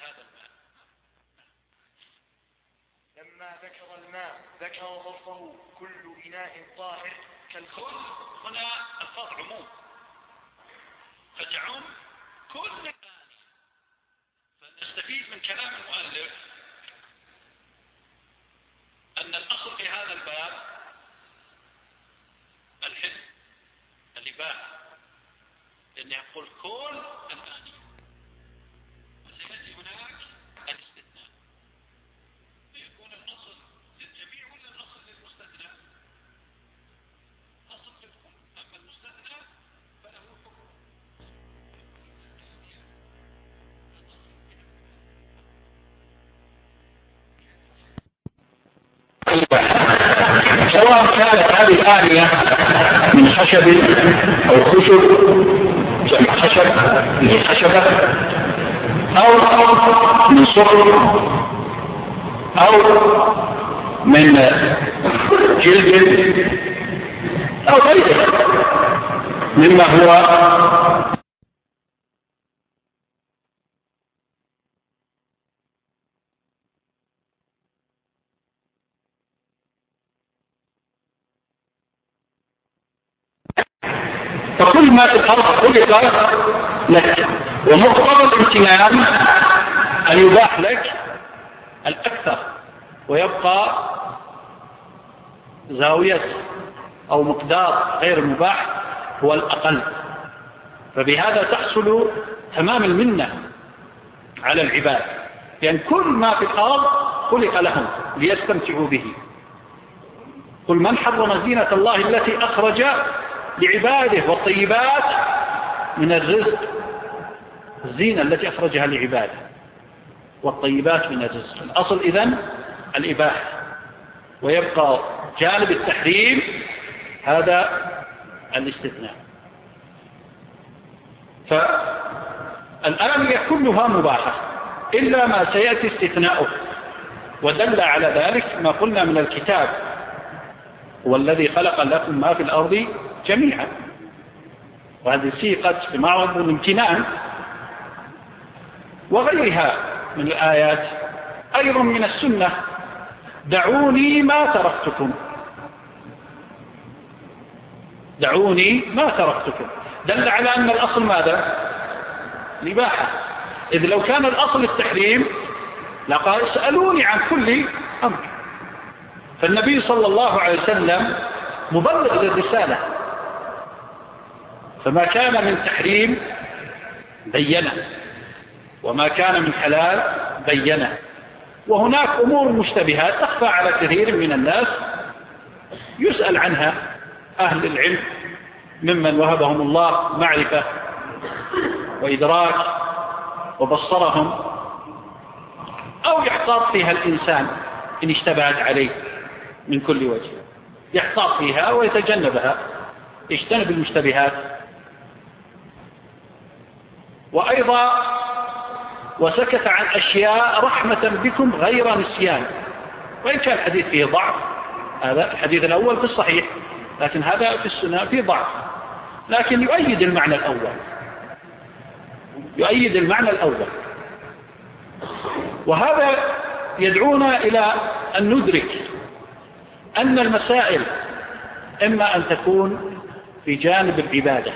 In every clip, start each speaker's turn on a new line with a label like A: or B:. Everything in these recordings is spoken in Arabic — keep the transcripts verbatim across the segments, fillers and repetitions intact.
A: هذا الماء.
B: لما ذكر الماء ذكر لفظه كل إناء طاهر
A: كالكل. هنا الفاظ عموم فتعم كل الآن. فنستفيد من كلام المؤلف أن الأصل في هذا الباب الحل الإباحة، لأنه يقول كل الآنية، وسيأتي هناك الاستثناء فيكون الأصل للجميع ولا الأصل للمستثنى؟ الأصل للكل، أما المستثنى فله حكم.
C: سواء كانت هذه الآنية من خشب أو خشب جمع خشب من خشبة أو من صفر أو من جلد أو غيره مما هو فكل ما في الأرض خلق لك، ومقتضى الامتنان أن يباح لك الأكثر ويبقى زاوية أو مقدار غير المباح هو الأقل. فبهذا تحصل تمام المنة على العباد، لأن كل ما في الأرض خلق لهم ليستمتعوا به. قل من حرم زينة الله التي أخرج لعباده والطيبات من الرزق. الزينة التي أخرجها لعباده والطيبات من الرزق. الأصل إذن الإباحة، ويبقى جانب التحريم هذا الاستثناء. فالآنية كلها مباحة إلا ما سيأتي استثناؤه، ودل على ذلك ما قلنا من الكتاب هو الذي خلق لكم ما في الأرض جميعا، وهذه سيقت بمعرض الامتنان، وغيرها من الآيات أيضا من السنة. دعوني ما تركتكم، دعوني ما تركتكم، دل على أن الأصل ماذا؟ الإباحة. إذ لو كان الأصل التحريم لقال اسألوني عن كل أمر. فالنبي صلى الله عليه وسلم مبلغ للرسالة، فما كان من تحريم بينه، وما كان من حلال بينه. وهناك أمور مشتبهات تخفى على كثير من الناس يسأل عنها أهل العلم ممن وهبهم الله معرفة وإدراك وبصرهم، أو يحتاط فيها الإنسان إن اشتبهت عليه من كل وجه، يحتاط فيها ويتجنبها، يجتنب المشتبهات. وأيضا وسكت عن أشياء رحمة بكم غير نسيان، وإن كان الحديث فيه ضعف، هذا الحديث الأول في الصحيح، لكن هذا في السنة فيه ضعف، لكن يؤيد المعنى الأول، يؤيد المعنى الأول. وهذا يدعونا إلى أن ندرك أن المسائل إما أن تكون في جانب العبادة،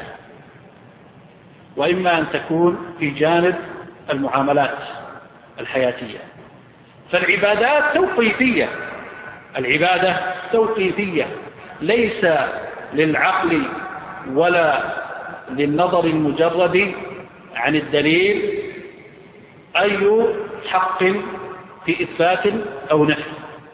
C: وإما أن تكون في جانب المعاملات الحياتية. فالعبادات توقيفية، العبادة توقيفية، ليس للعقل ولا للنظر المجرد عن الدليل أي حق في إثبات أو نفي.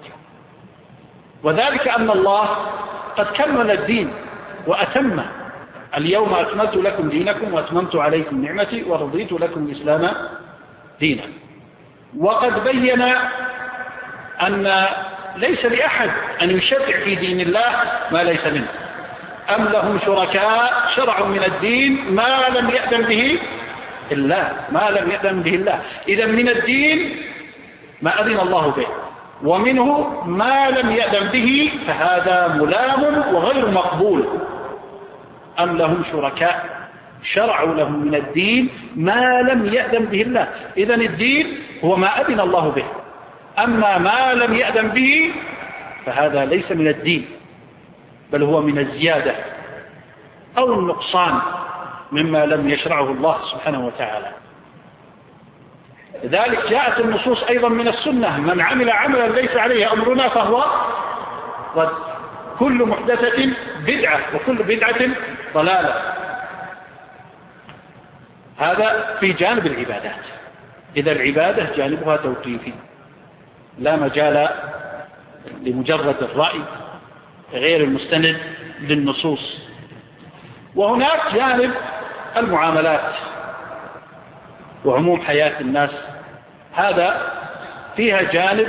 C: وذلك أن الله قد كمل الدين وأتمه. اليوم أكملت لكم دينكم وأتممت عليكم نعمتي ورضيت لكم الإسلام دينا. وقد بين أن ليس لأحد أن يشرع في دين الله ما ليس منه. أم لهم شركاء شرعوا من الدين ما لم يأذن به الله، ما لم يأذن به الله. إذا من الدين ما أذن الله به، ومنه ما لم يأذن به، فهذا ملام وغير مقبول. أم لهم شركاء شرعوا له من الدين ما لم يأذن به الله. إذن الدين هو ما أذن الله به، أما ما لم يأذن به فهذا ليس من الدين، بل هو من الزيادة أو النقصان مما لم يشرعه الله سبحانه وتعالى. لذلك جاءت النصوص أيضا من السنة: من عمل عملا ليس عليه أمرنا فهو رد. كل محدثة بدعة وكل بدعة ضلالة. هذا في جانب العبادات. إذا العبادة جانبها توقيفي، لا مجال لمجرد الرأي غير المستند للنصوص. وهناك جانب المعاملات وعموم حياة الناس، هذا فيها جانب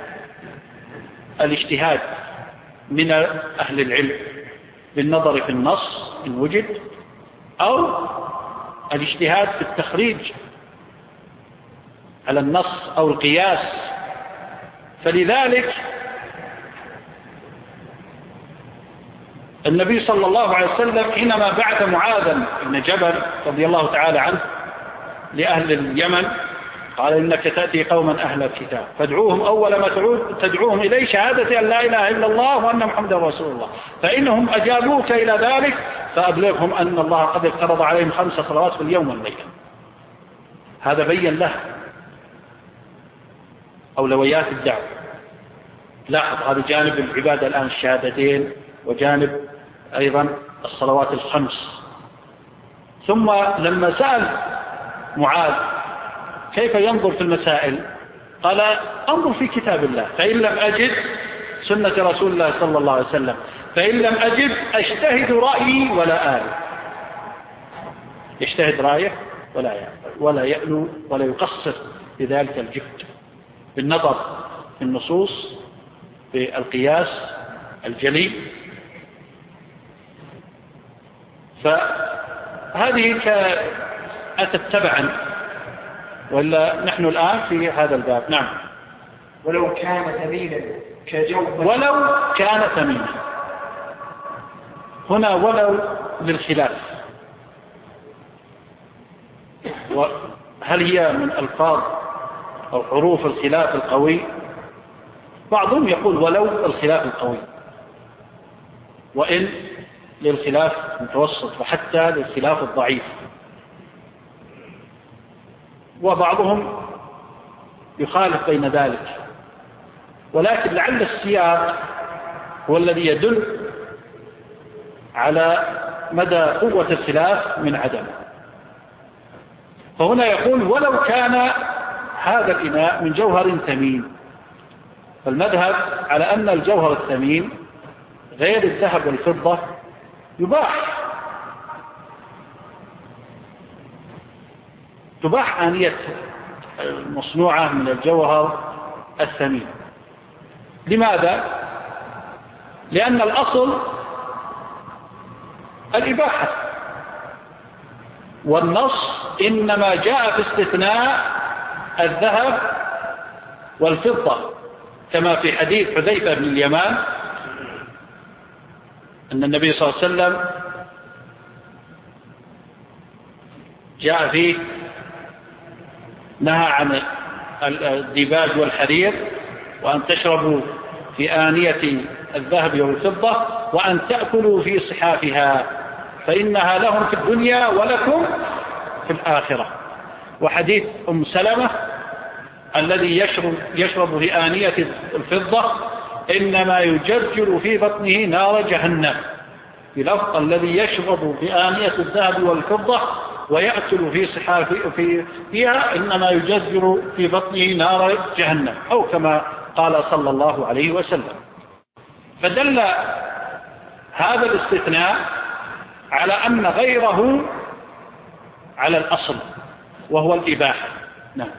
C: الاجتهاد من أهل العلم بالنظر في النص إن وجد، أو الاجتهاد في التخريج على النص أو القياس. فلذلك النبي صلى الله عليه وسلم حينما بعث معاذا بن جبل رضي الله تعالى عنه لأهل اليمن قال: إنك تأتي قوما أهل الكتاب فادعوهم أول ما تدعوهم إليه شهادة أن لا إله إلا الله وأن محمدا رسول الله، فإنهم أجابوك إلى ذلك فأبلغهم أن الله قد افترض عليهم خمس صلوات في اليوم والليلة. هذا بين له أولويات الدعوة. لاحظ هذا جانب العبادة الآن، الشهادتين، وجانب أيضا الصلوات الخمس. ثم لما سأل معاذ كيف ينظر في المسائل قال: انظر في كتاب الله، فإن لم أجد سنة رسول الله صلى الله عليه وسلم، فإن لم أجد أجتهد رأيي ولا آل. يجتهد رأيه ولا يأل ولا يألو ولا يقصر بذلك الجهد بالنظر في النصوص بالقياس الجلي. فهذه أتت تبعا، ولا نحن الآن في هذا الباب. نعم.
B: ولو كان ثمينا كجوهر،
C: ولو كان ثمينا، هنا ولو للخلاف. وهل هي من ألفاظ أو حروف الخلاف القوي؟ بعضهم يقول ولو الخلاف القوي، وإن للخلاف متوسط، وحتى للخلاف الضعيف. وبعضهم يخالف بين ذلك، ولكن لعل السياق هو الذي يدل على مدى قوة الخلاف من عدمه. فهنا يقول: ولو كان هذا الإناء من جوهر ثمين. فالمذهب على أن الجوهر الثمين غير الذهب والفضة يباح، تباح آنية مصنوعة من الجوهر الثمين. لماذا؟ لأن الأصل الإباحة، والنص إنما جاء في استثناء الذهب والفضة، كما في حديث حذيفة بن اليمان أن النبي صلى الله عليه وسلم جاء فيه نهى عن الديباج والحرير، وأن تشربوا في آنية الذهب والفضة، وأن تأكلوا في صحافها، فإنها لهم في الدنيا ولكم في الآخرة. وحديث أم سلمة الذي يشرب, يشرب في آنية الفضة إنما يجرجر في بطنه نار جهنم، في لفظ الذي يشرب في آنية الذهب والفضة ويأكل في صحاف في فيها إنما يجرجر في بطنه نار جهنم، أو كما قال صلى الله عليه وسلم. فدل هذا الاستثناء على أن غيره على الأصل وهو الإباحة. نعم.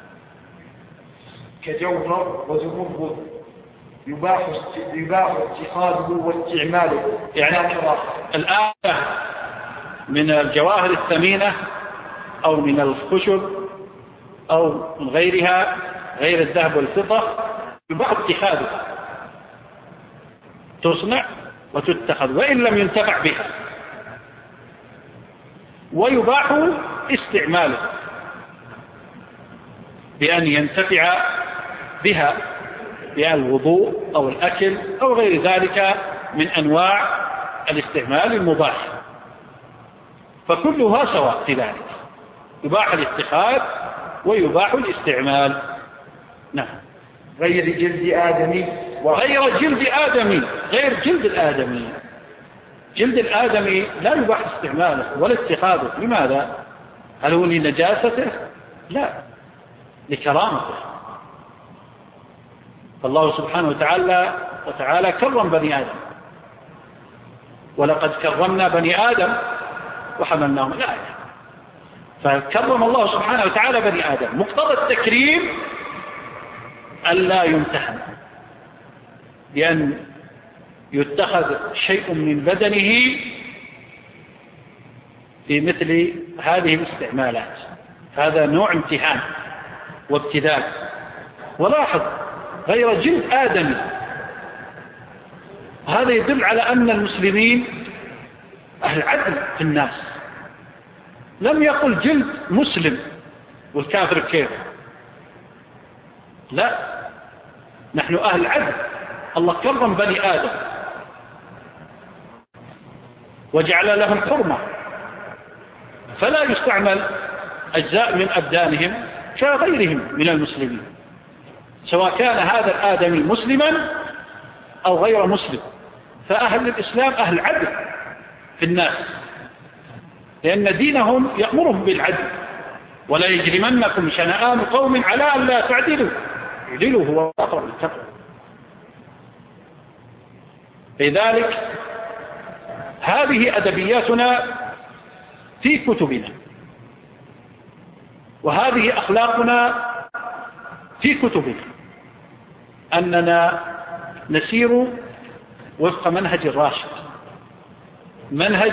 B: كجوهر وزبربر يباح يباح اتخاذه واستعماله.
C: يعني الآية من الجواهر الثمينة أو من الخشب أو من غيرها غير الذهب والفضة يباح اتخاذها، تصنع وتتخذ وإن لم ينتفع بها. ويباح استعماله بأن ينتفع بها بالوضوء أو الأكل أو غير ذلك من أنواع الاستعمال المباح، فكلها سواء في ذلك، يباح الاتخاذ ويباح الاستعمال. نعم.
B: غير جلد آدمي
C: غير جلد آدمي، غير جلد الآدمي. جلد الآدمي لا يباح استعماله ولا اتخاذه. لماذا؟ هل هو لنجاسته؟ لا، لكرامته. فالله سبحانه وتعالى وتعالى كرم بني آدم، ولقد كرمنا بني آدم وحملناهم الآية. فكرم الله سبحانه وتعالى بني آدم، مقتضى التكريم ألا يمتحن بأن يتخذ شيء من بدنه في مثل هذه الاستعمالات. هذا نوع امتحان وابتلاء. ولاحظ غير جلد آدمي، هذا يدل على أن المسلمين أهل عدل في الناس. لم يقل جلد مسلم والكافر كيف، لا، نحن أهل عدل. الله كرم بني آدم وجعل لهم حرمة، فلا يستعمل أجزاء من أبدانهم كغيرهم من المسلمين، سواء كان هذا الآدمي مسلما أو غير مسلم. فأهل الإسلام أهل عدل في الناس، لأن دينهم يأمرهم بالعدل. ولا يجرمنكم شنآن قوم على أن لا تعدلوا، اعدلوا هو أقرب للتقوى. لذلك هذه أدبياتنا في كتبنا، وهذه أخلاقنا في كتبنا، أننا نسير وفق منهج الراشد، منهج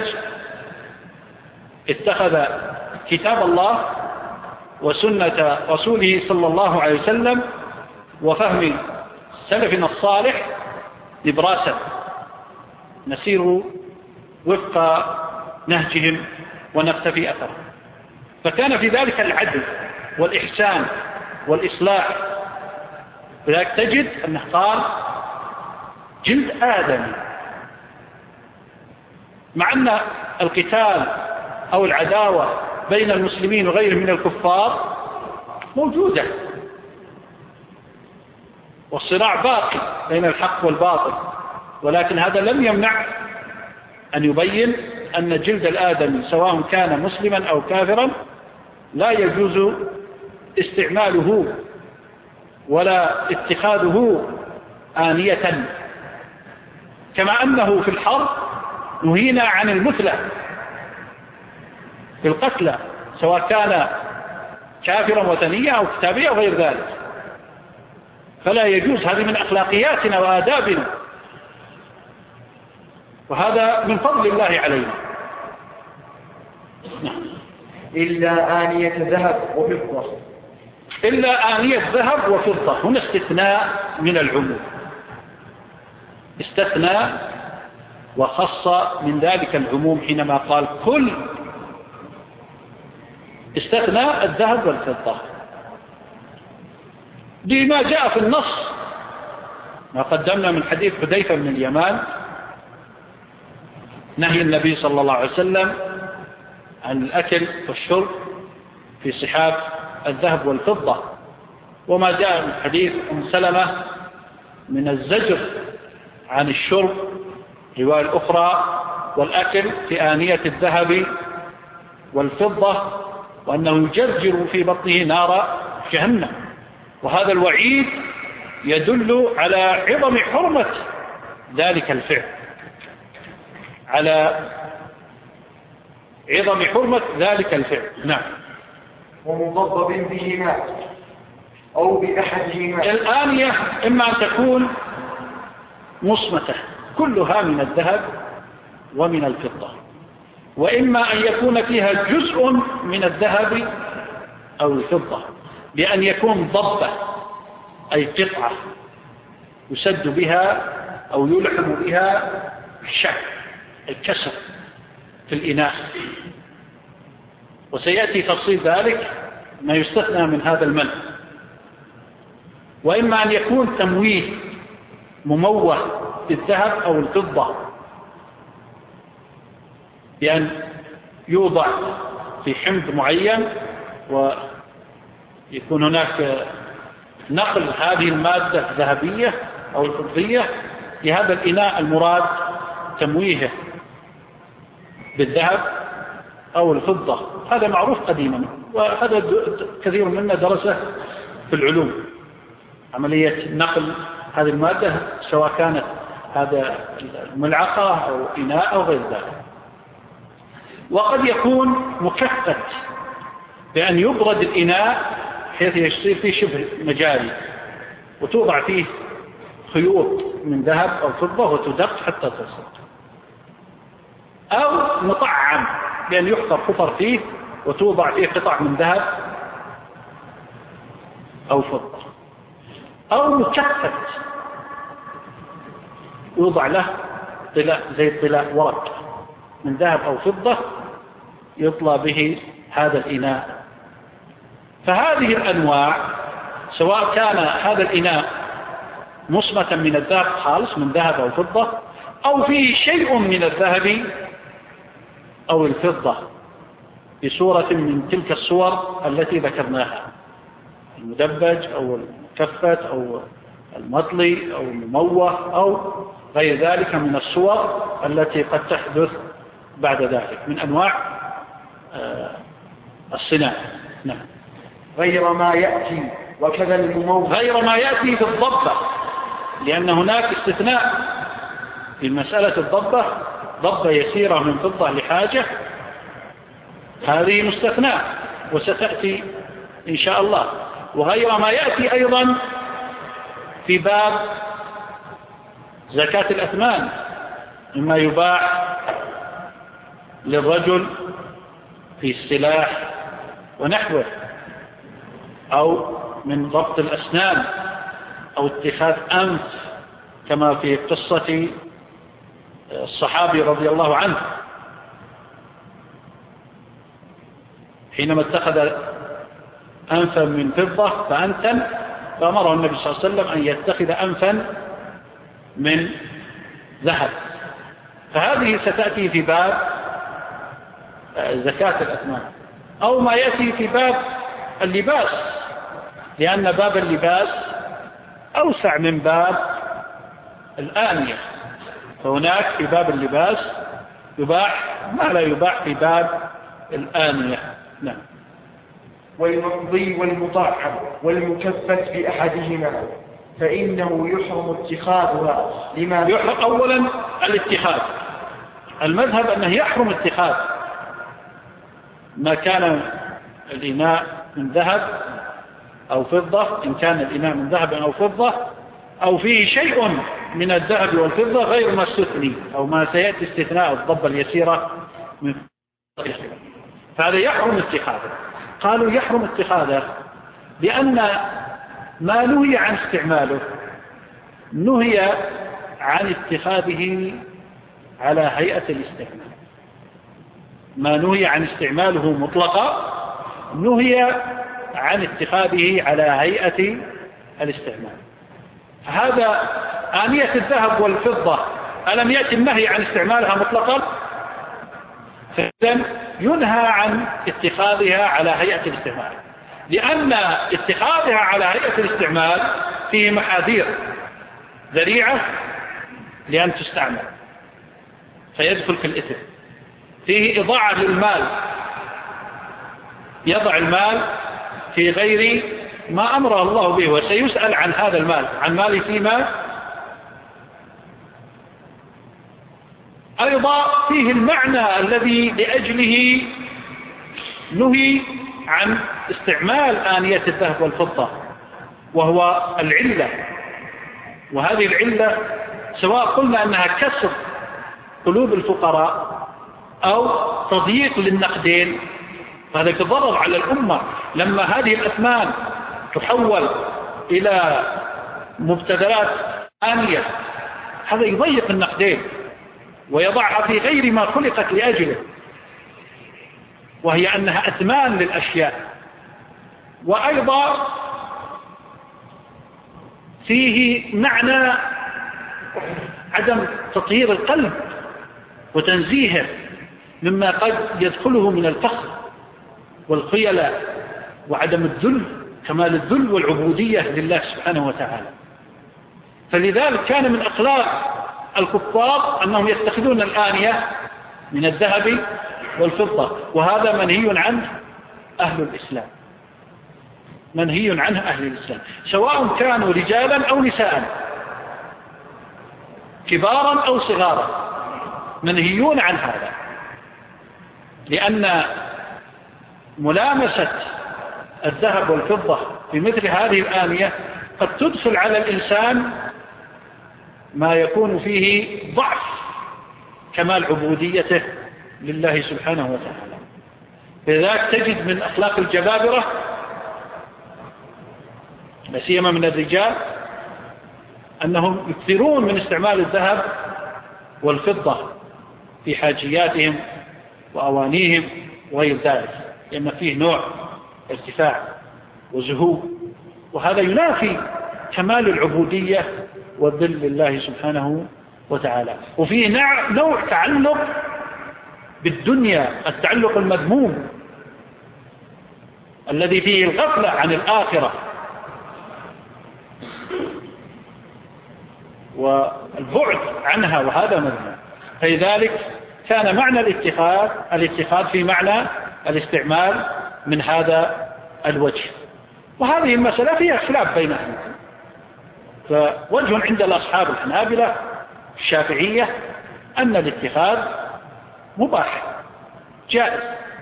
C: اتخذ كتاب الله وسنة رسوله صلى الله عليه وسلم وفهم سلفنا الصالح نبراسا، نسير وفق نهجهم ونقتفي أثره. فكان في ذلك العدل والإحسان والإصلاح. لذلك تجد أنه قال جلد آدمي، مع أن القتال أو العداوة بين المسلمين وغيرهم من الكفار موجودة، والصراع باقي بين الحق والباطل، ولكن هذا لم يمنع أن يبين أن جلد الآدمي سواء كان مسلما أو كافرا لا يجوز استعماله ولا اتخاذه آنية، كما أنه في الحرب نهينا عن المثلة في القتلى، سواء كان كافرا وثنيا أو كتابيا أو غير ذلك، فلا يجوز. هذه من أخلاقياتنا وآدابنا، وهذا من فضل الله علينا.
B: إلا آنية ذهب وفضة.
C: إلا آنية ذهب وفضة، هنا استثناء من العموم، استثنى وخص من ذلك العموم حينما قال كل، استثنى الذهب والفضة بما جاء في النص، ما قدمنا من حديث حذيفة بن اليمان نهي النبي صلى الله عليه وسلم عن الأكل والشرب في صحاف الذهب والفضة، وما جاء من حديث أم سلمة من الزجر عن الشرب رواية الأخرى والأكل في آنية الذهب والفضة، وأنه يجرجر في بطنه نار جهنم. وهذا الوعيد يدل على عظم حرمة ذلك الفعل، على عظم حرمة ذلك الفعل. نعم.
B: ومضبب بهما أو بأحدهما.
C: الآنية إما أن تكون مصمتة كلها من الذهب ومن الفضة، وإما أن يكون فيها جزء من الذهب أو الفضة، بأن يكون ضبة أي قطعة يسد بها أو يلحم بها الشك، الكسر في الإناء، وسيأتي تفصيل ذلك ما يستثنى من هذا المنع. وإما أن يكون تمويه مموه بالذهب أو الفضة، بأن يوضع في حمض معين ويكون هناك نقل هذه المادة الذهبية أو الفضية لهذا الإناء المراد تمويهه بالذهب أو الفضة. هذا معروف قديما، وهذا كثير منا درسه في العلوم، عملية نقل هذه المادة سواء كانت هذا ملعقة أو إناء أو غير ذلك. وقد يكون مكفت بأن يبرد الإناء حيث يصير فيه شبه مجاري، وتوضع فيه خيوط من ذهب أو فضة وتدق حتى تصل، أو مطعم بأن يحفر حفر فيه وتوضع فيه قطع من ذهب أو فضة، أو مكفت يوضع له طلاء زي الطلاء ورق من ذهب أو فضة يطلى به هذا الإناء. فهذه الأنواع سواء كان هذا الإناء مصمتا من الذهب خالص من ذهب أو فضة، أو فيه شيء من الذهب أو الفضة بصورة من تلك الصور التي ذكرناها، المدبج أو المكفت أو المطلي أو المموه أو غير ذلك من الصور التي قد تحدث بعد ذلك من أنواع الصناعة. نعم.
B: غير ما يأتي وكذا المموه،
C: غير ما يأتي في الضبة، لأن هناك استثناء في مسألة الضبة، ضبة يسيرة من فضة لحاجة، هذه مستثناء وستأتي إن شاء الله. وغير ما يأتي أيضا في باب زكاة الأثمان، مما يباع للرجل في السلاح ونحوه، أو من ضبط الأسنان، أو اتخاذ أنف كما في قصة الصحابي رضي الله عنه حينما اتخذ أنفا من فضة فأنتن، فأمره النبي صلى الله عليه وسلم أن يتخذ أنفا من ذهب. فهذه ستأتي في باب زكاة الأثمان، أو ما يأتي في باب اللباس، لأن باب اللباس أوسع من باب الآنية، فهناك في باب اللباس يباع ما لا يباع في باب الآنية. نعم.
B: والمقضي والمطعم والمكفت بأحدهما فإنه يحرم اتخاذها لما
C: يحرم. أولا الاتخاذ، المذهب أنه يحرم اتخاذ ما كان الإناء من ذهب أو فضة، إن كان الإناء من ذهب أو فضة أو فيه شيء من الذهب والفضة غير ما استثني أو ما سيأتي استثناء الضبة اليسيرة من فهذا يحرم اتخاذه. قالوا يحرم اتخاذه لأن ما نهي عن استعماله نهي عن اتخاذه على هيئة الاستعمال، ما نهي عن استعماله مطلقا نهي عن اتخاذه على هيئة الاستعمال. هذا آنية الذهب والفضة ألم يأتي النهي عن استعمالها مطلقا؟ فإذن ينهى عن اتخاذها على هيئة الاستعمال، لأن اتخاذها على هيئة الاستعمال فيه محاذير ذريعة لأن تستعمل فيدخل في الإثم، فيه إضاعة للمال، يضع المال في غير ما أمر الله به، وسيسأل عن هذا المال، عن ماله فيما أيضا فيه المعنى الذي لأجله نهي عن استعمال آنية الذهب والفضة، وهو العلة. وهذه العلة سواء قلنا أنها كسر قلوب الفقراء أو تضييق للنقدين، فهذا ضرر على الأمة. لما هذه الأثمان تحول إلى مبتذلات آنية هذا يضيق النقدين ويضعها في غير ما خلقت لأجله، وهي أنها أثمان للأشياء، وأيضا فيه معنى عدم تطهير القلب وتنزيهه مما قد يدخله من الفخر والخيلاء وعدم الذل، كمال الذل والعبودية لله سبحانه وتعالى. فلذلك كان من أخلاق الكفار أنهم يتخذون الآنية من الذهب والفضة، وهذا منهي عنه أهل الإسلام، منهي عنه أهل الإسلام، سواء كانوا رجالا أو نساء، كبارا أو صغارا، منهيون عن هذا، لأن ملامسة الذهب والفضة في مثل هذه الآنية قد تدخل على الإنسان ما يكون فيه ضعف كمال عبوديته لله سبحانه وتعالى. لذلك تجد من أخلاق الجبابرة لا سيما من الرجال أنهم يكثرون من استعمال الذهب والفضة في حاجياتهم وأوانيهم وغير ذلك، لأن فيه نوع ارتفاع وزهو، وهذا ينافي كمال العبودية والذل لله سبحانه وتعالى. وفيه نوع تعلق بالدنيا، التعلق المذموم الذي فيه الغفلة عن الآخرة والبعد عنها، وهذا مذموم. فلذلك كان معنى الاتخاذ الاتخاذ في معنى الاستعمال من هذا الوجه. وهذه المسألة فيها خلاف بينهم، فوجه عند الأصحاب الحنابلة الشافعية أن الاتخاذ مباح جائز،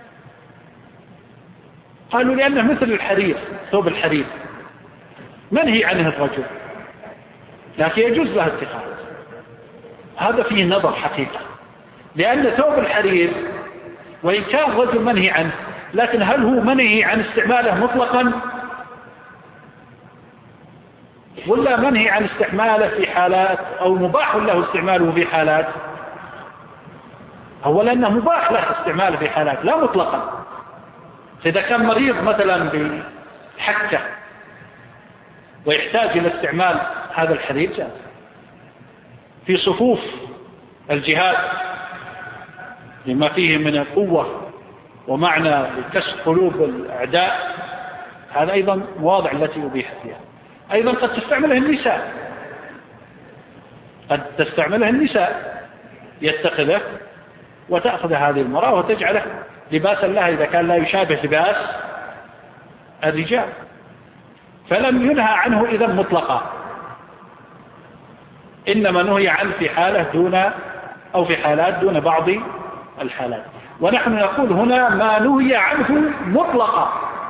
C: قالوا لأنه مثل الحرير، ثوب الحرير منهي عنه الرجل لكن يجوز له اتخاذ. هذا فيه نظر حقيقة، لأن ثوب الحرير وإن كان الرجل منهي عنه، لكن هل هو منهي عن استعماله مطلقا ولا منهي عن استعماله في حالات، أو مباح له استعماله في حالات؟ أولا أنه مباح له استعماله في حالات لا مطلقا. فإذا كان مريض مثلا بحكة ويحتاج إلى استعمال هذا الحرير جاز. في صفوف الجهاد لما فيه من القوة ومعنى لكسر قلوب الأعداء، هذا أيضا مواضع التي أبيح فيها. أيضا قد تستعمله النساء، قد تستعمله النساء، يتخذه وتأخذ هذه المرأة وتجعله لباسا لها إذا كان لا يشابه لباس الرجال، فلم ينهى عنه إذا مطلقا، إنما نهي عنه في حالة دون أو في حالات دون بعض الحالات. ونحن نقول هنا ما نهي عنه مطلقا،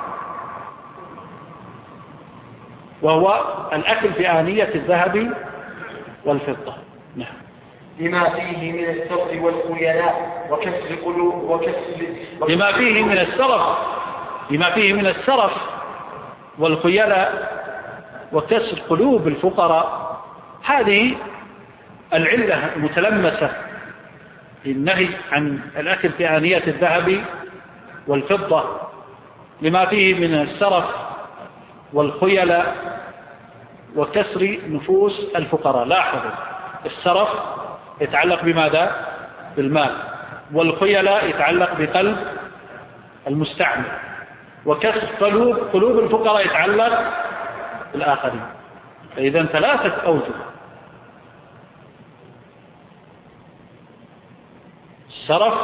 C: وهو الأكل في آنية الذهب والفضة. نعم.
B: لما فيه من السرف والخيلاء وكسر قلوب وكسر
C: لما فيه من السرف لما فيه من السرف والخيلاء وكسر قلوب الفقراء. هذه العلة المتلمسة للنهي عن الأكل في آنية الذهب والفضة، لما فيه من السرف والخيلاء وكسر نفوس الفقراء. لاحظوا، السرف يتعلق بماذا؟ بالمال، والخيلاء يتعلق بقلب المستعمل، وكسر قلوب قلوب الفقراء يتعلق بالآخرين. فإذا ثلاثة أوجه: السرف،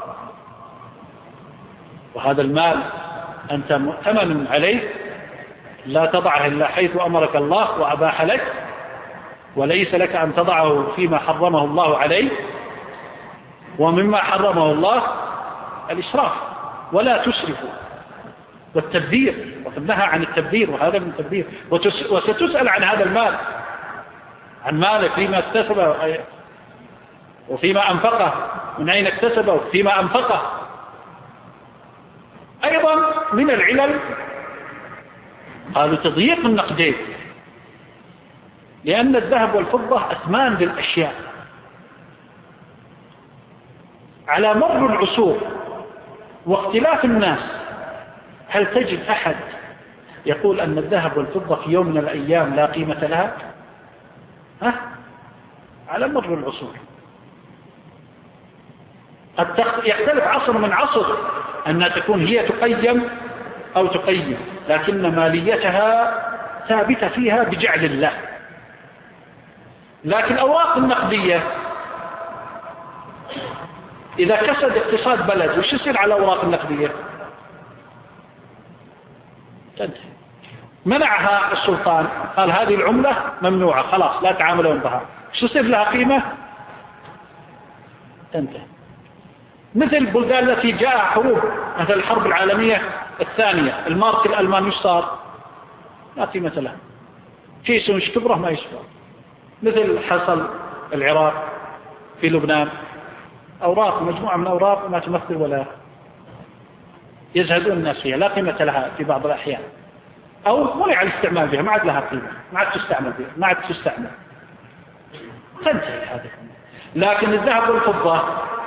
C: وهذا المال أنت مؤتمن عليه لا تضعه إلا حيث أمرك الله وأباح لك، وليس لك أن تضعه فيما حرمه الله عليه. ومما حرمه الله الإسراف، ولا تسرفوا، والتبذير، وقد نهى عن التبذير، وهذا من التبذير. وستسأل عن هذا المال، عن مالك فيما اكتسبه وفيما أنفقه، من أين اكتسبه وفيما أنفقه. أيضا من العلل قالوا تضييق النقدين، لأن الذهب والفضة أثمان للأشياء على مر العصور واختلاف الناس، هل تجد أحد يقول أن الذهب والفضة في يوم من الأيام لا قيمة لها؟ ها؟ على مر العصور قد يختلف عصر من عصر أنها تكون هي تقيم أو تقيم، لكن ماليتها ثابتة فيها بجعل الله. لكن الأوراق النقدية إذا كسد اقتصاد بلد وش يصير على الأوراق النقدية؟ تنتهي. منعها السلطان، قال هذه العملة ممنوعة خلاص لا تعاملون بها، وش يصير لها قيمة؟ تنتهي. مثل البلدان التي جاء حروب مثل الحرب العالمية الثانية، المارك الألماني وش صار؟ لا قيمة له، كيسه مش كبره ما يشبه. مثل حصل العراق في لبنان، أوراق مجموعة من أوراق ما تمثل ولا يزهدون الناس فيها، لا قيمة لها في بعض الأحيان، أو منع الاستعمال بها، ما عاد لها قيمة، ما عاد تستعمل بها، ما عاد تستعمل، تنتهي هذه. لكن الذهب والفضة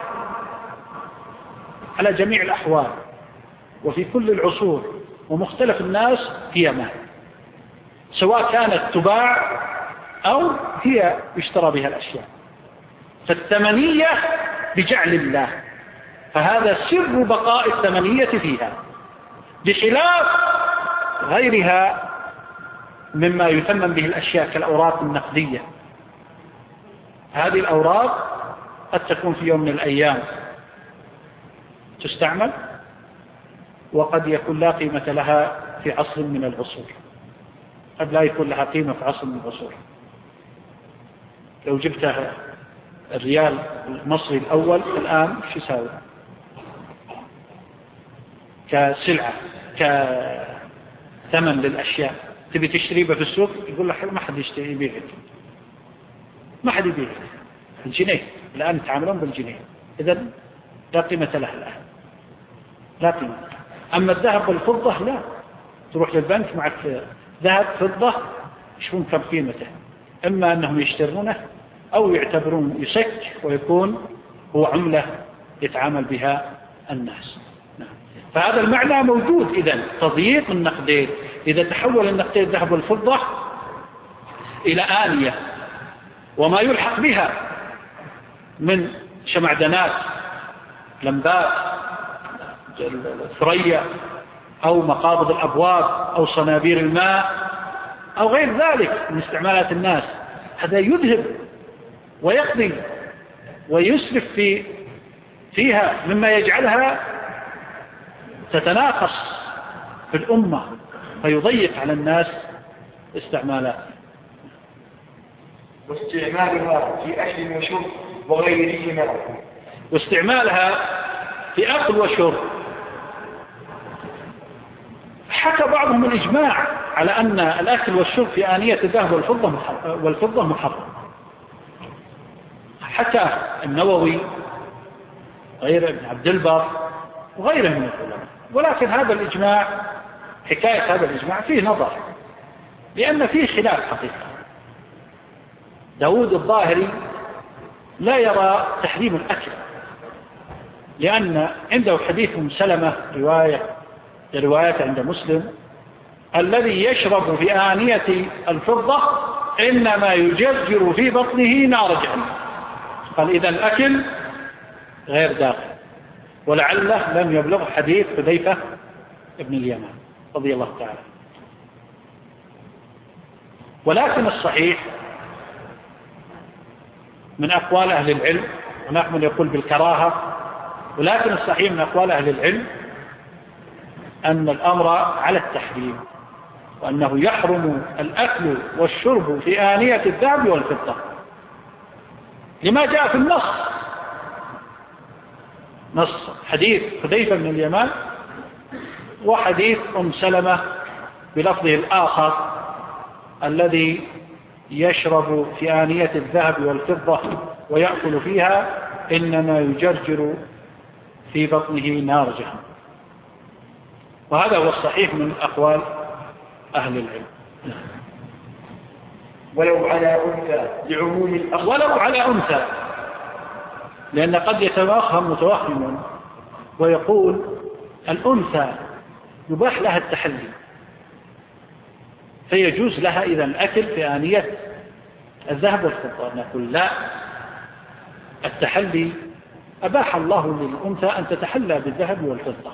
C: على جميع الأحوال وفي كل العصور ومختلف الناس هي مال، سواء كانت تباع أو هي يشترى بها الأشياء، فالثمنية بجعل الله، فهذا سر بقاء الثمنية فيها، بخلاف غيرها مما يثمن به الأشياء كالأوراق النقدية. هذه الأوراق قد تكون في يوم من الأيام تستعمل، وقد يكون لا قيمة لها في عصر من العصور، قد لا يكون لها قيمة في عصر من العصور. لو جبتها الريال المصري الأول الآن شو يساوي كسلعة كثمن للأشياء، تبي تشتريها في السوق يقول لك ما حد يشتري يبيعك، ما حد يبيعك، الجنيه الآن يتعاملون بالجنيه، إذن لا قيمة لها الآن، لا قيمة. أما الذهب والفضة لا، تروح للبنك معك ذهب فضة يشوفون كم قيمته، إما أنهم يشترونه أو يعتبرون يسك ويكون هو عملة يتعامل بها الناس. فهذا المعنى موجود. إذن تضييق النقدين، إذا تحول النقدين الذهب والفضة إلى آنية وما يلحق بها من شمعدانات لمبات ثريا أو مقابض الأبواب أو صنابير الماء أو غير ذلك من استعمالات الناس، هذا يذهب ويقضي ويسرف في فيها مما يجعلها تتناقص في الأمة فيضيق على الناس استعمالات.
B: واستعمالها في أكل وشرب وغيرهما،
C: واستعمالها في أكل وشرب، حكى بعضهم الإجماع على أن الأكل والشرب في آنية الذهب والفضة والفضة محرم، حكى النووي غير ابن عبد البر وغيره من العلماء. ولكن هذا الإجماع، حكاية هذا الإجماع فيه نظر، لأن فيه خلاف حقيقة. داود الظاهري لا يرى تحريم الأكل، لأن عنده حديث أم سلمة رواية روايات عند مسلم: الذي يشرب في آنية الفضة إنما يجرجر في بطنه نار جهنم. قال إذا الأكل غير داخل، ولعله لم يبلغ حديث حذيفة ابن اليمان رضي الله تعالى. ولكن الصحيح من أقوال أهل العلم، هناك من يقول بالكراهة، ولكن الصحيح من أقوال أهل العلم أن الأمر على التحريم، وأنه يحرم الأكل والشرب في آنية الذهب والفضة لما جاء في النص، نص حديث حذيفة بن اليمان وحديث أم سلمة بلفظه الآخر: الذي يشرب في آنية الذهب والفضة ويأكل فيها إنما يجرجر في بطنه نار جهنم. وهذا هو الصحيح من أقوال أهل العلم.
B: ولو على أنثى لعموم الأخذ،
C: ولو على أنثى، لأن قد يتوهم متوهم ويقول الأنثى يباح لها التحلي، فيجوز لها إذا الأكل في آنية الذهب والفضة. نقول لا، التحلي أباح الله للأنثى أن تتحلى بالذهب والفضة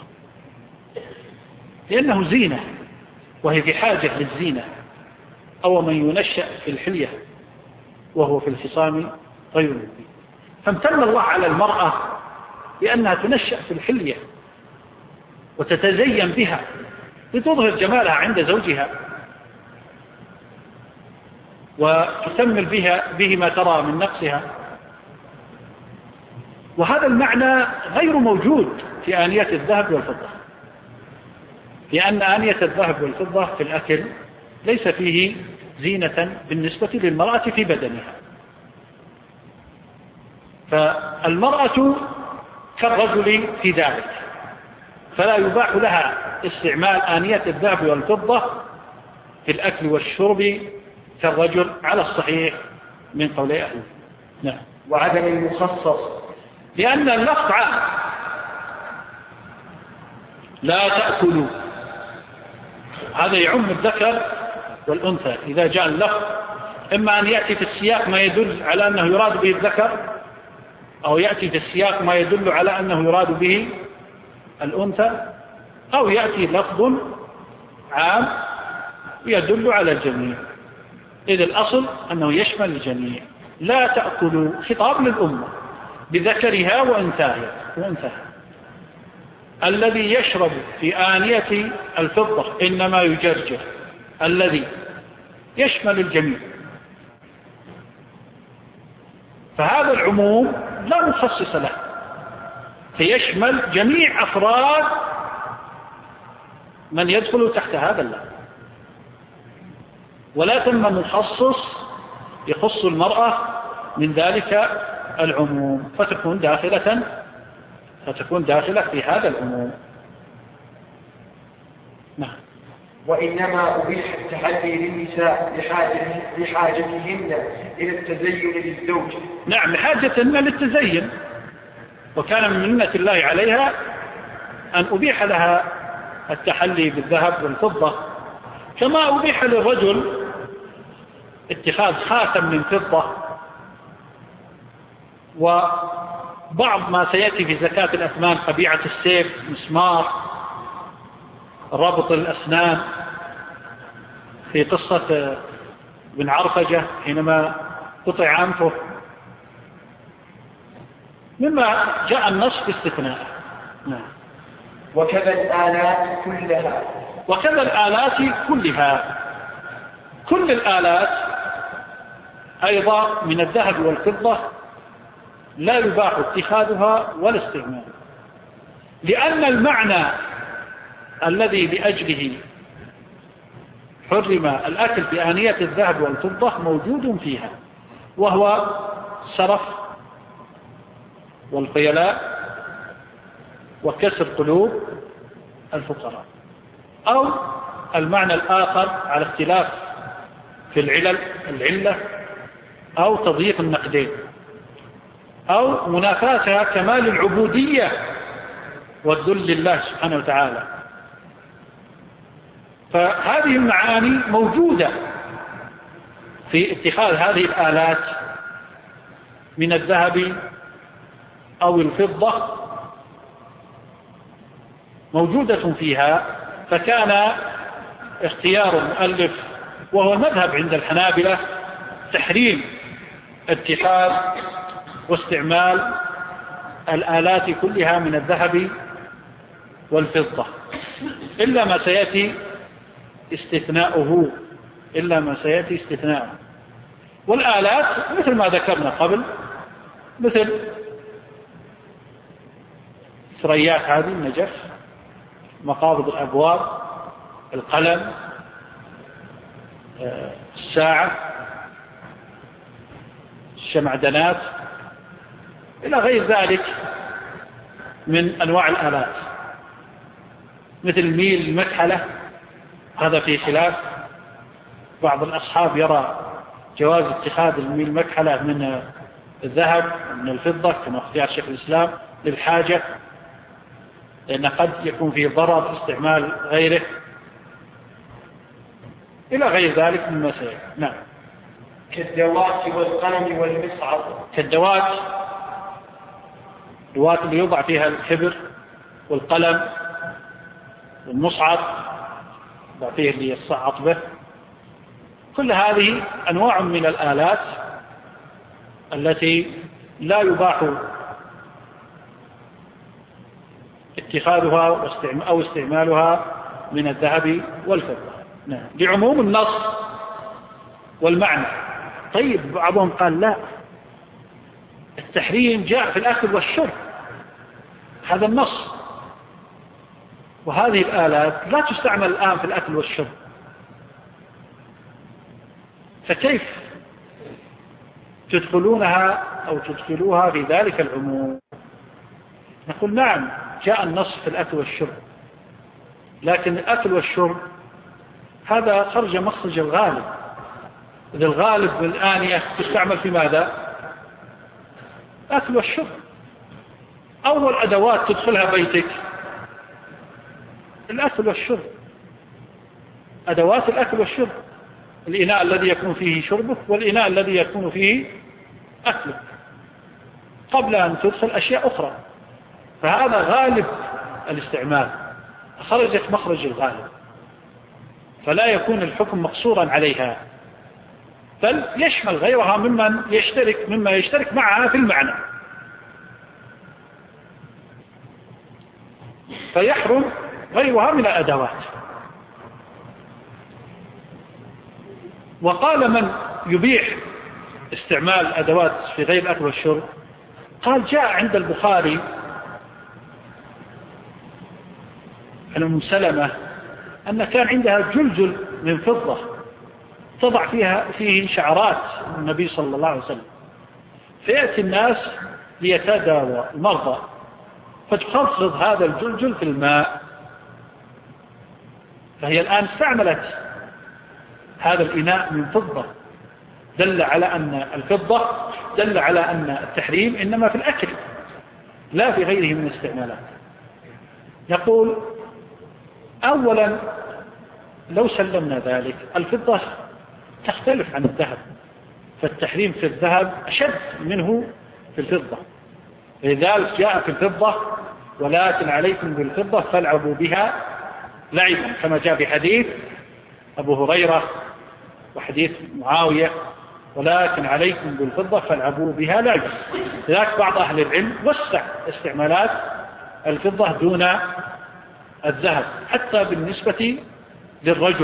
C: لأنه زينة وهي في حاجة للزينة، أو من ينشأ في الحلية وهو في الخصام غير مبين. فامتن الله على المرأة بأنها تنشأ في الحلية وتتزين بها لتظهر جمالها عند زوجها وتكمل بها به ما ترى من نقصها، وهذا المعنى غير موجود في آنية الذهب والفضة، لأن آنية الذهب والفضة في الأكل ليس فيه زينة بالنسبة للمرأة في بدنها. فالمرأة كالرجل في ذلك، فلا يباح لها استعمال آنية الذهب والفضة في الأكل والشرب كالرجل على الصحيح من قولي أهل. نعم.
B: وعدم المخصص،
C: لأن اللفظ عام، لا تأكلوا، هذا يعم الذكر والأنثى. إذا جاء اللفظ إما أن يأتي في السياق ما يدل على أنه يراد به الذكر، أو يأتي في السياق ما يدل على أنه يراد به الأنثى، أو يأتي لفظ عام يدل على الجميع. إذ الأصل أنه يشمل الجميع. لا تأكلوا خطاب للأمة بذكرها وأنثاها وأنثاها. الذي يشرب في آنية الفضة إنما يجرجر، الذي يشمل الجميع. فهذا العموم لا مخصص له، فيشمل جميع أفراد من يدخل تحت هذا اللفظ، ولا تم مخصص يخص المرأة من ذلك العموم، فتكون داخلة فتكون داخلة في هذا العموم. نعم.
B: وإنما أبيح التحلي للنساء لحاجتهن إلى التزين للزوج.
C: نعم، لحاجتهن للتزين، وكان من منة الله عليها أن أبيح لها التحلي بالذهب والفضة، كما أبيح للرجل اتخاذ خاتم من فضة، وبعض ما سيأتي في زكاة الأثمان، قبيعة السيف، مسمار، ربط الأسنان، في قصة بن عرفجة حينما قطع أنفه، مما جاء النص في استثناء. نعم.
B: وكذا الآلات كلها
C: وكذا الآلات كلها كل الآلات أيضا من الذهب والفضة لا يباح اتخاذها ولا استعمالها، لأن المعنى الذي لأجله حرم الأكل بآنية الذهب والفضة موجود فيها، وهو السرف والخيلاء وكسر قلوب الفقراء، أو المعنى الآخر على اختلاف في العلل العلة، أو تضييق النقدين، أو منافاتها كمال العبودية والذل لله سبحانه وتعالى. فهذه المعاني موجودة في اتخاذ هذه الآلات من الذهب أو الفضة، موجودة فيها. فكان اختيار المؤلف، وهو المذهب عند الحنابلة، تحريم اتخاذ واستعمال الآلات كلها من الذهب والفضة، إلا ما سيأتي استثناؤه إلا ما سيأتي استثناؤه. والآلات مثل ما ذكرنا قبل، مثل ثريات هذه النجف، مقابض الأبواب، القلم، الساعة، الشمعدنات، إلى غير ذلك من أنواع الآلات، مثل الميل المكحلة، هذا في خلاف. بعض الأصحاب يرى جواز اتخاذ الميل المكحلة من الذهب من الفضة، كما اختيار شيخ الإسلام للحاجة، لأن قد يكون فيه ضرر استعمال غيره إلى غير ذلك من مسائل. نعم.
B: كالدوات والقلم والمصعد.
C: كالدوات، دوات اللي يوضع فيها الحبر والقلم والمصعد يوضع فيه اللي يصعط به، كل هذه أنواع من الآلات التي لا يباح اتخاذها أو استعمالها من الذهب والفضة. نعم. لعموم النص والمعنى. طيب بعضهم قال لا، التحريم جاء في الأكل والشرب، هذا النص، وهذه الآلات لا تستعمل الآن في الأكل والشرب، فكيف تدخلونها أو تدخلوها في ذلك العموم؟ نقول نعم، جاء النص في الأكل والشرب، لكن الأكل والشرب هذا خرج مخرج الغالب، إذا الغالب بالآنية تستعمل في ماذا؟ الأكل والشرب. أول أدوات تدخلها بيتك الأكل والشرب، أدوات الأكل والشرب، الإناء الذي يكون فيه شربك والإناء الذي يكون فيه أكلك، قبل أن تدخل أشياء أخرى، فهذا غالب الاستعمال، خرجت مخرج الغالب، فلا يكون الحكم مقصورا عليها، بل يشمل غيرها ممن يشترك مما يشترك معها في المعنى، فيحرم غيرها من الأدوات. وقال من يبيح استعمال الأدوات في غير الأكل والشرب، قال جاء عند البخاري عن أم سلمة أن كان عندها جلجل من فضة تضع فيها فيه شعرات النبي صلى الله عليه وسلم، فيأتي الناس ليتداوى المرضى فتخفض هذا الجلجل في الماء، فهي الآن استعملت هذا الإناء من فضة، دل على أن الفضة دل على أن التحريم إنما في الأكل لا في غيره من الاستعمالات. يقول أولا لو سلمنا ذلك، الفضة تختلف عن الذهب، فالتحريم في الذهب أشد منه في الفضة، لذلك جاء في الفضة ولكن عليكم بالفضة فالعبوا بها لعبا، كما جاء في حديث أبو هريرة وحديث معاوية ولكن عليكم بالفضة فالعبوا بها لعبا. لذلك بعض أهل العلم وسع استعمالات الفضة دون الذهب حتى بالنسبة للرجل.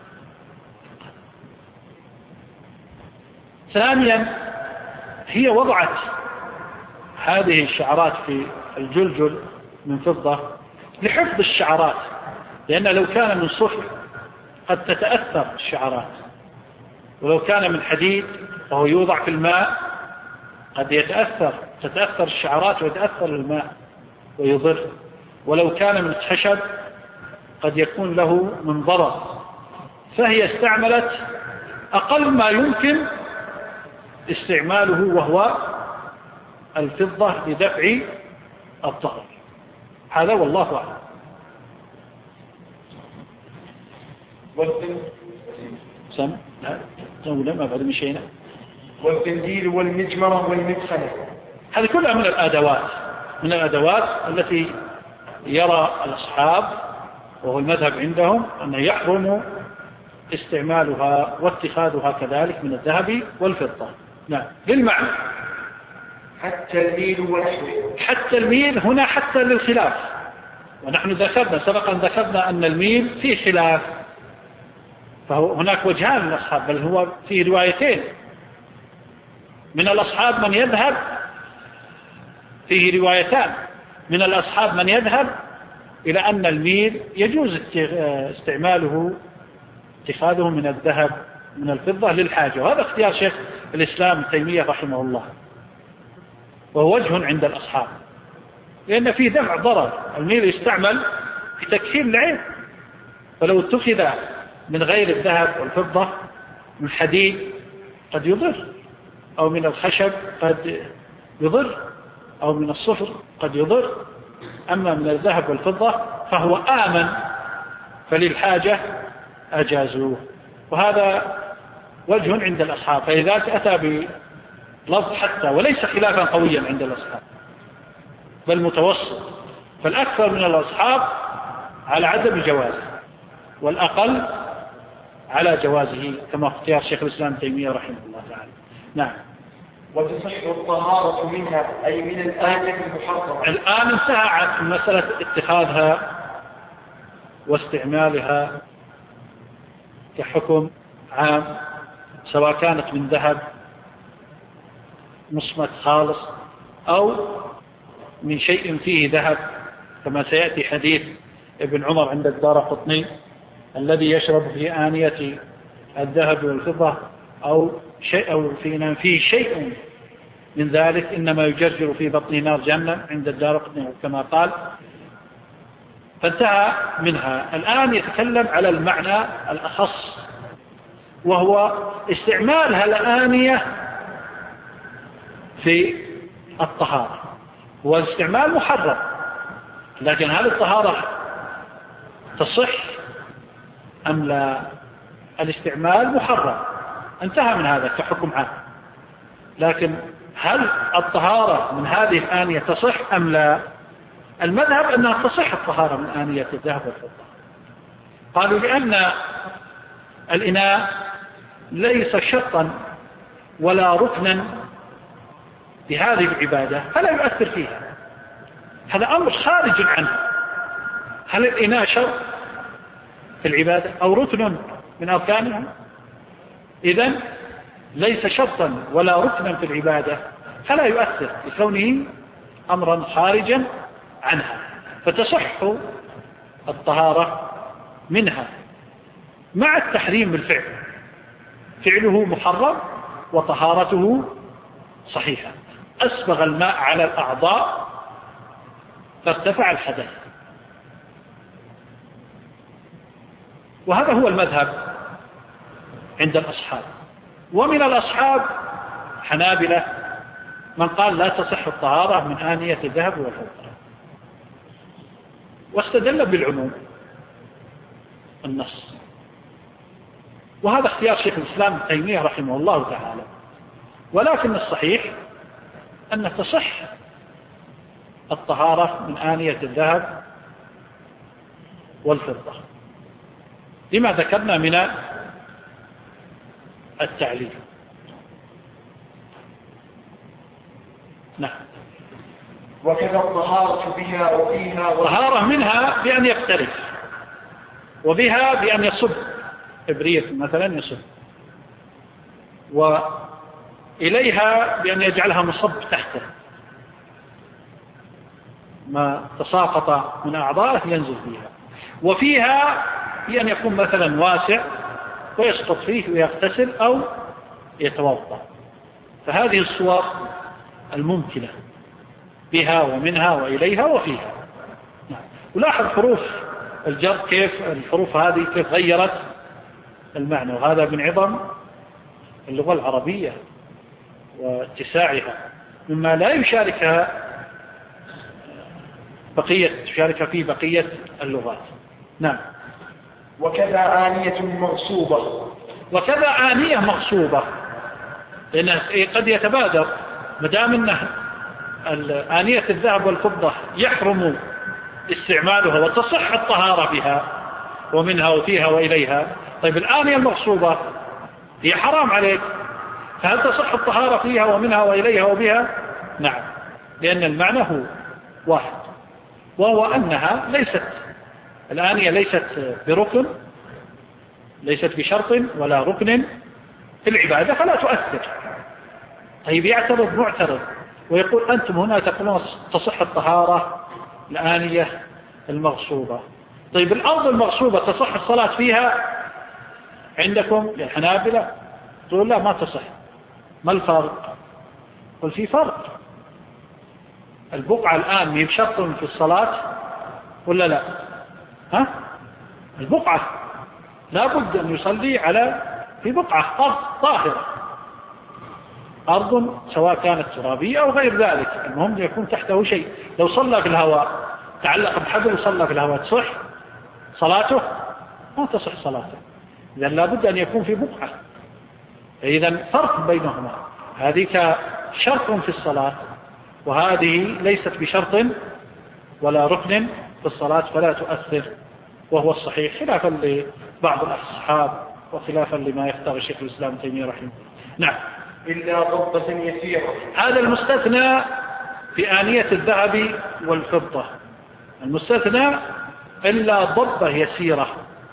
C: ثانيا هي وضعت هذه الشعرات في الجلجل من فضة لحفظ الشعرات، لأن لو كان من صفر قد تتأثر الشعرات، ولو كان من حديد وهو يوضع في الماء قد يتأثر تتأثر الشعرات ويتأثر الماء ويضر، ولو كان من خشب قد يكون له من ضرر، فهي استعملت أقل ما يمكن استعماله وهو الفضة لدفع الضرر. هذا والله أعلم. سم لا زولا ما بعد مشينا.
B: والقنديل والمجمرة والمدخنة،
C: هذه كلها من الأدوات من الأدوات التي يرى الأصحاب وهو المذهب عندهم أن يحرم استعمالها واتخاذها كذلك من الذهب والفضة. نعم. للمعنى
B: حتى الميل ونحوه.
C: حتى الميل هنا حتى للخلاف، ونحن ذكرنا سبقا ذكرنا أن الميل فيه خلاف، فهناك وجهان من الأصحاب، بل هو فيه روايتين من الأصحاب من يذهب، فيه روايتان من الأصحاب من يذهب إلى أن الميل يجوز استعماله اتخاذه من الذهب من الفضة للحاجة، وهذا اختيار شيخ الإسلام ابن تيمية رحمه الله، وهو وجه عند الأصحاب، لأن فيه دفع ضرر. الميل يستعمل في تكحيل العين، فلو اتخذ من غير الذهب والفضة من حديد قد يضر، أو من الخشب قد يضر، أو من الصفر قد يضر، أما من الذهب والفضة فهو آمن، فللحاجة أجازوه. وهذا وجه عند الأصحاب، فإذا أتى بلفظ حتى وليس خلافا قويا عند الأصحاب بل متوسط، فالأكثر من الأصحاب على عدم جوازه والأقل على جوازه، كما اختيار شيخ الإسلام تيمية رحمه الله تعالى. نعم.
B: وتصح الطهارة منها أي من الآية المحرمة.
C: الآن انتهى عن مسألة اتخاذها واستعمالها كحكم عام، سواء كانت من ذهب مصمت خالص أو من شيء فيه ذهب، كما سيأتي حديث ابن عمر عند الدارقطني الذي يشرب في آنية الذهب والفضة أو شيء أو في فيه شيء من ذلك إنما يجرجر في بطنه نار جهنم عند الدارقطني كما قال، فانتهى منها. الآن يتكلم على المعنى الأخص، وهو استعمالها الآنية في الطهارة، والاستعمال محرم، لكن هل الطهارة تصح أم لا؟ الاستعمال محرم، انتهى من هذا كحكم عام، لكن هل الطهارة من هذه الآنية تصح أم لا؟ المذهب أنها تصح الطهارة من آنية الذهب والفضة. قالوا لأن الإناء ليس شرطا ولا ركنا بهذه العبادة فلا يؤثر فيها، هذا أمر خارج عنه. هل الإناء شرط في العبادة أو ركن من أركانها؟ إذن ليس شرطا ولا ركنا في العبادة فلا يؤثر لكونه أمرا خارجا عنها، فتصح الطهارة منها مع التحريم بالفعل، فعله محرم وطهارته صحيحة. أسبغ الماء على الأعضاء فارتفع الحدث، وهذا هو المذهب عند الأصحاب. ومن الأصحاب حنابلة من قال لا تصح الطهارة من آنية الذهب والفضة، واستدل بالعموم النص، وهذا اختيار شيخ الإسلام ابن تيمية رحمه الله تعالى. ولكن الصحيح أن تصح الطهارة من آنية الذهب والفضة لما ذكرنا من التعليل. نعم.
B: وكذا الطهارة بها وفيها
C: طهارة منها بأن يختلف، وبها بأن يصب إبرية مثلا يصب، وإليها بأن يجعلها مصب تحته، ما تساقط من أعضائه ينزل فيها. وفيها بأن يكون مثلا واسع ويسقط فيه ويغتسل أو يتوضأ. فهذه الصور الممكنة بها ومنها وإليها وفيها. نعم. ولاحظ حروف الجر كيف الحروف هذه كيف غيرت المعنى، وهذا من عظم اللغة العربية واتساعها، مما لا يشاركها بقية تشارك فيه بقية اللغات. نعم.
B: وكذا آنية مغصوبة.
C: وكذا آنية مغصوبة، لأن قد يتبادر مدام أنه آنية الذهب والفضة يحرم استعمالها وتصح الطهارة بها ومنها وفيها وإليها، طيب الآنية المغصوبة هي حرام عليك، فهل تصح الطهارة فيها ومنها وإليها وبها؟ نعم، لأن المعنى هو واحد، وهو أنها ليست الآنية ليست بركن، ليست بشرط ولا ركن في العبادة فلا تؤثر. طيب يعترض معترض ويقول أنتم هنا تقولون تصح الطهارة الآنية المغصوبة، طيب الأرض المغصوبة تصح الصلاة فيها عندكم يا حنابلة؟ تقول لا ما تصح. ما الفرق؟ قل في فرق، البقعة الآن من شرط في الصلاة ولا لا؟ ها؟ البقعة لا بد أن يصلي على في بقعة أرض طاهرة، أرض سواء كانت ترابية أو غير ذلك، المهم يكون تحته شيء. لو صلى في الهواء تعلق بحبل وصلى في الهواء تصح صلاته؟ ما تصح صلاته. إذا لابد أن يكون في بقعة. إذا فرق بينهما، هذه شرط في الصلاة وهذه ليست بشرط ولا ركن في الصلاة فلا تؤثر، وهو الصحيح خلافا لبعض الأصحاب وخلافا لما يختار الشيخ الإسلام تيمية رحمه الله. نعم.
B: إلا ضبة يسيرة.
C: هذا المستثنى في آنية الذهب والفضة، المستثنى إلا ضبة يسيرة،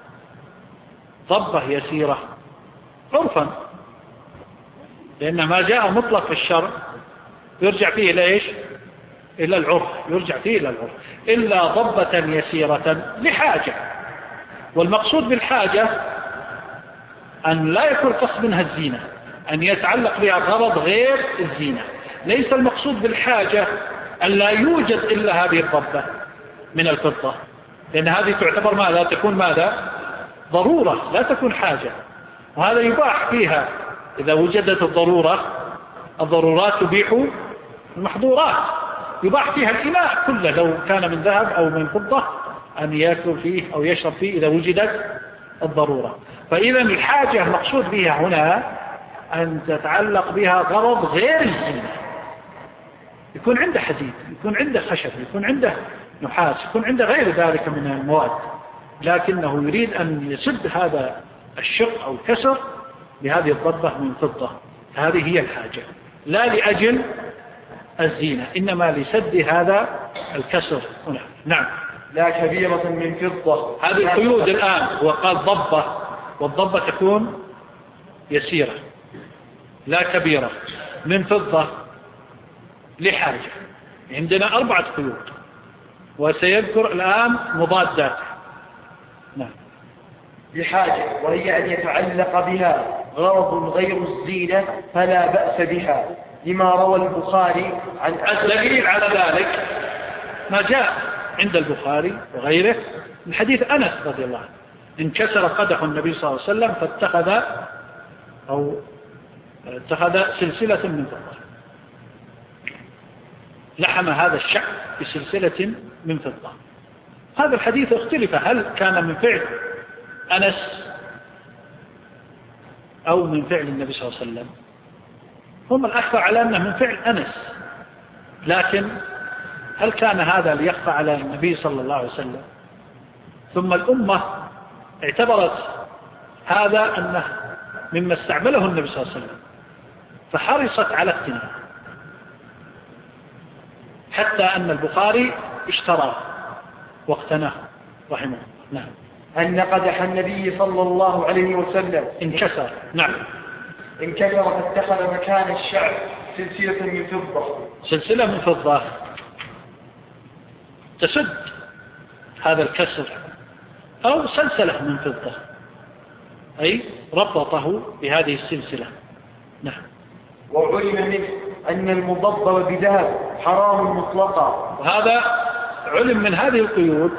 C: ضبة يسيرة عرفا، لأن ما جاء مطلق في الشرع يرجع فيه إلى إيش؟ إلى العرف، يرجع فيه إلى العرف. إلا ضبة يسيرة لحاجة، والمقصود بالحاجة أن لا يكون قصد منها الزينة، أن يتعلق بها غرض غير الزينة. ليس المقصود بالحاجة أن لا يوجد إلا هذه الضبة من الفضة، لأن هذه تعتبر ماذا؟ تكون ماذا؟ ضرورة، لا تكون حاجة. وهذا يباح فيها إذا وجدت الضرورة، الضرورات تبيح المحظورات، يباح فيها الإناء كله لو كان من ذهب أو من فضة أن يأكل فيه أو يشرب فيه إذا وجدت الضرورة. فإذا الحاجة مقصود بها هنا أن تتعلق بها غرض غير الزينة، يكون عنده حديد، يكون عنده خشب، يكون عنده نحاس، يكون عنده غير ذلك من المواد، لكنه يريد أن يسد هذا الشق أو الكسر بهذه الضبة من فضة. هذه هي الحاجة، لا لأجل الزينة، إنما لسد هذا الكسر هنا. نعم.
B: لا كبيرة من فضة.
C: هذه القيود الآن، وقال ضبة، والضبة تكون يسيرة لا كبيرة من فضة لحاجة. عندنا أربعة قيود وسيذكر الآن مضادات. نعم.
B: لحاجة، وهي أن يتعلق بها غرض غير الزينة فلا بأس بها، لما روى البخاري عن
C: الدليل على ذلك ما جاء عند البخاري وغيره من حديث أنس رضي الله عنه، انكسر قدح النبي صلى الله عليه وسلم فاتخذ أو اتخذ سلسلة من فضة، لحم هذا الشعب بسلسلة من فضة. هذا الحديث اختلف، هل كان من فعل أنس أو من فعل النبي صلى الله عليه وسلم؟ هم الأكثر على أنه من فعل أنس، لكن هل كان هذا ليخفى على النبي صلى الله عليه وسلم؟ ثم الأمة اعتبرت هذا أنه مما استعمله النبي صلى الله عليه وسلم، فحرصت على اقتناءه، حتى أن البخاري اشتراه واقتناه رحمه الله. نعم.
B: أن قدح النبي صلى الله عليه وسلم
C: انكسر. نعم.
B: انكسر فاتخذ مكان الشعب سلسلة من فضة.
C: سلسلة من فضة تسد هذا الكسر، أو سلسلة من فضة، أي ربطه بهذه السلسلة. نعم.
B: وعلم منه أن المضبب بذهب حرام مطلقا.
C: وهذا علم من هذه القيود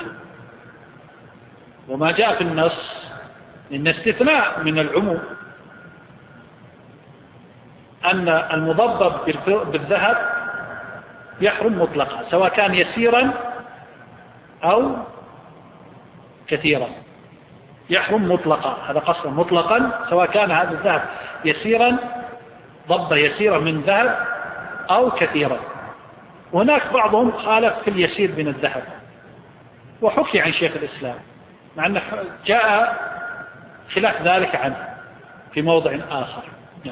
C: وما جاء في النص إن استثناء من العموم، أن المضبب بالذهب يحرم مطلقا سواء كان يسيرا أو كثيرا، يحرم مطلقا، هذا قصر مطلقا سواء كان هذا الذهب يسيرا، ضبة يسيرة من ذهب أو كثيرا. وهناك بعضهم خالف في اليسير من الذهب، وحكي عن شيخ الإسلام مع أنه جاء خلاف ذلك عنه في موضع آخر. نعم.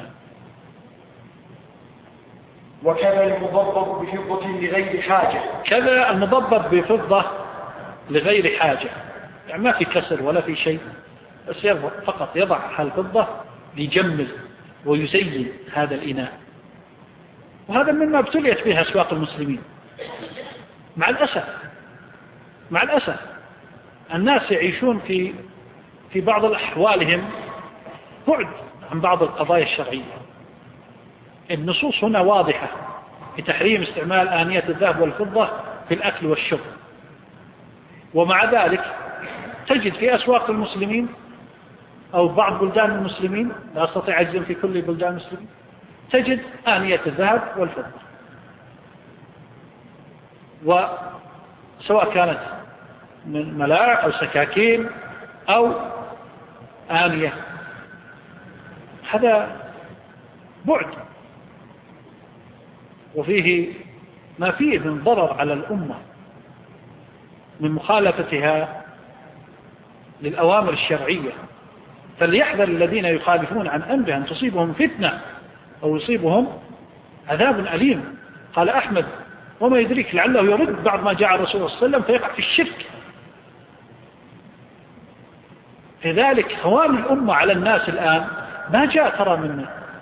B: وكذا المضبب بفضة لغير حاجة.
C: كذا المضبب بفضة لغير حاجة، يعني ما في كسر ولا في شيء، بس فقط يضع الفضة ليجمل ويزين هذا الإناء. وهذا مما ابتليت به أسواق المسلمين مع الأسف. مع الأسف الناس يعيشون في في بعض الأحوالهم بعد عن بعض القضايا الشرعية. النصوص هنا واضحة في تحريم استعمال آنية الذهب والفضة في الأكل والشرب، ومع ذلك تجد في أسواق المسلمين أو بعض بلدان المسلمين، لا أستطيع أجزم في كل بلدان المسلمين، تجد آنية الذهب والفضة. سواء كانت من ملاعق أو سكاكين أو آنية. هذا بعد، وفيه ما فيه من ضرر على الأمة من مخالفتها للأوامر الشرعية. فليحذر الذين يخالفون عن أمره أن تصيبهم فتنة أو يصيبهم عذاب أليم. قال أحمد: وما يدريك لعله يرد بعض ما جاء الرسول صلى الله عليه وسلم فيقع في الشرك. لذلك هوان الأمة على الناس الآن ما جاء ترى من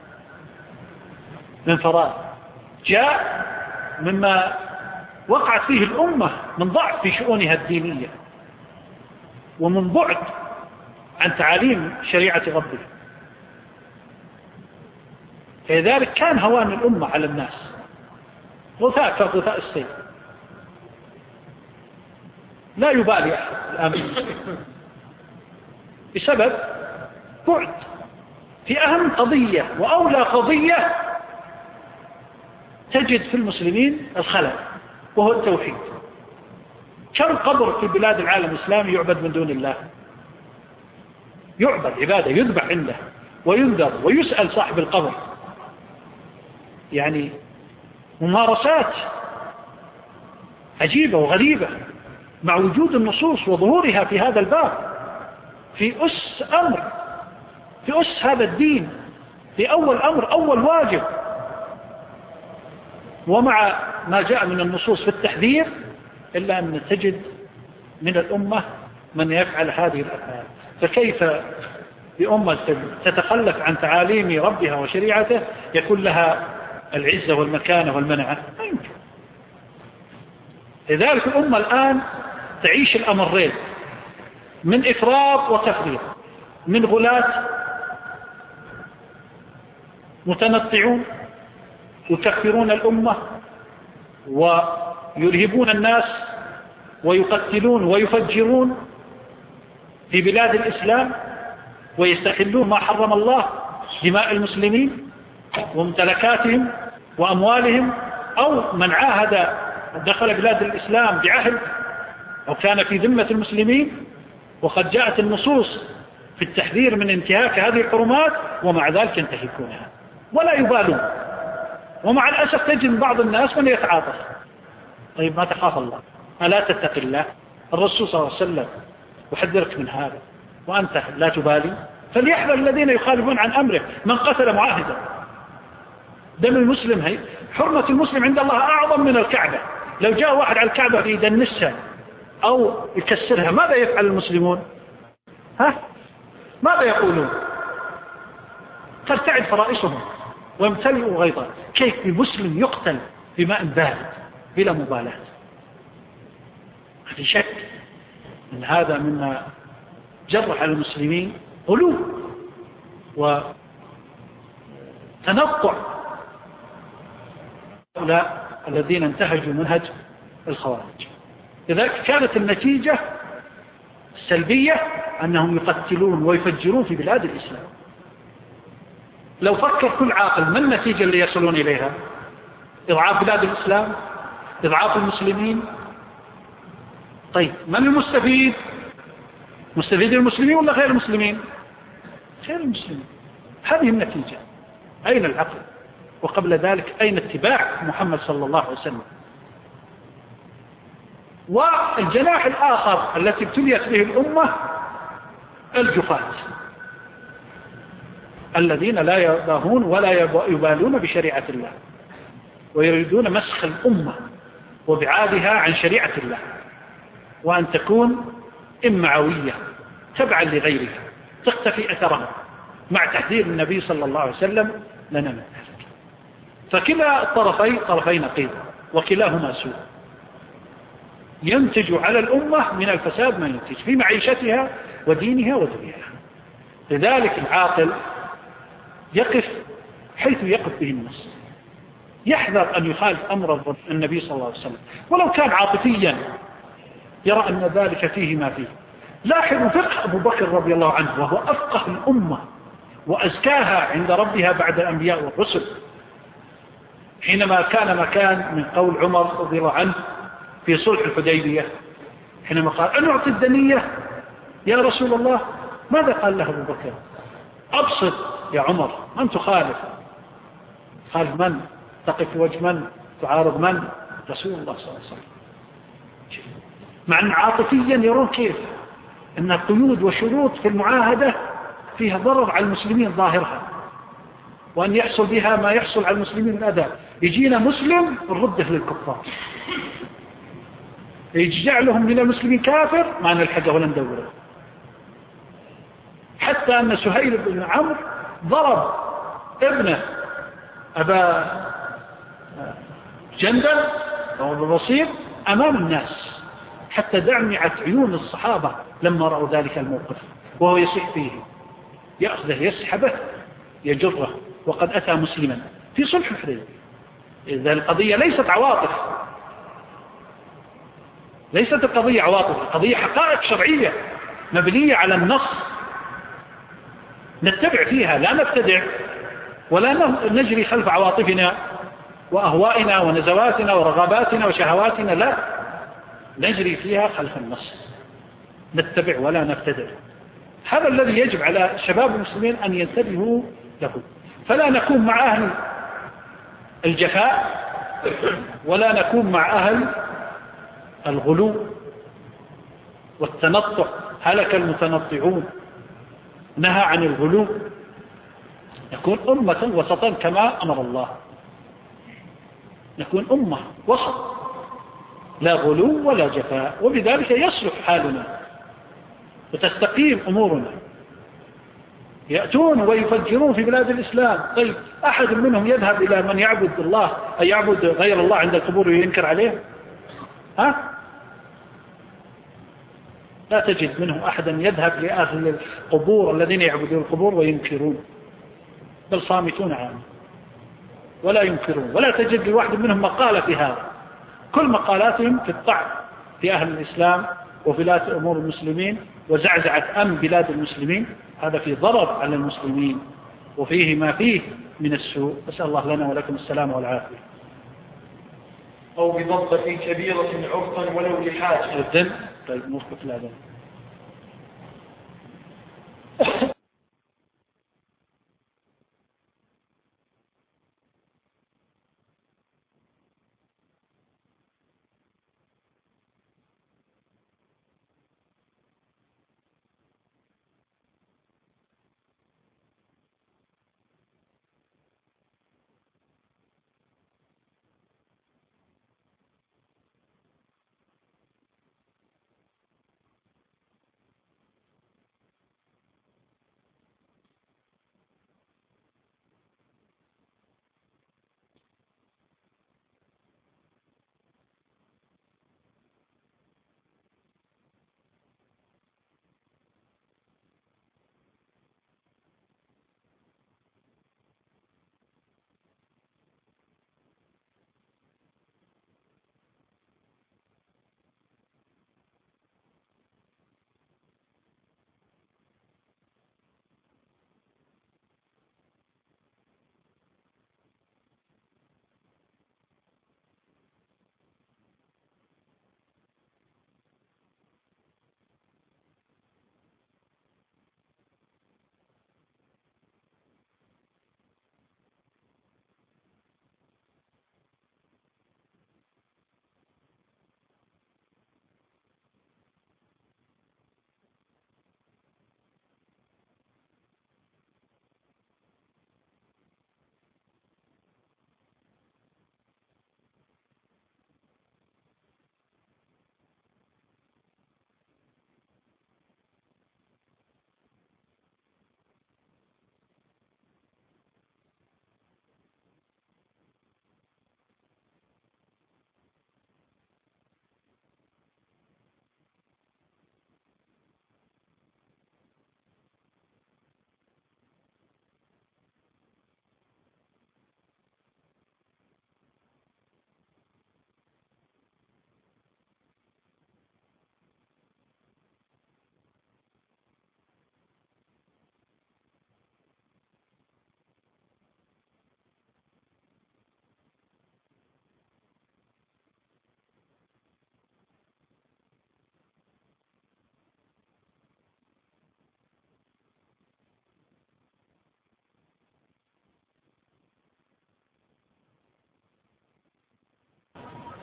C: من فراغ، جاء مما وقعت فيه الأمة من ضعف في شؤونها الدينية ومن بعد عن تعاليم شريعة ربه. لذلك كان هوان الأمة على الناس غثاء كغثاء السيل، لا يبالي أحد الآن بسبب بعد في أهم قضية وأولى قضية تجد في المسلمين الخلل، وهو التوحيد. كم قبر في بلاد العالم الإسلامي يعبد من دون الله، يعبد عبادة، يذبح عنده وينذر ويسأل صاحب القبر، يعني ممارسات عجيبة وغريبة مع وجود النصوص وظهورها في هذا الباب، في أس أمر، في أس هذا الدين، في أول أمر، أول واجب. ومع ما جاء من النصوص في التحذير إلا أن تجد من الأمة من يفعل هذه الأفعال. فكيف بأمة تتخلف عن تعاليم ربها وشريعته يكون لها العزة والمكانة والمنعة؟ لا يمكن. لذلك الأمة الآن تعيش الأمرين، من إفراط وتفريط، من غلاة متنطعون يكفرون الأمة ويرهبون الناس ويقتلون ويفجرون في بلاد الإسلام ويستحلون ما حرم الله، دماء المسلمين وممتلكاتهم وأموالهم، أو من عاهد دخل بلاد الإسلام بعهد أو كان في ذمة المسلمين وقد جاءت النصوص في التحذير من انتهاك هذه الحرمات ومع ذلك ينتهكونها ولا يبالون. ومع الأسف تجد بعض الناس من يتعاطف. طيب ما تخاف الله؟ ألا تتقي الله؟ الرسول صلى الله عليه وسلم يحذرك من هذا وأنت لا تبالي. فليحذر الذين يخالفون عن أمره. من قتل معاهدا، دم المسلم، هي حرمة المسلم عند الله أعظم من الكعبة. لو جاء واحد على الكعبة يدنسها أو يكسرها ماذا يفعل المسلمون؟ ها؟ ماذا يقولون؟ ترتعد فرائصهم ويمتلئوا غيظا. كيف المسلم يقتل بماء بارد بلا مبالاة؟ في شك من هذا مما جرح على المسلمين غلو وتنطع هؤلاء الذين انتهجوا منهج الخوارج. لذلك كانت النتيجة السلبية أنهم يقتلون ويفجرون في بلاد الإسلام. لو فكر كل عاقل ما النتيجة اللي يصلون إليها؟ إضعاف بلاد الإسلام، إضعاف المسلمين. طيب من المستفيد؟ مستفيد المسلمين ولا غير المسلمين؟ غير المسلمين. هذه النتيجة. أين العقل؟ وقبل ذلك أين اتباع محمد صلى الله عليه وسلم؟ والجناح الآخر التي ابتليت به الأمة الجفاة الذين لا يباهون ولا يبالون بشريعة الله ويريدون مسخ الأمة وابعادها عن شريعة الله وأن تكون إمعوية تبعا لغيرها تختفي أثرها مع تحذير النبي صلى الله عليه وسلم لنا من ذلك. فكلا الطرفين طرفي نقيض وكلاهما سوء، ينتج على الأمة من الفساد ما ينتج في معيشتها ودينها ودنياها. لذلك العاقل يقف حيث يقف به النص، يحذر أن يخالف أمر النبي صلى الله عليه وسلم ولو كان عاطفيا يرى أن ذلك فيه ما فيه. لاحظوا فقه أبو بكر رضي الله عنه وهو أفقه الأمة وأزكاها عند ربها بعد الأنبياء والرسل، حينما كان مكان من قول عمر رضي الله عنه في صلح الحديبية حينما قال أن أعطي الدنية يا رسول الله، ماذا قال له أبو بكر؟ أبسط يا عمر، من تخالف؟ خالف من؟ تقف في وجه من؟ تعارض من؟ رسول الله صلى الله عليه وسلم. مع أن عاطفيا يرون كيف أن قيود وشروط في المعاهدة فيها ضرر على المسلمين ظاهرها، وأن يحصل بها ما يحصل على المسلمين من أذى. يجينا مسلم نرده للكفار، يجعلهم من المسلمين كافر ما نلحقه ولا ندوره. حتى أن سهيل بن عمرو ضرب ابنه أبا جندل أو البصير أمام الناس، حتى دمعت عيون الصحابة لما رأوا ذلك الموقف، وهو يصيح فيه، يأخذه يسحبه يجره، وقد أتى مسلما في صلح الحديبية. إذا القضية ليست عواطف، ليست القضية عواطف، القضية حقائق شرعية مبنية على النص نتبع فيها، لا نبتدع ولا نجري خلف عواطفنا وأهوائنا ونزواتنا ورغباتنا وشهواتنا، لا، نجري فيها خلف النص، نتبع ولا نبتدع. هذا الذي يجب على شباب المسلمين أن ينتبهوا له. فلا نكون مع أهل الجفاء ولا نكون مع أهل الغلو والتنطع. هلك المتنطعون، نهى عن الغلو. نكون أمة وسطا كما أمر الله، نكون أمة وسط، لا غلو ولا جفاء، وبذلك يصلح حالنا وتستقيم أمورنا. يأتون ويفجرون في بلاد الإسلام، طيب أحد منهم يذهب إلى من يعبد الله أي يعبد غير الله عند القبور وينكر عليه؟ ها؟ لا تجد منهم أحدا يذهب لأهل القبور الذين يعبدون القبور وينكرون، بل صامتون عنه ولا ينكرون، ولا تجد لواحد منهم مقالة في هذا. كل مقالاتهم في الطعن في أهل الإسلام وفلاة أمور المسلمين وزعزعة أمن بلاد المسلمين. هذا فيه ضرر على المسلمين وفيه ما فيه من السوء. أسأل الله لنا ولكم السلام والعافية.
B: أو بضبة كبيرة عرفا ولو لحاجة.
C: الذن طيب نوقف الأذان.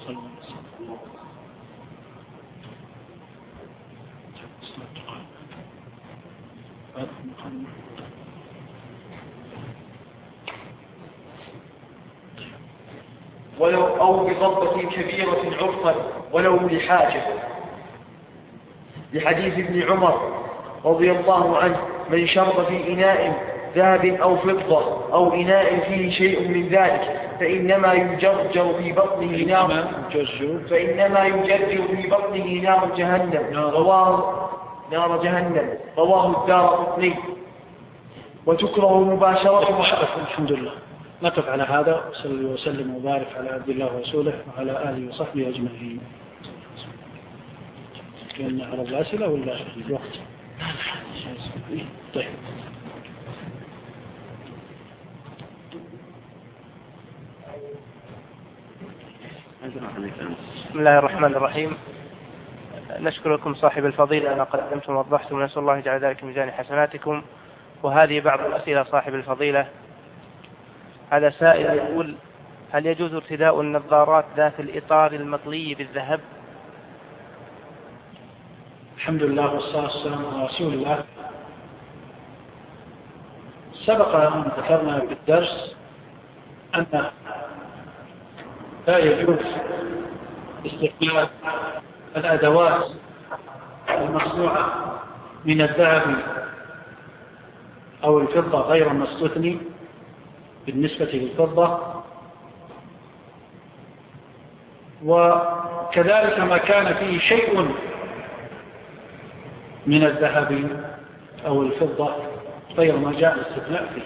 C: صلى الله عليه وسلم.
B: ولو أو بضبة كبيرة عرفا ولو لحاجة، لحديث ابن عمر رضي الله عنه: من شرب في إناء ذهب أو فضة أو إناء فيه شيء من ذلك فإنما يجرجر في بطنه نار فإنما يجرجر في بطنه نار جهنم رواه نار جهنم رواه الدارقطني. وتكره مباشرة.
C: الحمد لله، نقف على هذا. وصلى وسلم وبارك على عبد الله ورسوله وعلى آله وصحبه أجمعين. كنا على الأسئلة ولا الوقت؟ طيب.
D: بسم الله الرحمن الرحيم. نشكركم صاحب الفضيلة أن قدمتم ووضحتم، ونسأل الله يجعل ذلك في ميزان حسناتكم. وهذه بعض الأسئلة صاحب الفضيلة. هذا سائل يقول: هل يجوز ارتداء النظارات ذات الإطار المطلي بالذهب؟
C: الحمد لله والصلاة والسلام على رسول الله. سبق أن ذكرنا في الدرس أن لا يجوز استخدام الأدوات المصنوعة من الذهب أو الفضة غير المستثني بالنسبة للفضة، وكذلك ما كان فيه شيء من الذهب أو الفضة غير ما جاء الاستثناء فيه.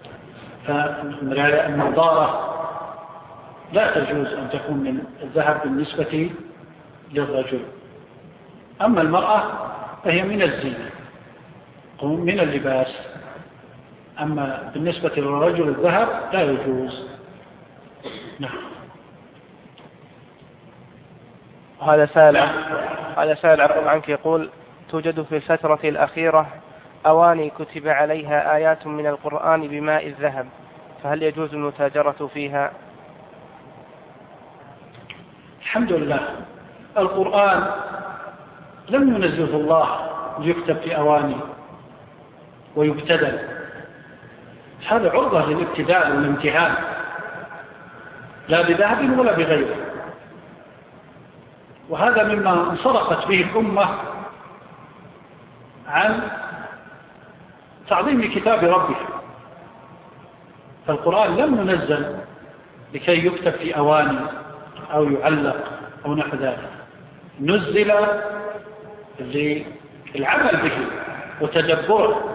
C: فالنظارة لا تجوز أن تكون من الذهب بالنسبة للرجل. أما المرأة فهي من الزينة من اللباس. أما بالنسبة للرجل الذهب لا يجوز. نعم.
D: هذا سائل هذا سائل عفوا عنك يقول: توجد في الفترة الأخيرة أواني كتب عليها آيات من القرآن بماء الذهب، فهل يجوز المتاجرة فيها؟
C: الحمد لله، القرآن لم ينزله الله ليكتب في أواني ويبتدل. هذا عرضة للابتداء والامتحان، لا بذهب ولا بغيره. وهذا مما انصرفت به الأمة عن تعظيم كتاب ربها. فالقرآن لم ينزل لكي يكتب في أواني أو يعلق أو نحو ذلك، نزل للعمل به وتدبره.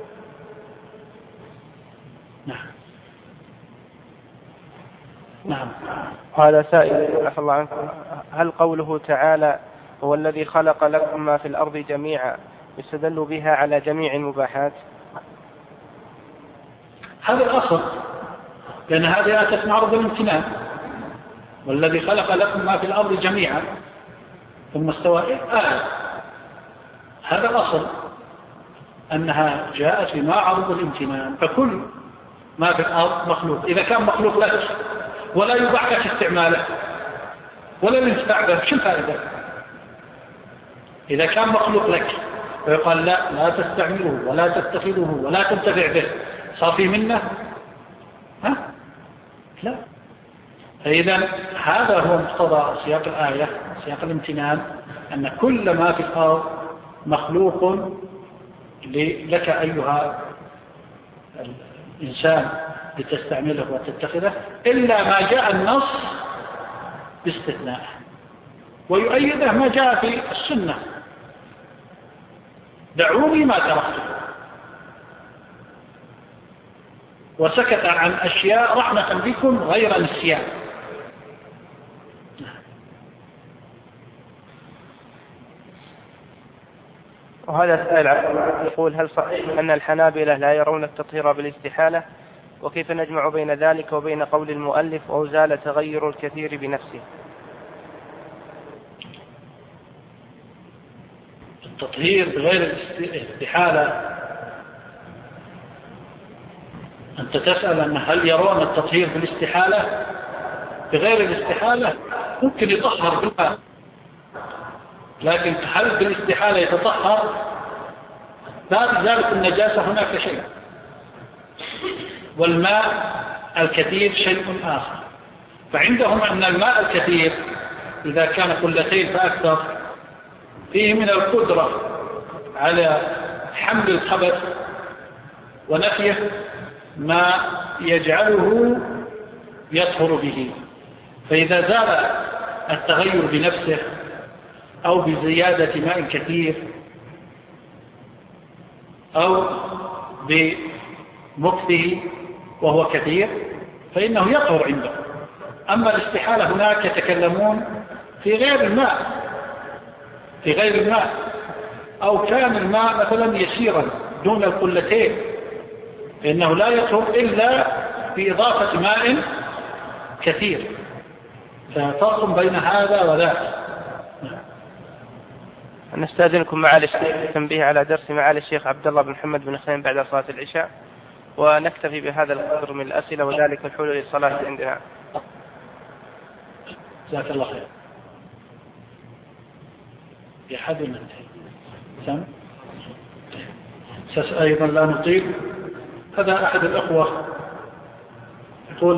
C: نعم. نعم.
D: هذا سائل عفى الله عنك: هل قوله تعالى هو الذي خلق لكم ما في الأرض جميعا يستدل بها على جميع المباحات؟
C: هذا الأصل، لأن هذه آتت معرض الامتنان: والذي خلق لكم ما في الأرض جميعا ثم استوى آية. هذا الأصل، أنها جاءت في معرض الامتنان. فكل ما في الأرض مخلوق. إذا كان مخلوق لك ولا يباح لك استعماله ولا الانتفاع به، شو الفائدة؟ إذا كان مخلوق لك ويقال لا لا تستعمله ولا تتخذه ولا تنتفع به، صار في منه؟ ها؟ لا. فإذا هذا هو مقتضى سياق الآية، سياق الامتنان، أن كل ما في الأرض مخلوق لك أيها الإنسان لتستعمله وتتخذه، إلا ما جاء النص باستثناء، ويؤيده ما جاء في السنة: دعوني ما تركته. وسكت عن أشياء رحمة بكم غير نسيان.
D: وهذا سائل يقول: هل صحيح أن الحنابلة لا يرون التطهير بالاستحالة؟ وكيف نجمع بين ذلك وبين قول المؤلف: وزال تغير الكثير بنفسه؟
C: التطهير بغير الاستحالة، أنت تسأل أن هل يرون التطهير بالاستحالة؟ بغير الاستحالة ممكن يطهر بالماء، لكن هل بالاستحالة يتطهر؟ لا ذلك النجاسة هناك شيء، والماء الكثير شيء آخر. فعندهم أن الماء الكثير إذا كان قلتين فأكثر فيه من القدرة على حمل الخبث ونفيه ما يجعله يطهر به. فإذا زال التغير بنفسه أو بزيادة ماء كثير أو بمكثه وهو كثير فإنه يطهر عنده. أما الاستحالة هناك يتكلمون في غير الماء في غير الماء أو كان الماء مثلا يسيرا دون القلتين فإنه لا يطهر إلا بإضافة ماء كثير. ففرق بين هذا وذاك.
D: نستأذنكم معالي الشيخ التنبيه على درس معالي الشيخ عبد الله بن محمد بن حسين بعد صلاة العشاء، ونكتفي بهذا القدر من الأسئلة وذلك الحلول للصلاة عندنا.
C: جزاك الله خير. في حد ننتهي سم سس أيضا لا نطيل. هذا أحد الأخوة يقول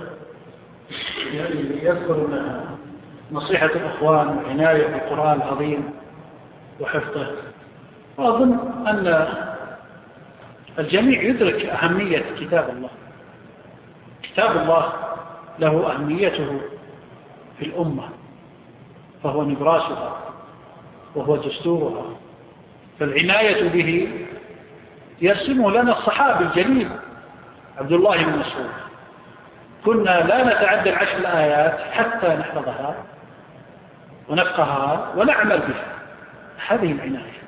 C: يذكر نصيحة الأخوان والعناية بالقرآن العظيم وحفظه، وأظن أن الجميع يدرك أهمية كتاب الله. كتاب الله له أهميته في الأمة، فهو نبراسها وهو دستورها، فالعناية به يرسمه لنا الصحابي الجليل عبد الله بن مسعود: كنا لا نتعدى العشر الآيات حتى نحفظها ونفقهها ونعمل بها. هذه العناية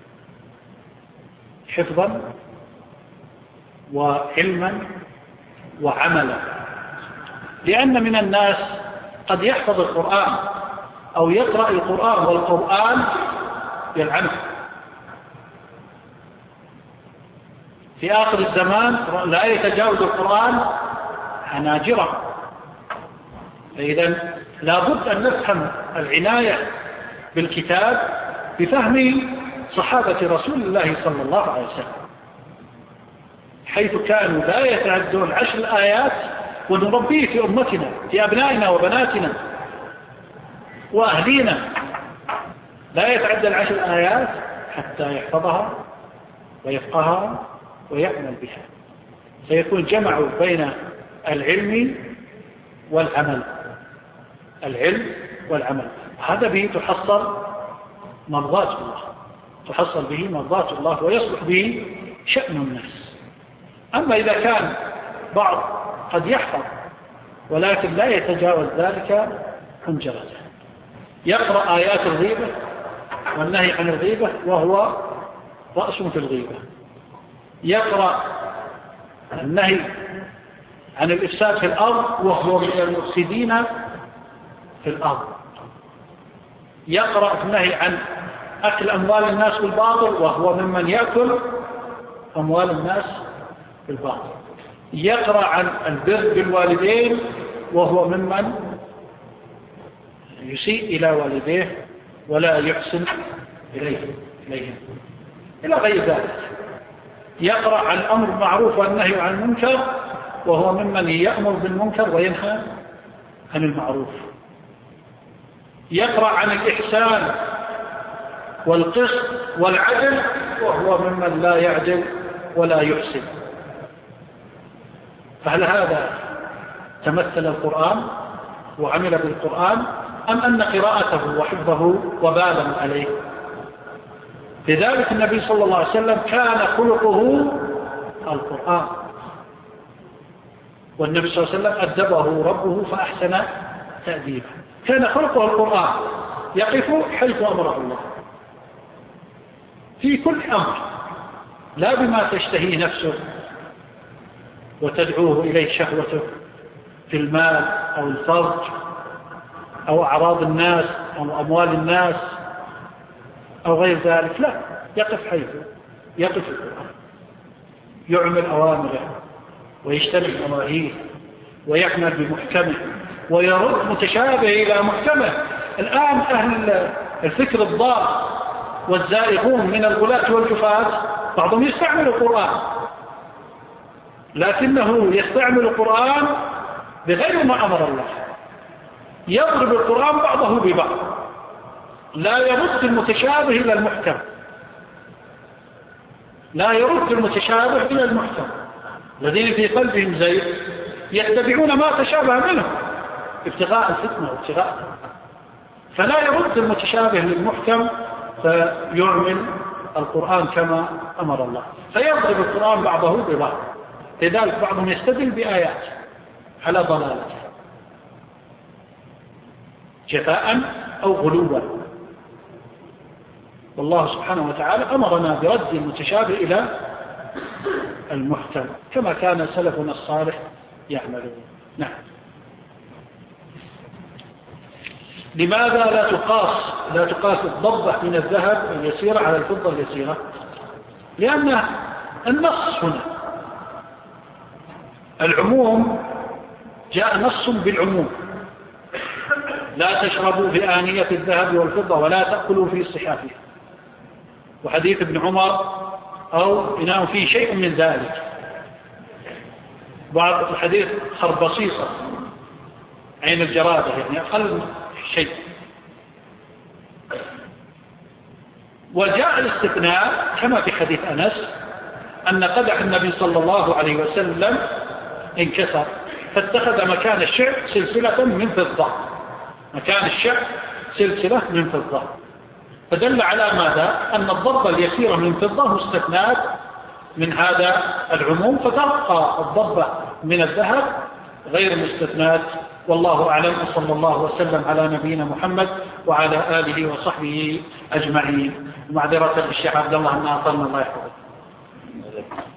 C: حفظا وعلما وعملا، لأن من الناس قد يحفظ القرآن أو يقرأ القرآن والقرآن يلعنه. في آخر الزمان لا يتجاوز القرآن حناجره. فإذا لابد أن نفهم العناية بالكتاب بفهم صحابة رسول الله صلى الله عليه وسلم، حيث كانوا لا يتعدون عشر الآيات، ونربيه في أمتنا في أبنائنا وبناتنا وأهلينا لا يتعدى العشر الآيات حتى يحفظها ويفقهها ويعمل بها. سيكون جمع بين العلم والعمل العلم والعمل هذا به تحصل مرضات الله تحصل به مرضات الله ويصلح به شأن الناس. أما إذا كان بعض قد يحفظ ولكن لا يتجاوز ذلك حنجرته، يقرأ آيات الغيبة والنهي عن الغيبة وهو رأس في الغيبة، يقرأ النهي عن الإفساد في الأرض وهو من المفسدين في الأرض، يقرأ النهي عن أكل أموال الناس بالباطل وهو ممن يأكل أموال الناس بالباطل، يقرأ عن البر بالوالدين وهو ممن يسيء إلى والديه ولا يحسن إليهم إليهم إلى غير ذلك، يقرأ عن الأمر بالمعروف والنهي عن المنكر وهو ممن يأمر بالمنكر وينهى عن المعروف، يقرأ عن الإحسان والقسط والعدل وهو ممن لا يعدل ولا يحسن. فهل هذا تمثل القرآن وعمل بالقرآن أم أن قراءته وحفظه وبالا عليه؟ لذلك النبي صلى الله عليه وسلم كان خلقه القرآن، والنبي صلى الله عليه وسلم أدبه ربه فأحسن تأديبه، كان خلقه القرآن، يقف حيث أمره الله في كل أمر، لا بما تشتهي نفسه وتدعوه إليه شهوته في المال أو الفرج أو أعراض الناس أو أموال الناس أو غير ذلك، لا، يقف حيث يقف القرآن، يعمل أوامره ويجتنب نواهيه ويعمل بمحكمه ويرد متشابه إلى محكمه. الآن أهل الفكر الضال والزائغون من الغلاة والكفاة بعضهم يستعمل القرآن، لكنه يستعمل القرآن بغير ما أمر الله، يضرب القرآن بعضه ببعض، لا يرد المتشابه إلى المحكم، لا يرد المتشابه إلى المحكم. الذين في قلبهم زيغ يتبعون ما تشابه منه ابتغاء الفتنة وابتغاء، فلا يرد المتشابه للمحكم فيعمل القرآن كما أمر الله، فيضرب القرآن بعضه ببعض. لذلك بعضهم يستدل بآيات على ضلالته جفاء أو غلوا. والله سبحانه وتعالى أمرنا برد المتشابه إلى المحكم كما كان سلفنا الصالح يعملون. نعم. لماذا لا تقاس لا تقاس الضبة من الذهب اليسيرة على الفضة اليسيرة؟ لأن النص هنا العموم، جاء نص بالعموم: لا تشربوا في آنية الذهب والفضة ولا تأكلوا في صحافها. وحديث ابن عمر: أو إنه فيه شيء من ذلك. بعض الحديث خربصيصة عين الجرادة، يعني أقل شيء. وجاء الاستثناء كما في حديث أنس أن قدح النبي صلى الله عليه وسلم انكسر فاتخذ مكان الشعر سلسلة من فضة، مكان الشعر سلسلة من فضة، فدل على ماذا؟ أن الضبة اليسيرة من فضة مستثنات من هذا العموم، فتبقى الضبة من الذهب غير مستثنات. والله أعلم، وصلى الله وسلم على نبينا محمد وعلى آله وصحبه أجمعين. معذرة للشيخ عبد الله أن أطلنا، الله يحفظه.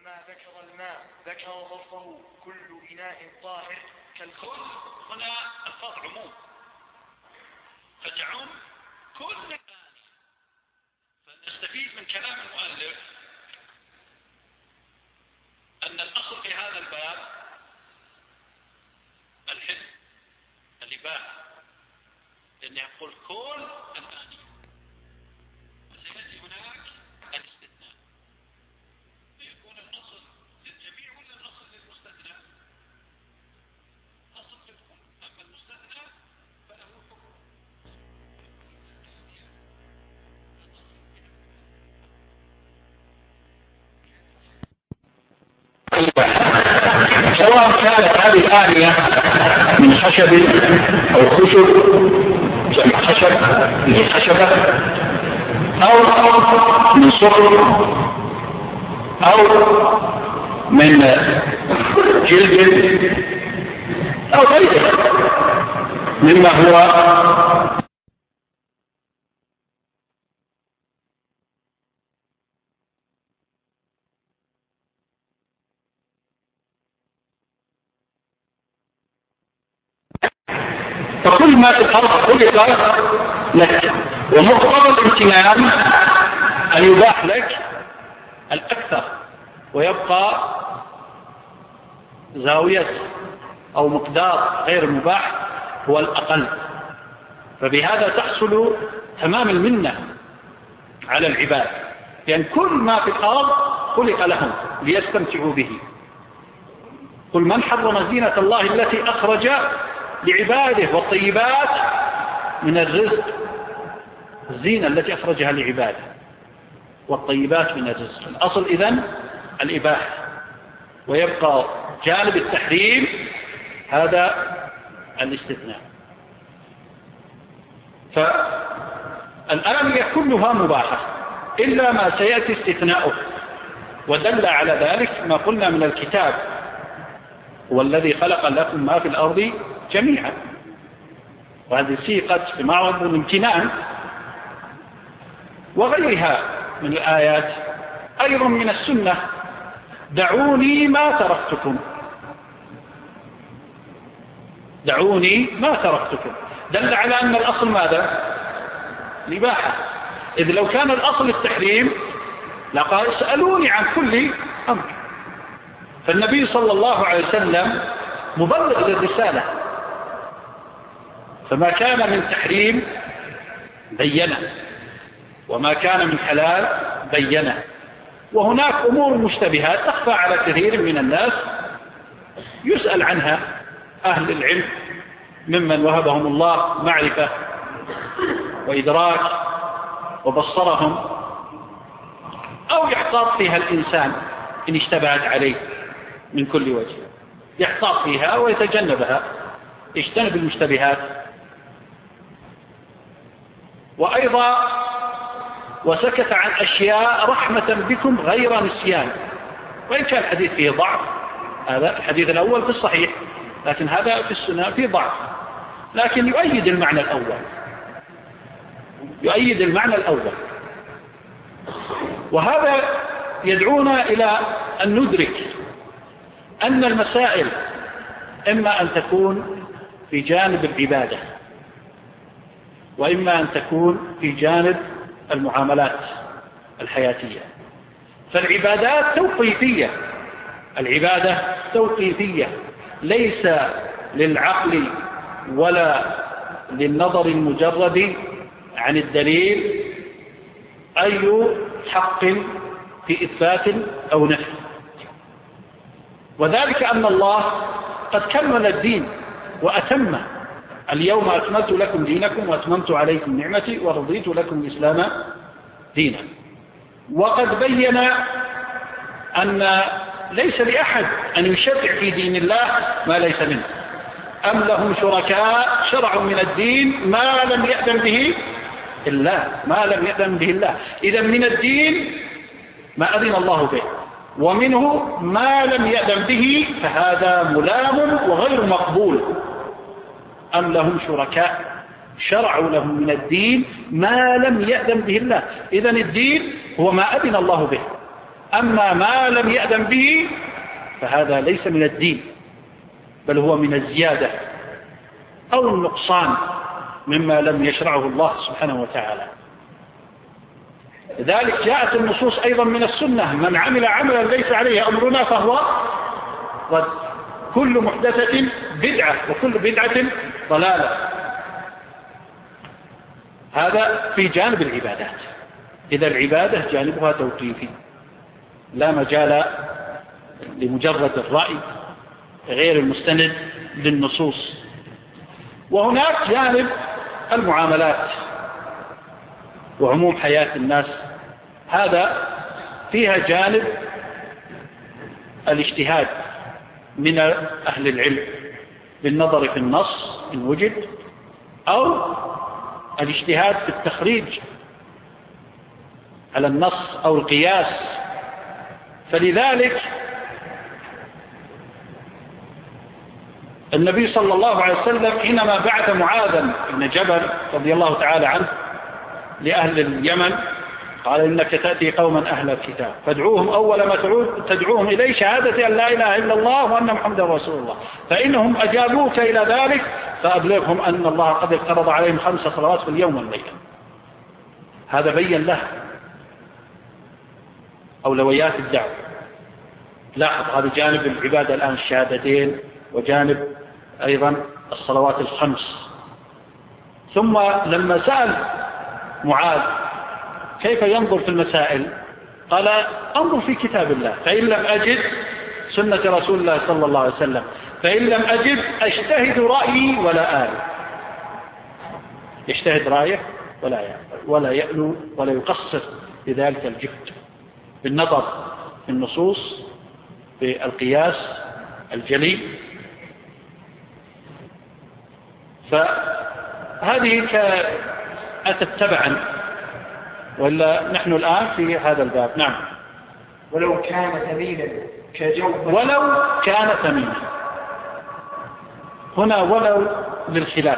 B: ولما ذكر الماء ذكر ظرفه كل إناء طاهر
A: كالكل. هنا الفاظ عموم فتعم كل آنية. فنستفيد من كلام المؤلف أن الأصل في هذا الباب الحل الإباحة، لأنه يقول كل الآنية، وسيأتي هناك الاستثناء، فيكون الأصل للجميع ولا الأصل للمستثنى؟ الأصل للكل، أما المستثنى فله حكم.
C: سواء كانت هذه الآنية من خشب أو خشب جمع خشب من خشبة أو من صفر أو من جلد أو غيره مما هو فكل ما في الأرض خلق لك، ومقتضى الامتنان أن يباح لك الأكثر ويبقى زاوية أو مقدار غير مباح هو الأقل. فبهذا تحصل تمام المنة على العباد، لأن كل ما في الأرض خلق لهم ليستمتعوا به. قل من حرم زينة الله التي أخرج لعباده والطيبات من الرزق، الزينة التي أخرجها لعباده والطيبات من الرزق. الأصل إذن الإباحة، ويبقى جانب التحريم هذا الاستثناء. فالآنية كلها مباحة إلا ما سيأتي استثناؤه، ودل على ذلك ما قلنا من الكتاب والذي خلق لكم ما في الأرض جميعا، وهذه سيقت بمعرض الامتنان، وغيرها من الآيات أيضا من السنة. دعوني ما تركتكم، دعوني ما تركتكم، دل على أن الأصل ماذا؟ الإباحة. إذ لو كان الأصل التحريم لقال اسألوني عن كل أمر. فالنبي صلى الله عليه وسلم مبلغ للرسالة، فما كان من تحريم بينه، وما كان من حلال بينه. وهناك أمور مشتبهات تخفى على كثير من الناس يسأل عنها أهل العلم ممن وهبهم الله معرفة وإدراك وبصرهم، أو يحتاط فيها الإنسان إن اشتبهت عليه من كل وجه، يحتاط فيها ويتجنبها، يجتنب المشتبهات. وأيضا وسكت عن أشياء رحمة بكم غير نسيان، وإن كان الحديث فيه ضعف، هذا الحديث الأول في الصحيح، لكن هذا في السنة فيه ضعف، لكن يؤيد المعنى الأول، يؤيد المعنى الأول. وهذا يدعونا إلى أن ندرك أن المسائل إما أن تكون في جانب العبادة، وإما أن تكون في جانب المعاملات الحياتية. فالعبادات توقيفية، العبادة توقيفية، ليس للعقل ولا للنظر المجرد عن الدليل أي حق في إثبات أو نفي. وذلك أن الله قد كمل الدين وأتمه. اليوم أكملت لكم دينكم وأتممت عليكم نعمتي ورضيت لكم الإسلام دينا. وقد بين أن ليس لأحد أن يشرع في دين الله ما ليس منه. أم لهم شركاء شرعوا من الدين ما لم يأذن به الله، ما لم يأذن به الله. إذا من الدين ما أذن الله به، ومنه ما لم يأذن به، فهذا ملام وغير مقبول. أم لهم شركاء شرعوا لهم من الدين ما لم يأذن به الله. إذن الدين هو ما أذن الله به، أما ما لم يأذن به فهذا ليس من الدين، بل هو من الزيادة أو النقصان مما لم يشرعه الله سبحانه وتعالى. لذلك جاءت النصوص أيضا من السنة: من عمل عملا ليس عليه أمرنا فهو رد. كل محدثة بدعة وكل بدعة ضلالة. هذا في جانب العبادات. إذا العبادة جانبها توقيفي، لا مجال لمجرد الرأي غير المستند للنصوص. وهناك جانب المعاملات وعموم حياة الناس، هذا فيها جانب الاجتهاد من أهل العلم بالنظر في النص إن وجد، أو الاجتهاد في التخريج على النص أو القياس. فلذلك النبي صلى الله عليه وسلم حينما بعث معاذا بن جبل رضي الله تعالى عنه لأهل اليمن قال: إنك تأتي قوما أهل الكتاب فادعوهم أول ما تدعوهم إليه شهادة أن لا إله إلا الله وأن محمدا رسول الله، فإنهم أجابوك إلى ذلك فأبلغهم أن الله قد افترض عليهم خمس صلوات في اليوم والليلة. هذا بين له أولويات الدعوة. لاحظ هذا جانب العبادة الآن، الشهادتين، وجانب أيضا الصلوات الخمس. ثم لما سأل معاذ كيف ينظر في المسائل قال: انظر في كتاب الله، فإن لم أجد سنة رسول الله صلى الله عليه وسلم، فإن لم أجد أجتهد رأيي ولا آل. يجتهد رأيه ولا يأل ولا يألو ولا يقصر بذلك الجهد بالنظر في النصوص بالقياس الجلي. فهذه أتت تبعا، ولا نحن الآن في هذا الباب. نعم.
B: ولو كان ثمينا كجوف.
C: ولو كان ثمينا، هنا ولو للخلاف،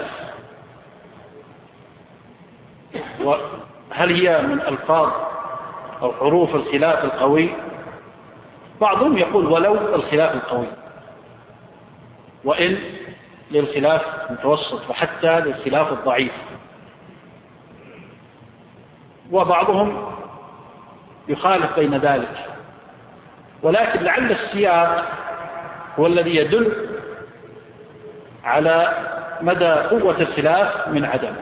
C: وهل هي من ألفاظ أو حروف الخلاف القوي؟ بعضهم يقول ولو الخلاف القوي، وإن للخلاف المتوسط، وحتى للخلاف الضعيف. وبعضهم يخالف بين ذلك، ولكن لعل السياق هو الذي يدل على مدى قوة الخلاف من عدمه.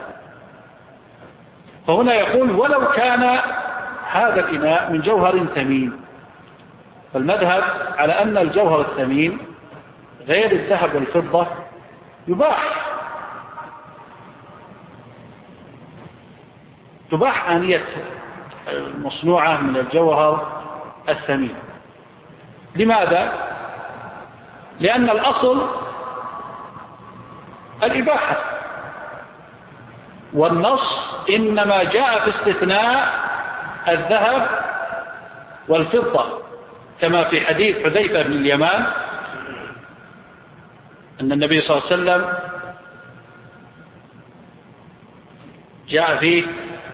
C: فهنا يقول: ولو كان هذا الإناء من جوهر ثمين. فالمذهب على أن الجوهر الثمين غير الذهب والفضة يباح تباح آنية مصنوعة من الجوهر الثمين. لماذا؟ لأن الأصل الإباحة، والنص إنما جاء في استثناء الذهب والفضة، كما في حديث حذيفة بن اليمان أن النبي صلى الله عليه وسلم جاء فيه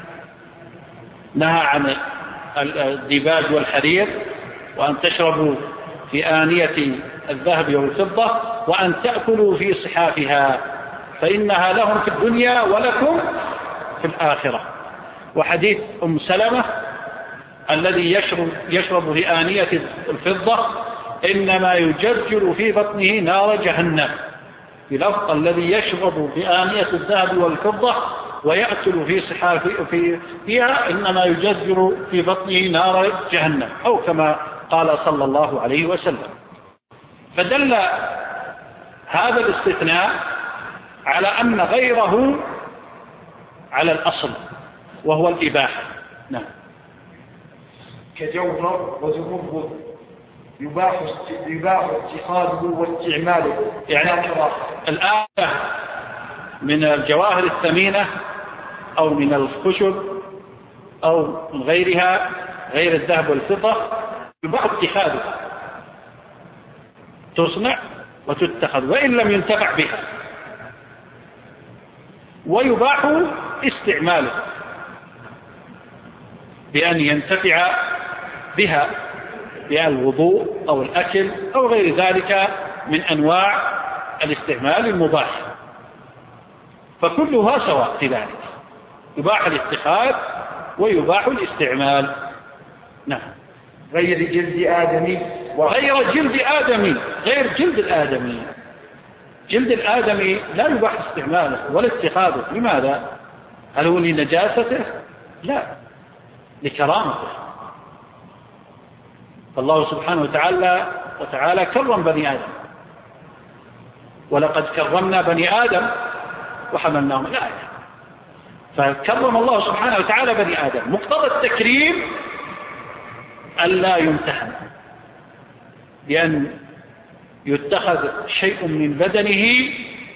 C: نهى عن الديباج والحرير، وأن تشربوا في آنية الذهب والفضة، وأن تأكلوا في صحافها، فإنها لهم في الدنيا ولكم في الآخرة. وحديث أم سلمة الذي يشرب, يشرب في آنية الفضة إنما يجرجر في بطنه نار جهنم، بلفظ الذي يشرب في آنية الذهب والفضة ويأكل في صحاف في فيها إنما يجرجر في بطنه نار جهنم، أو كما قال صلى الله عليه وسلم. فدل هذا الاستثناء على أن غيره على الأصل وهو الإباحة. نعم.
B: كجوهر وزهور يباح يباح اتخاذه واستعماله.
C: يعني الآية من الجواهر الثمينة أو من الخشب أو من غيرها غير الذهب والفضة يباح اتخاذها، تصنع وتتخذ وإن لم ينتفع بها، ويباح استعماله بأن ينتفع بها بالوضوء أو الأكل أو غير ذلك من أنواع الاستعمال المباح، فكلها سواء في ذلك، يباح الاتخاذ ويباح الاستعمال. نعم.
B: غير جلد آدمي
C: وغير جلد آدمي، غير جلد الآدمي. جلد الآدمي لا يباح استعماله ولا اتخاذه. لماذا؟ هل هو لنجاسته؟ لا، لكرامته. فالله سبحانه وتعالى وتعالى كرم بني آدم، ولقد كرمنا بني آدم وحملناهم. لا، فكرم الله سبحانه وتعالى بني آدم. مقتضى التكريم ألا يمتحن، بأن يتخذ شيء من بدنه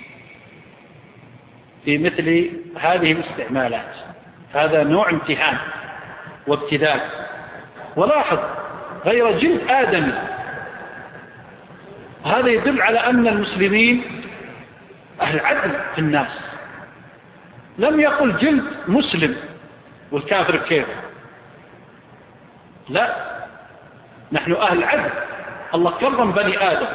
C: في مثل هذه الاستعمالات. هذا نوع امتحان وابتلاء. ولاحظ غير جلد آدمي، هذا يدل على أن المسلمين أهل عدل في الناس. لم يقل جلد مسلم والكافر كيف، لا، نحن أهل عدل. الله كرم بني آدم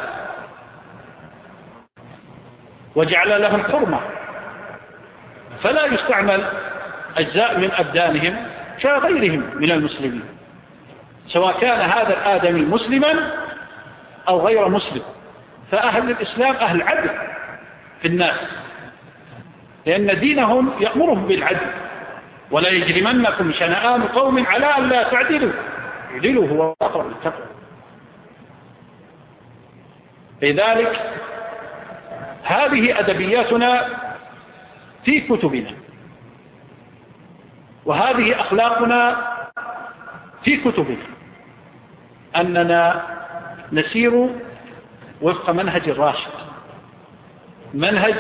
C: وجعل لهم حرمة، فلا يستعمل أجزاء من أبدانهم كغيرهم من المسلمين، سواء كان هذا الآدمي مسلما أو غير مسلم. فأهل الإسلام أهل عدل في الناس، لأن دينهم يأمرهم بالعدل. ولا يجرمنكم شنآن قوم على أن لا تعدلوا، اعدلوا هو أقرب للتقوى. لذلك هذه أدبياتنا في كتبنا، وهذه أخلاقنا في كتبنا، أننا نسير وفق منهج الراشد، منهج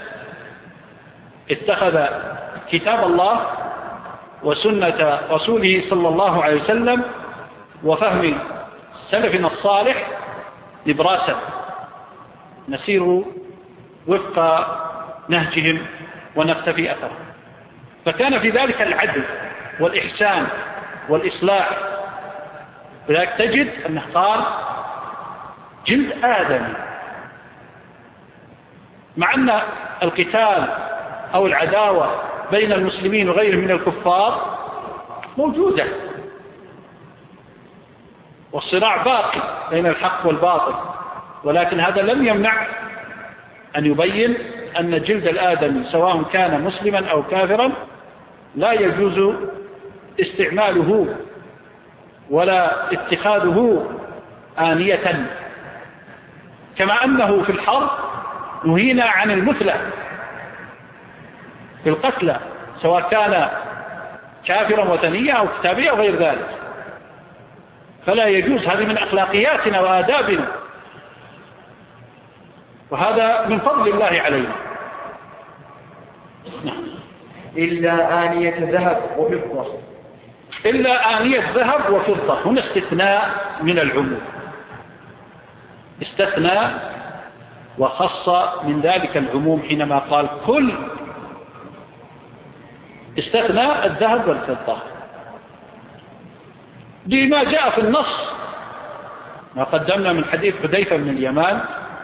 C: اتخذ كتاب الله وسنة رسوله صلى الله عليه وسلم وفهم سلفنا الصالح نبراسا، نسير وفق نهجهم ونقتفي أثرهم. فكان في ذلك العدل والإحسان والإصلاح. لذلك تجد أنه قال جلد آدمي، مع أن القتال أو العداوة بين المسلمين وغيرهم من الكفار موجودة، والصراع باقي بين الحق والباطل، ولكن هذا لم يمنع أن يبين أن جلد الآدمي سواء كان مسلما أو كافرا لا يجوز استعماله ولا اتخاذه آنية، كما أنه في الحرب نهينا عن المثلة في القتلى، سواء كان كافرا وثنيا أو كتابيا أو غير ذلك. فلا يجوز، هذه من أخلاقياتنا وآدابنا، وهذا من فضل الله علينا.
B: إلا آنية ذهب وفضة.
C: إلا آنية ذهب وفضة، هنا استثناء من العموم، استثنى وخص من ذلك العموم حينما قال كل، استثنى الذهب والفضة بما جاء في النص، ما قدمنا من حديث حذيفة بن اليمان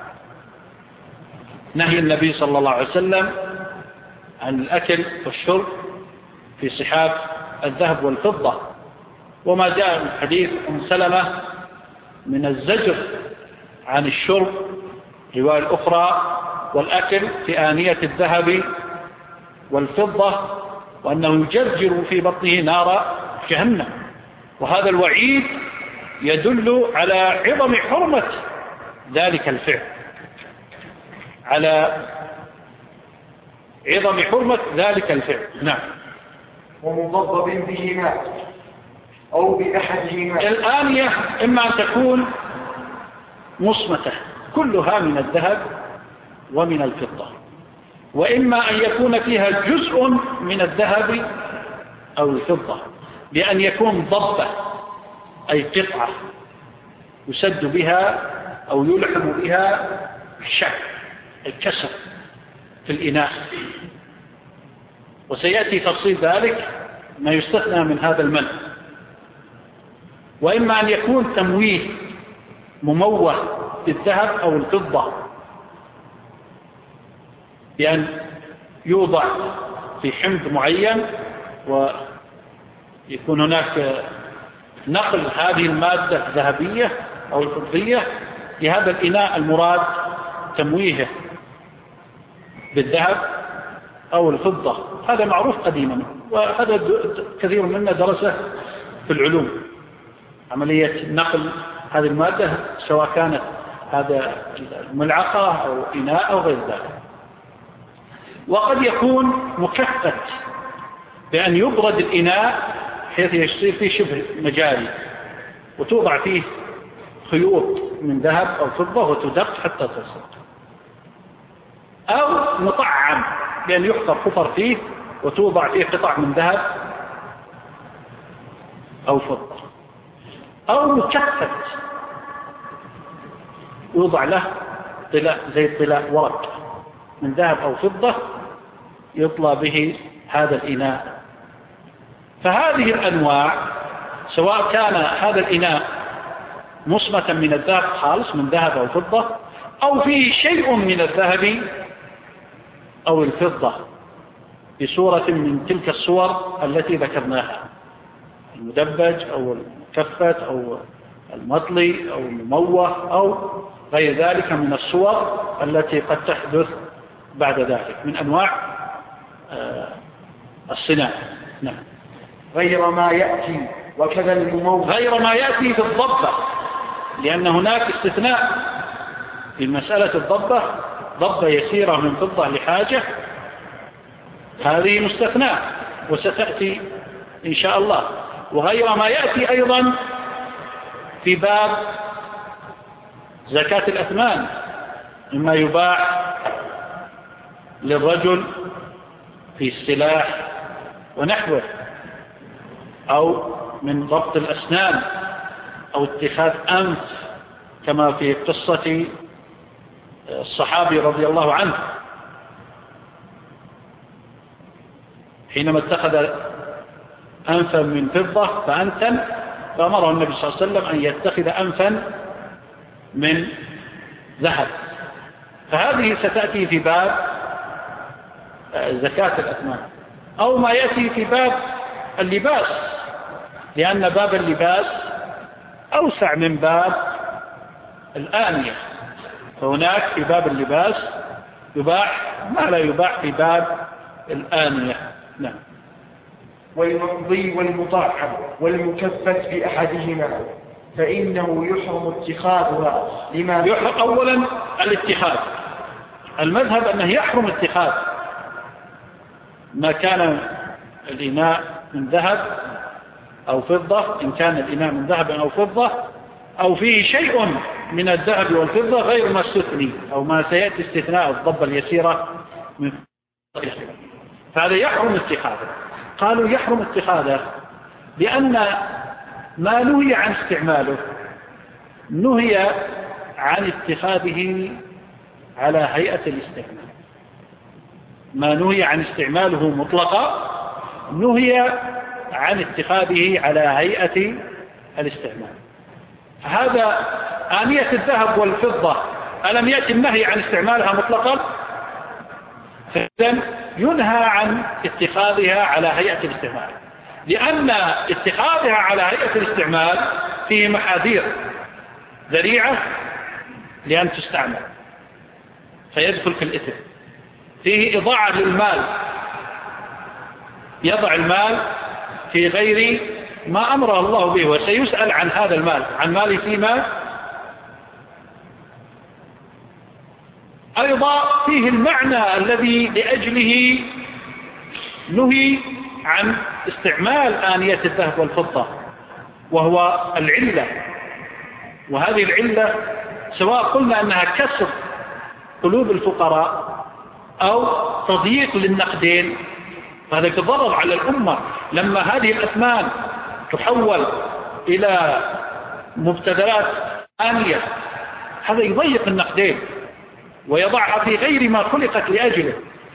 C: نهي النبي صلى الله عليه وسلم عن الأكل والشرب في صحاف الذهب والفضة، وما جاء من حديث أم سلمة من الزجر عن الشرب رواية الأخرى والأكل في آنية الذهب والفضة، وأنه يجرجر في بطنه نار جهنم. وهذا الوعيد يدل على عظم حرمة ذلك الفعل، على عظم حرمة ذلك الفعل. نعم.
B: ومضبب بهما أو بأحدهما.
C: الآنية إما أن تكون مصمتة كلها من الذهب ومن الفضة، وإما أن يكون فيها جزء من الذهب أو الفضة، بأن يكون ضبة أي قطعة يسد بها أو يلحم بها الشعر، الكسر في الإناء. وسيأتي تفصيل ذلك ما يستثنى من هذا المنع. وإما أن يكون تمويه مموه بالذهب أو الفضة، بأن يوضع في حمض معين ويكون هناك نقل هذه المادة الذهبية أو الفضية لهذا الإناء المراد تمويهه بالذهب أو الفضة. هذا معروف قديما، وهذا كثير منا درسه في العلوم، عملية نقل هذه المادة سواء كانت هذا ملعقة أو إناء أو غير ذلك. وقد يكون مكفت بأن يبرد الإناء حيث يصير فيه شبه مجاري وتوضع فيه خيوط من ذهب أو فضة وتدق حتى تصل، أو مطعم بأن يحفر حفر فيه وتوضع فيه قطع من ذهب أو فضة، أو مكفت يوضع له طلاء زي طلاء ورق من ذهب أو فضة يطلى به هذا الإناء. فهذه الأنواع سواء كان هذا الإناء مصمتا من الذهب خالص من ذهب أو فضة، أو فيه شيء من الذهب أو الفضة بصورة من تلك الصور التي ذكرناها، المدبج أو المكفت أو المطلي أو المموه أو غير ذلك من الصور التي قد تحدث بعد ذلك من أنواع الصناعة. نعم.
B: غير ما يأتي وكذا المموه
C: غير ما يأتي في الضبة، لأن هناك استثناء في مسألة الضبة، ضبة يسيرة من فضة لحاجة هذه مستثناء وستأتي إن شاء الله. وغير ما يأتي أيضا في باب زكاة الأثمان، مما يباع للرجل في السلاح ونحوه، أو من ضبط الأسنان، أو اتخاذ أنف كما في قصة الصحابي رضي الله عنه حينما اتخذ أنفا من فضة فأنتن، فأمره النبي صلى الله عليه وسلم أن يتخذ أنفا من ذهب. فهذه ستأتي في باب زكاة الأثمان. أو ما يأتي في باب اللباس، لأن باب اللباس أوسع من باب الآنية، فهناك في باب اللباس يباع ما لا يباع في باب الآنية. نعم.
B: والممضي والمطعم والمكفت بأحدهما فإنه يحرم اتخاذها لما
C: يحرم. أولا الاتخاذ، المذهب أنه يحرم اتخاذ ما كان الإناء من ذهب أو فضة، إن كان الإناء من ذهب أو فضة أو فيه شيء من الذهب والفضة غير ما استثني أو ما سيأتي استثناء الضبة اليسيرة من فضة، فهذا يحرم اتخاذه. قالوا يحرم اتخاذه لأن ما نهي عن استعماله نهي عن اتخاذه على هيئة الاستعمال. ما نهي عن استعماله مطلقا نهي عن اتخاذه على هيئة الاستعمال. هذا آنية الذهب والفضة ألم يأتي النهي عن استعمالها مطلقا؟ فإذن ينهى عن اتخاذها على هيئة الاستعمال، لأن اتخاذها على هيئة الاستعمال فيه محاذير ذريعة لأن تستعمل فيدخل في الإثم. فيه إضاعة للمال، يضع المال في غير ما أمر الله به، وسيسأل عن هذا المال، عن ماله فيما. أيضا فيه المعنى الذي لأجله نهي عن استعمال آنية الذهب والفضة، وهو العلة. وهذه العلة سواء قلنا أنها كسر قلوب الفقراء أو تضييق للنقدين، فهذا يتضرر على الأمة لما هذه الأثمان تحول إلى مبتذلات آنية، هذا يضيق النقدين ويضعها في غير ما خلقت لأجله،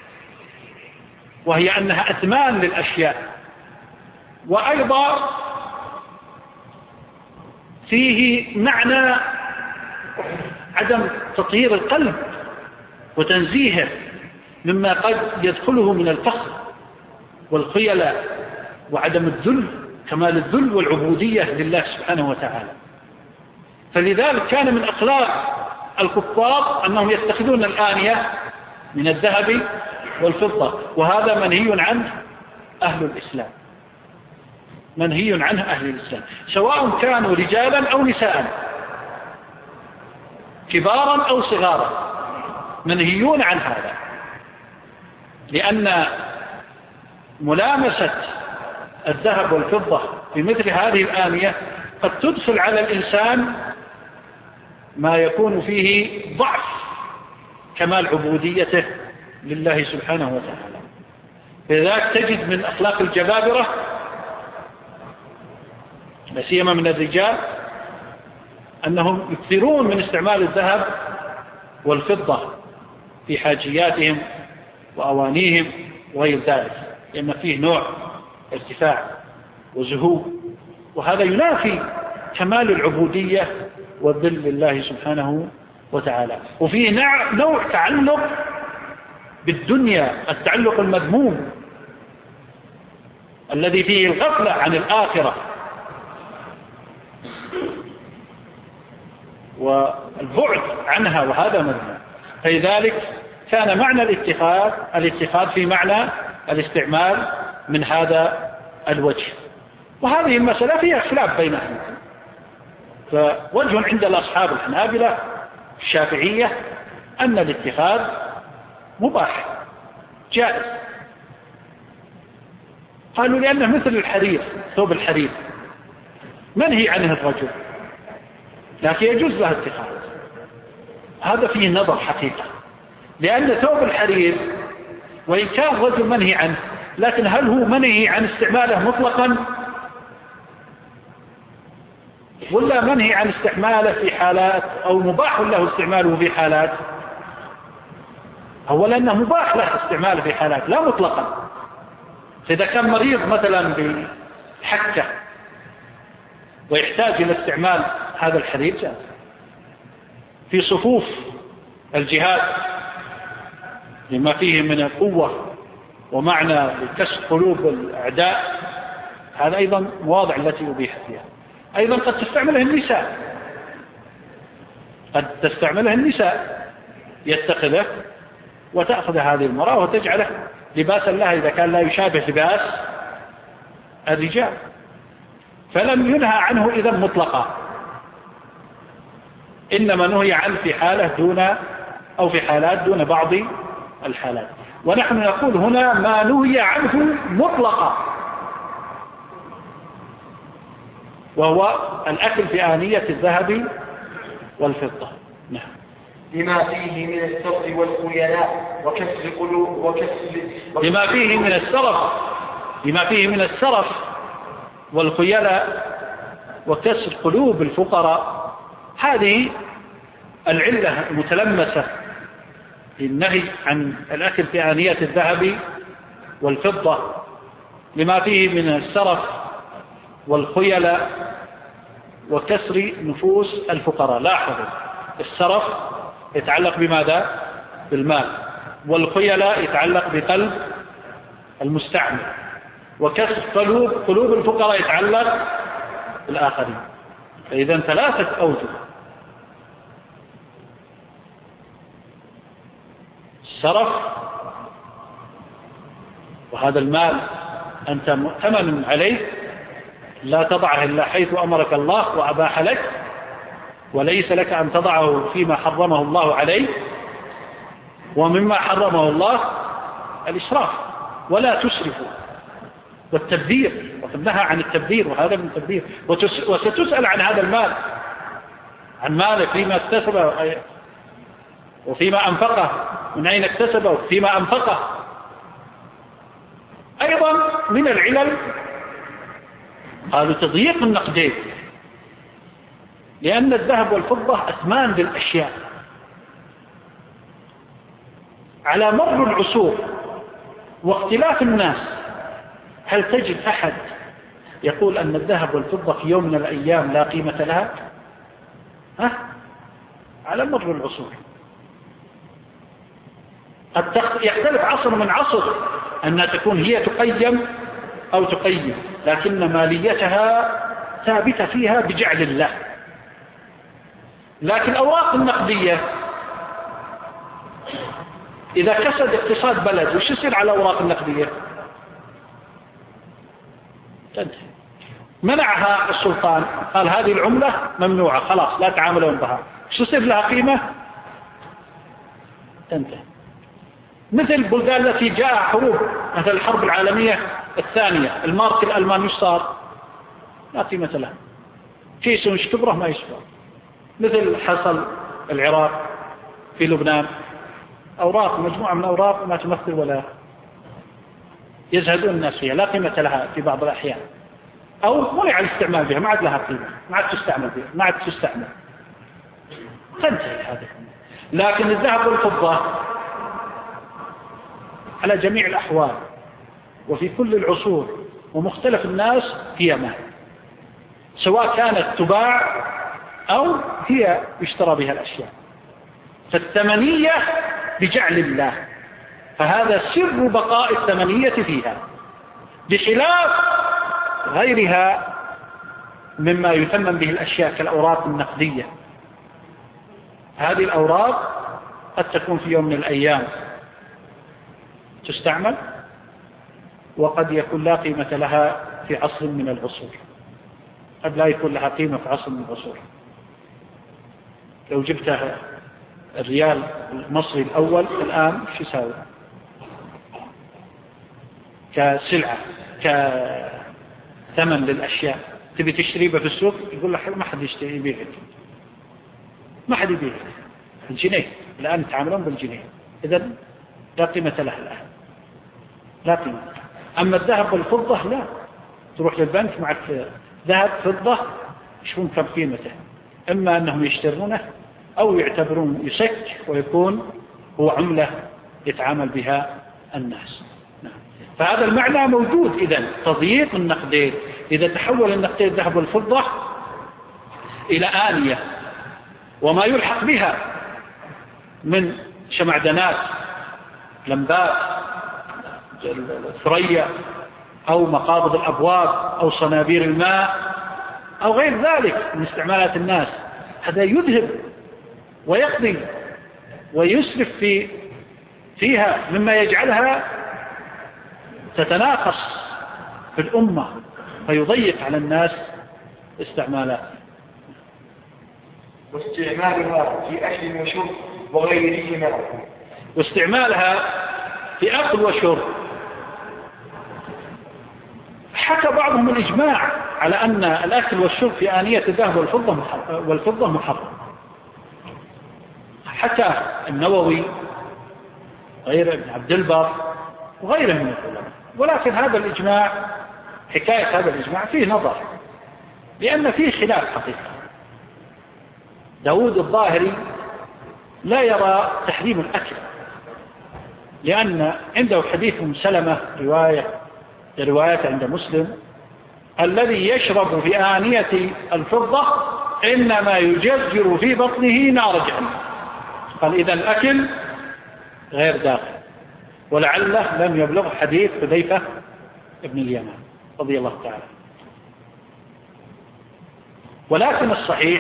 C: وهي أنها أثمان للأشياء. وأيضا فيه معنى عدم تطهير القلب وتنزيهه مما قد يدخله من الفخر والخيلة وعدم الذل، كمال الذل والعبودية لله سبحانه وتعالى. فلذلك كان من أخلاق الكفار أنهم يتخذون الآنية من الذهب والفضة، وهذا منهي عنه أهل الإسلام، منهي عنه أهل الإسلام، سواء كانوا رجالا أو نساء، كبارا أو صغارا، منهيون عن هذا، لأن ملامسة الذهب والفضة في مثل هذه الآنية قد تدخل على الإنسان ما يكون فيه ضعف كمال عبوديته لله سبحانه وتعالى. لذلك تجد من أخلاق الجبابرة لا سيما من الرجال أنهم يكثرون من استعمال الذهب والفضة في حاجياتهم وأوانيهم وغير ذلك، لأن فيه نوع ارتفاع وزهو، وهذا ينافي كمال العبودية والذل لله سبحانه وتعالى. وفيه نوع تعلق بالدنيا، التعلق المذموم الذي فيه الغفلة عن الآخرة والبعد عنها، وهذا مذموم. فلذلك كان معنى الاتخاذ الاتخاذ في معنى الاستعمال من هذا الوجه. وهذه المسألة فيها خلاف بين أهل العلم، فوجه عند الأصحاب الحنابلة الشافعية أن الاتخاذ مباح جائز، قالوا لأنه مثل الحرير، ثوب الحرير منهي عنه الرجل لكن يجوز له اتخاذ. هذا فيه نظر حقيقة، لأن ثوب الحرير وإن كان الرجل منهي عنه، لكن هل هو منهي عن استعماله مطلقا ولا منهي عن استعماله في حالات، أو مباح له استعماله في حالات؟ أولا أنه مباح له استعماله في حالات لا مطلقا. فإذا كان مريض مثلا بحكة ويحتاج إلى استعمال هذا الحرير جاز. في صفوف الجهاد لما فيه من القوة ومعنى كسر قلوب الأعداء، هذا أيضا مواضع التي أبيح فيها. أيضا قد تستعمله النساء، قد تستعمله النساء يتخذه وتأخذ هذه المرأة وتجعله لباسا لها إذا كان لا يشابه لباس الرجال، فلم ينهى عنه إذا مطلقا، إنما نهي عنه في حالة دون أو في حالات دون بعض الحالات. ونحن نقول هنا ما نهي عنه مطلقا، وهو الأكل في آنية الذهب والفضة. نعم.
B: لما فيه من السرف والخيلاء وكسر قلوب وكسر
C: لما فيه من السرف لما فيه من السرف والخيلاء وكسر قلوب الفقراء. هذه العلة المتلمسة للنهي عن الأكل في آنية الذهب والفضة، لما فيه من السرف والخيلاء وكسر نفوس الفقراء. لاحظوا السرف يتعلق بماذا؟ بالمال، والخيلاء يتعلق بقلب المستعمل، وكسر قلوب قلوب الفقراء يتعلق بالآخرين. فإذا ثلاثة أوجه: السرف، وهذا المال أنت مؤتمن عليه لا تضعه إلا حيث أمرك الله وأباح لك، وليس لك أن تضعه فيما حرمه الله عليه. ومما حرمه الله الإسراف، ولا تسرفوا، والتبذير، وقد نهى عن التبذير، وهذا من التبذير. وستسأل عن هذا المال، عن مالك فيما اكتسبه وفيما أنفقه، من أين اكتسبه وفيما أنفقه. أيضا من العلل قالوا تضييق النقدين، لأن الذهب والفضة أثمان للأشياء على مر العصور واختلاف الناس. هل تجد أحد يقول أن الذهب والفضة في يوم من الأيام لا قيمة لها؟ ها؟ على مر العصور قد يختلف عصر من عصر أنها تكون هي تقيم أو تقيم، لكن ماليتها ثابتة فيها بجعل الله. لكن الأوراق النقدية إذا كسد اقتصاد بلد وش يصير على الأوراق النقدية؟ تنتهي. منعها السلطان، قال هذه العملة ممنوعة خلاص لا تعاملون بها، وش يصير لها قيمة؟ تنتهي. مثل البلدان التي جاء حروب مثل الحرب العالمية الثانية، المارك الألماني صار لا قيمة له، كيس اشتبره ما يشبه. مثل حصل العراق في لبنان، أوراق مجموعة من أوراق ما تمثل ولا يزهدون الناس فيها، لا قيمة لها في بعض الأحيان، أو منع الاستعمال بها، ما عاد لها قيمة، ما عاد تستعمل بها، ما عاد تستعمل، تنتهي هذه. لكن الذهب والفضة على جميع الأحوال وفي كل العصور ومختلف الناس هي مال، سواء كانت تباع أو هي يشترى بها الأشياء، فالثمنية بجعل الله، فهذا سر بقاء الثمنية فيها، بخلاف غيرها مما يثمن به الأشياء كالأوراق النقدية. هذه الأوراق قد تكون في يوم من الأيام تستعمل، وقد يكون لا قيمة لها في عصر من العصور، قد لا يكون لها قيمة في عصر من العصور. لو جبتها الريال المصري الأول الآن شو يساوي كسلعة كثمن للأشياء، تبي تشتريها في السوق يقول لك ما حد يشتري يبيعك، ما حد يبيعك، الجنيه الآن يتعاملون بالجنيه، إذن لا قيمة لها الآن، لا قيمة. أما الذهب والفضة لا، تروح للبنك معك ذهب فضة يشوفون كم قيمته، إما أنهم يشترونه أو يعتبرون يسك ويكون هو عملة يتعامل بها الناس. فهذا المعنى موجود. إذن تضييق النقدين، إذا تحول النقدين الذهب والفضة إلى آنية وما يلحق بها من شمعدانات لمبات ثريا أو مقابض الأبواب أو صنابير الماء أو غير ذلك من استعمالات الناس، هذا يذهب ويقضي ويسرف في فيها مما يجعلها تتناقص في الأمة فيضيق على الناس استعمالات.
B: واستعمالها في أكل وشرب وغيرهما،
C: واستعمالها في أكل وشرب، حكى بعضهم الإجماع على أن الأكل والشرب في آنية الذهب والفضة والفضة محرم، حكى النووي غير ابن عبد البر وغيره من العلماء. ولكن هذا الإجماع، حكاية هذا الإجماع فيه نظر، لأن فيه خلاف حقيقة. داود الظاهري لا يرى تحريم الأكل، لأن عنده حديث أم سلمة رواية روايات عند مسلم: الذي يشرب في آنية الفضة إنما يجرجر في بطنه نار جهنم. قال إذا الأكل غير داخل، ولعله لم يبلغ حديث حذيفة ابن اليمان رضي الله تعالى. ولكن الصحيح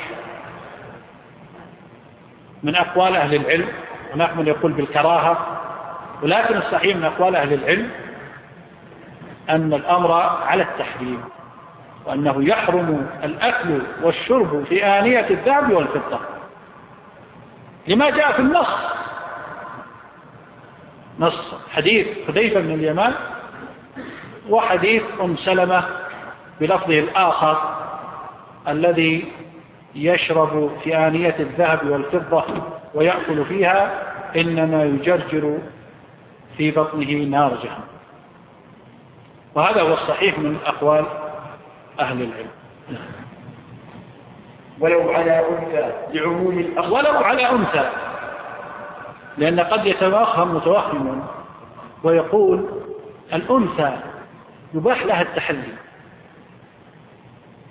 C: من أقوال أهل العلم، هناك من يقول بالكراهة، ولكن الصحيح من أقوال أهل العلم أن الأمر على التحريم، وأنه يحرم الأكل والشرب في آنية الذهب والفضة لما جاء في النص، نص حديث حذيفة بن اليمان وحديث أم سلمة بلفظه الآخر: الذي يشرب في آنية الذهب والفضة ويأكل فيها إنما يجرجر في بطنه نار جهنم. وهذا هو الصحيح من أقوال أهل العلم.
B: ولو على أنثى لعموم الأخ،
C: ولو على أنثى، لأن قد يتوهم متوهم ويقول الأنثى يباح لها التحلي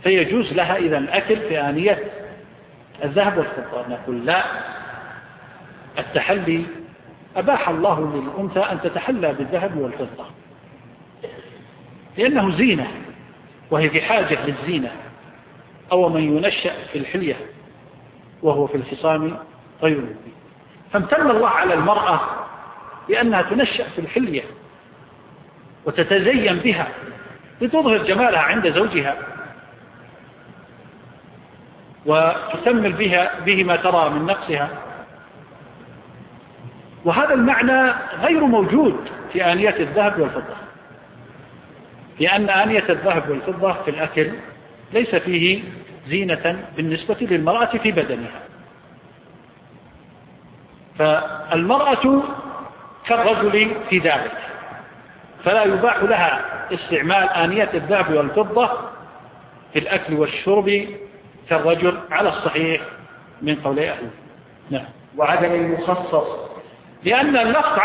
C: فيجوز لها إذا الأكل في آنية الذهب والفضة. نقول لا، التحلي أباح الله للأنثى أن تتحلى بالذهب والفضة لأنه زينة وهي في حاجة للزينة، أو من ينشأ في الحلية وهو في الخصام غير مبين. فامتن الله على المرأة بأنها تنشأ في الحلية وتتزين بها لتظهر جمالها عند زوجها وتكمل بها به ما ترى من نقصها، وهذا المعنى غير موجود في آنية الذهب والفضة، لأن آنية الذهب والفضة في الأكل ليس فيه زينة بالنسبة للمرأة في بدنها. فالمرأة كالرجل في ذلك، فلا يباح لها استعمال آنية الذهب والفضة في الأكل والشرب كالرجل على الصحيح من قولي أهل. نعم.
B: وعدم المخصص،
C: لأن اللفظ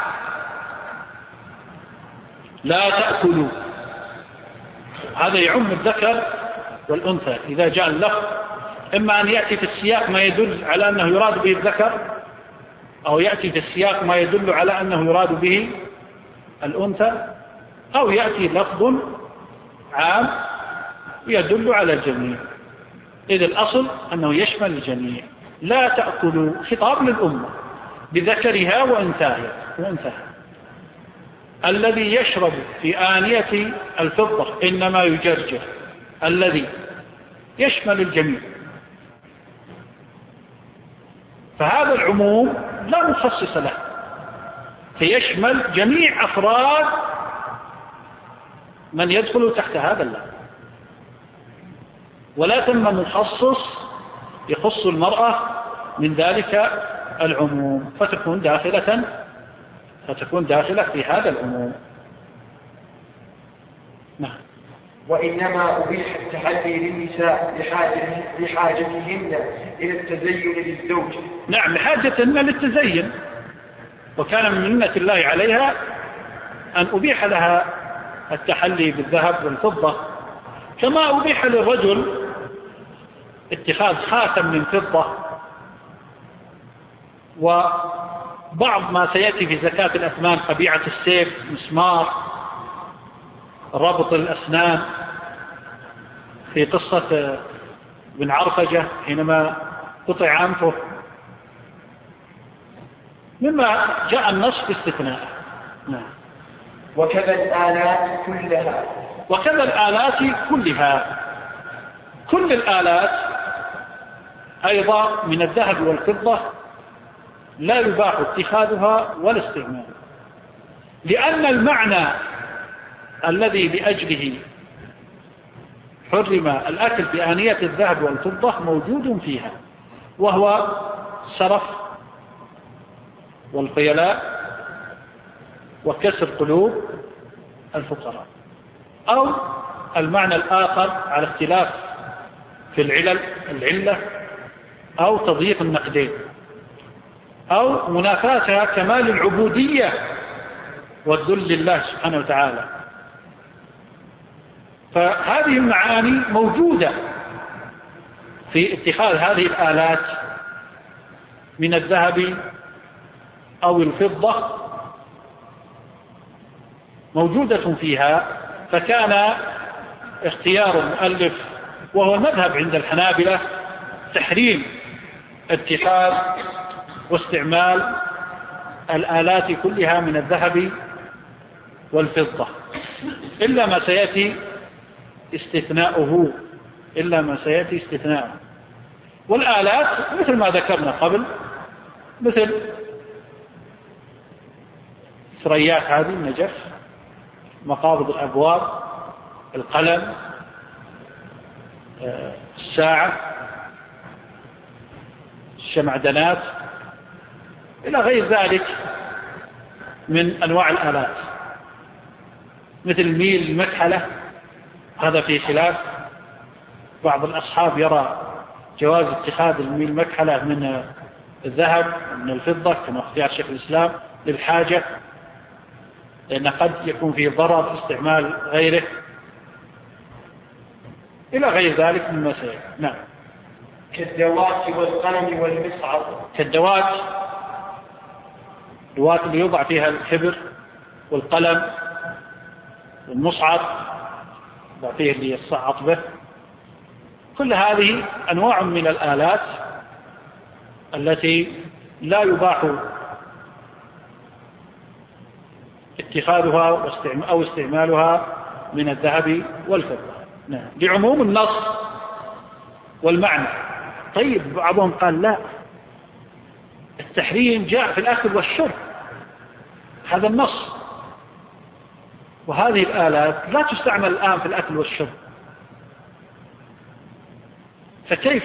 C: لا تأكلوا هذا يعم الذكر والأنثى. إذا جاء اللفظ إما أن يأتي في السياق ما يدل على أنه يراد به الذكر، أو يأتي في السياق ما يدل على أنه يراد به الأنثى، أو يأتي لفظ عام يدل على الجميع. إذ الأصل أنه يشمل الجميع. لا تأكلوا خطاب للأمة بذكرها وأنثاها وأنثاها. الذي يشرب في آنية الفضة إنما يجرجر، الذي يشمل الجميع. فهذا العموم لا مخصص له، فيشمل جميع أفراد من يدخل تحت هذا اللفظ، ولا ثم مخصص يخص المرأة من ذلك العموم، فتكون داخلة فتكون داخلة في هذا العموم. نعم.
B: وإنما أبيح التحلي للنساء لحاجة لحاجتهن إلى التزين للزوج.
C: نعم، لحاجتهن للتزين، وكان من منة الله عليها أن أبيح لها التحلي بالذهب والفضة، كما أبيح للرجل اتخاذ خاتم من فضة، وبعض ما سيأتي في زكاة الأثمان، قبيعة السيف، مسمار، ربط الأسنان في قصة بن عرفجة حينما قطع أنفه، مما جاء النص باستثناء. نعم.
B: وكذا الآلات كلها
C: وكذا الآلات كلها كل الآلات أيضا من الذهب والفضة لا يباح اتخاذها ولا استعمالها، لأن المعنى الذي لأجله حرم الأكل بآنية الذهب والفضة موجود فيها، وهو السرف والخيلاء وكسر قلوب الفقراء، أو المعنى الآخر على اختلاف في العلل العلة، أو تضييق النقدين، أو منافاتها كمال العبودية والذل لله سبحانه وتعالى. فهذه المعاني موجودة في اتخاذ هذه الآلات من الذهب أو الفضة، موجودة فيها. فكان اختيار المؤلف، وهو المذهب عند الحنابلة، تحريم اتخاذ واستعمال الآلات كلها من الذهب والفضة، إلا ما سيأتي استثناؤه إلا ما سيأتي استثناؤه. والآلات مثل ما ذكرنا قبل، مثل ثريات هذه النجف، مقابض الأبواب، القلم، الساعة، الشمعدنات، إلى غير ذلك من أنواع الآلات، مثل الميل المكحلة. هذا في خلاف، بعض الأصحاب يرى جواز اتخاذ الميل المكحلة من الذهب من الفضة كما اختيار شيخ الإسلام للحاجة، لأن قد يكون فيه ضرر استعمال غيره. إلى غير ذلك من مسائل. نعم.
B: كالدوات والقلم والمصعد.
C: كالدوات، دوات اللي يوضع فيها الحبر والقلم والمصعد يوضع فيه اللي يصعط به. كل هذه أنواع من الآلات التي لا يباح اتخاذها أو استعمالها من الذهب والفضة. نعم. لعموم النص والمعنى. طيب بعضهم قال لا، التحريم جاء في الأكل والشرب، هذا النص، وهذه الآلات لا تستعمل الآن في الأكل والشرب، فكيف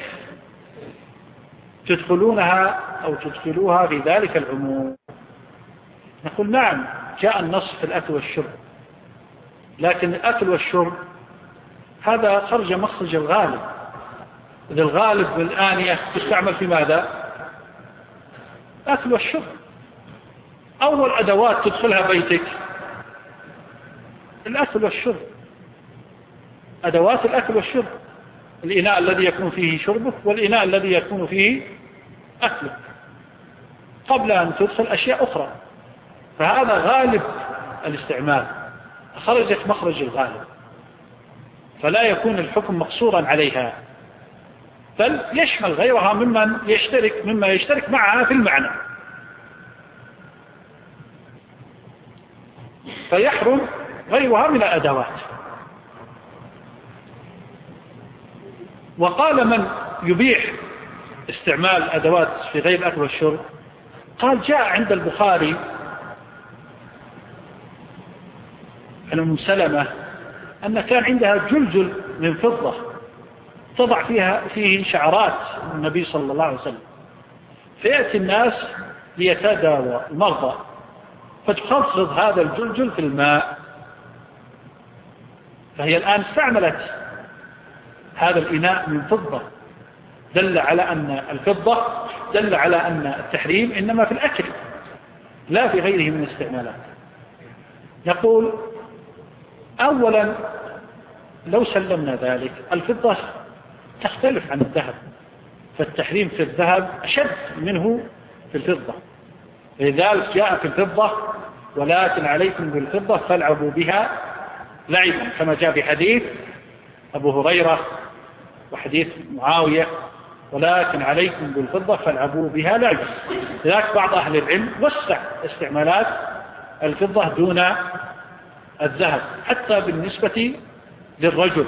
C: تدخلونها أو تدخلوها في ذلك العموم؟ نقول نعم، جاء النص في الأكل والشرب، لكن الأكل والشرب هذا خرج مخرج الغالب. إذا الغالب بالآنية تستعمل في ماذا؟ الأكل والشرب. أول أدوات تدخلها بيتك الأكل والشرب، أدوات الأكل والشرب، الإناء الذي يكون فيه شربك والإناء الذي يكون فيه أكلك، قبل أن تدخل أشياء أخرى. فهذا غالب الاستعمال، خرجت مخرج الغالب، فلا يكون الحكم مقصورا عليها، بل يشمل غيرها ممن يشترك مما يشترك معها في المعنى، فيحرم غيرها من الأدوات. وقال من يبيح استعمال أدوات في غير الأكل والشرب، قال جاء عند البخاري عن أم سلمة أن كان عندها جلجل من فضة تضع فيها فيه شعرات النبي صلى الله عليه وسلم، فيأتي الناس ليتداوى المرضى فتخفض هذا الجلجل في الماء، فهي الآن استعملت هذا الإناء من فضة، دل على أن الفضة دل على أن التحريم إنما في الأكل لا في غيره من الاستعمالات. نقول أولا لو سلمنا ذلك، الفضة تختلف عن الذهب، فالتحريم في الذهب أشد منه في الفضة، لذلك جاء في الفضة ولكن عليكم بالفضة فالعبوا بها لعبا، كما جاء في حديث أبو هريرة وحديث معاوية ولكن عليكم بالفضة فالعبوا بها لعبا. لذلك بعض أهل العلم وسع استعمالات الفضة دون الذهب حتى بالنسبة للرجل.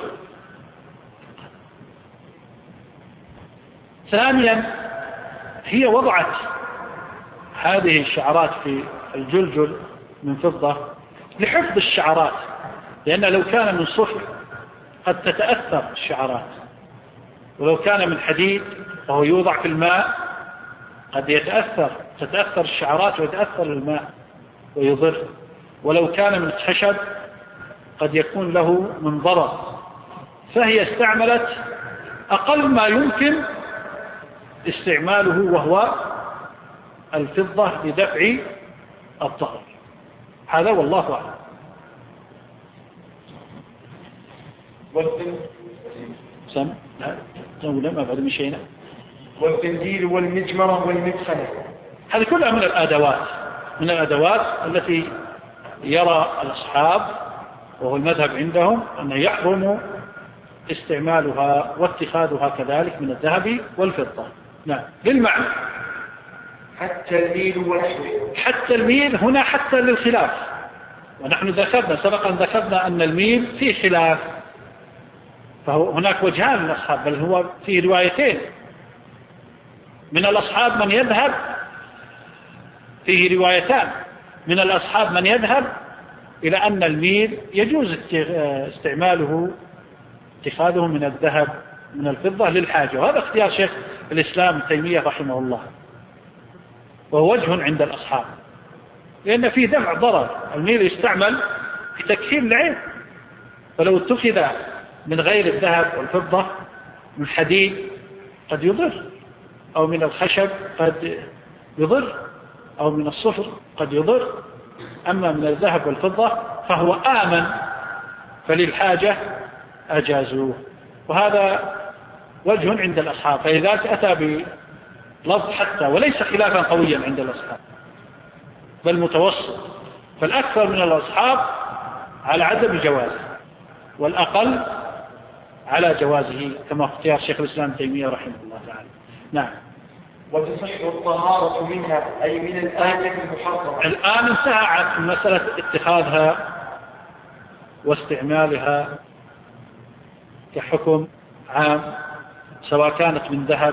C: ثانيا هي وضعت هذه الشعرات في الجلجل من فضة لحفظ الشعرات، لأن لو كان من صفر قد تتأثر الشعرات، ولو كان من حديد وهو يوضع في الماء قد يتأثر تتأثر الشعرات ويتأثر الماء ويضر، ولو كان من خشب قد يكون له من ضرر، فهي استعملت أقل ما يمكن استعماله وهو الفضة لدفع الضرر. هذا والله أعلم. سم لا تقول ما بعد مشينا.
B: والقنديل والمجمرة والمدخنة،
C: هذه كلها من الأدوات من الأدوات التي يرى الأصحاب وهو المذهب عندهم أن يحرم استعمالها واتخاذها كذلك من الذهب والفضة. نعم للمعنى.
B: حتى الميل ونحوه.
C: حتى الميل هنا حتى للخلاف، ونحن ذكرنا سبقا ذكرنا أن الميل فيه خلاف، فهناك وجهان للأصحاب، بل هو فيه روايتين من الأصحاب من يذهب، فيه روايتان من الأصحاب من يذهب إلى أن الميل يجوز استعماله اتخاذه من الذهب من الفضة للحاجة، وهذا اختيار شيخ الإسلام ابن تيمية رحمه الله، وهو وجه عند الأصحاب، لأن فيه دفع ضرر. الميل يستعمل في تكحيل العين، فلو اتخذ من غير الذهب والفضة من حديد قد يضر، أو من الخشب قد يضر، أو من الصفر قد يضر. أما من الذهب والفضة فهو آمن، فللحاجة أجازوه. وهذا وجه عند الأصحاب، فإذا أتى بلفظ حتى وليس خلافا قويا عند الأصحاب بل متوسط، فالأكثر من الأصحاب على عدم جوازه والأقل على جوازه كما اختيار شيخ الإسلام ابن تيمية رحمه الله تعالى. نعم.
B: وتصح الطهارة منها أي من الآية المحرمة.
C: الآن انتهى عن مسألة اتخاذها واستعمالها كحكم عام، سواء كانت من ذهب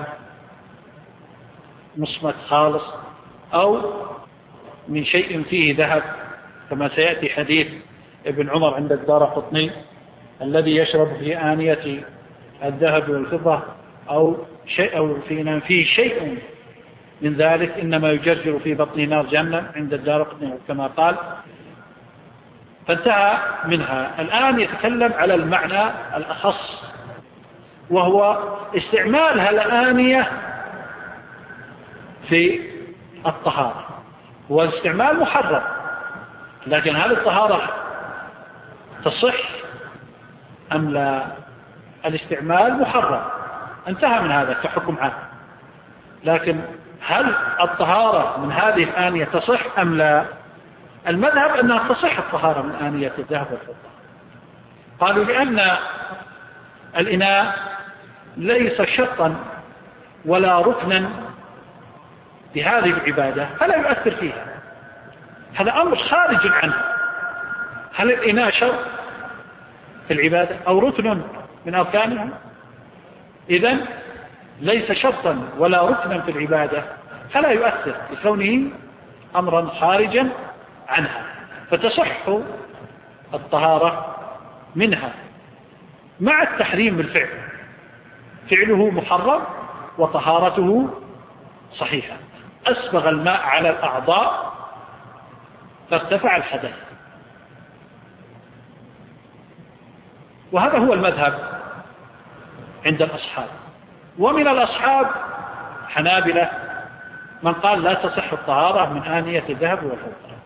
C: مصمت خالص أو من شيء فيه ذهب، كما سيأتي حديث ابن عمر عند الدارقطني الذي يشرب في آنية الذهب والفضة أو شيء أو في فيه شيء من ذلك إنما يجرجر في بطن نار جهنم عند الدارقطني كما قال، فانتهى منها. الآن يتكلم على المعنى الأخص وهو استعمالها الآنية في الطهارة، والاستعمال محرم، لكن هل الطهارة تصح أم لا؟ الاستعمال محرم، انتهى من هذا كحكم عام، لكن هل الطهارة من هذه الآنية تصح أم لا؟ المذهب أنها تصح الطهارة من آنية الذهب والفضة. قالوا لأن الإناء ليس شرطا ولا ركنا بهذه العبادة فلا يؤثر فيها، هذا أمر خارج عنه. هل الإناء شرط في العبادة أو ركن من أركانها؟ إذن ليس شرطا ولا ركنا في العبادة فلا يؤثر لكونه أمرا خارجا عنها، فتصح الطهارة منها مع التحريم بالفعل، فعله محرم وطهارته صحيحة. أسبغ الماء على الأعضاء فارتفع الحدث، وهذا هو المذهب عند الأصحاب. ومن الأصحاب حنابلة من قال لا تصح الطهارة من آنية الذهب والفضة،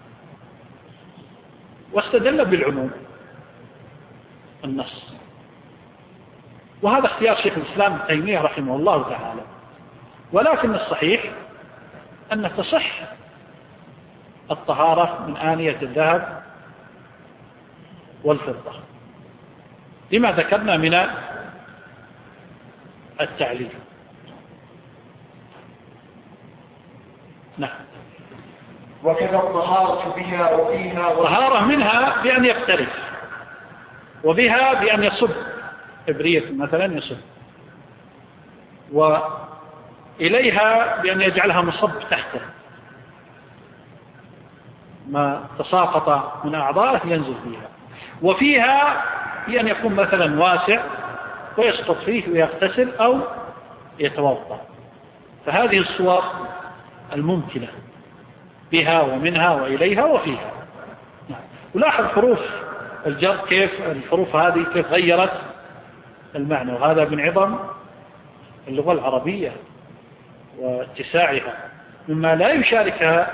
C: واستدل بالعموم النص، وهذا اختيار شيخ الإسلام ابن تيمية رحمه الله تعالى. ولكن الصحيح أن تصح الطهارة من آنية الذهب والفضة لما ذكرنا من التعليل. نعم.
B: وكذا الطهارة بها وفيها
C: طهارة منها بأن يقترف، وبها بأن يصب إبرية مثلا يصب، وإليها بأن يجعلها مصب تحته، ما تساقط من أعضائه ينزل فيها، وفيها بأن يكون مثلا واسع ويسقط فيه ويغتسل أو يتوضأ. فهذه الصور الممكنة بها ومنها وإليها وفيها. نعم. ولاحظ حروف الجر كيف الحروف هذه كيف غيرت المعنى، وهذا من عظم اللغة العربية واتساعها، مما لا يشاركها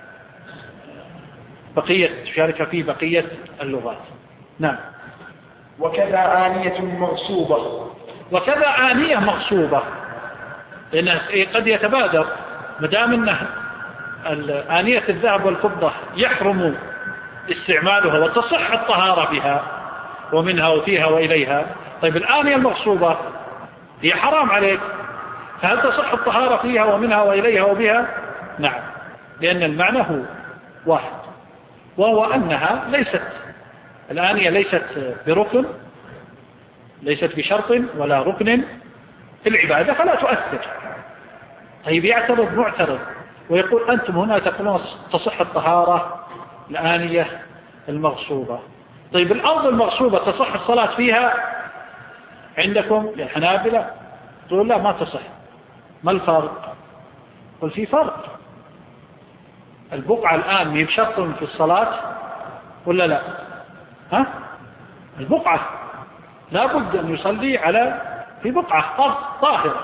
C: بقية تشارك فيه بقية اللغات. نعم.
B: وكذا آنية مغصوبة.
C: وكذا آنية مغصوبة، لأن قد يتبادر مدام أنه آنية الذهب والفضة يحرم استعمالها وتصح الطهارة بها ومنها وفيها وإليها، طيب الآنية المغصوبة هي حرام عليك، فهل تصح الطهارة فيها ومنها وإليها وبها؟ نعم، لأن المعنى هو واحد، وهو أنها ليست الآنية ليست بركن، ليست بشرط ولا ركن في العبادة فلا تؤثر. طيب يعترض معترض ويقول أنتم هنا تقولون تصح الطهارة الآنية المغصوبة، طيب الأرض المغصوبة تصح الصلاة فيها عندكم يا حنابلة؟ تقول لا ما تصح. ما الفرق؟ قل في فرق، البقعة الآن هي بشرط في الصلاة ولا لا؟ ها؟ البقعة لا بد أن يصلي على في بقعة أرض طاهرة،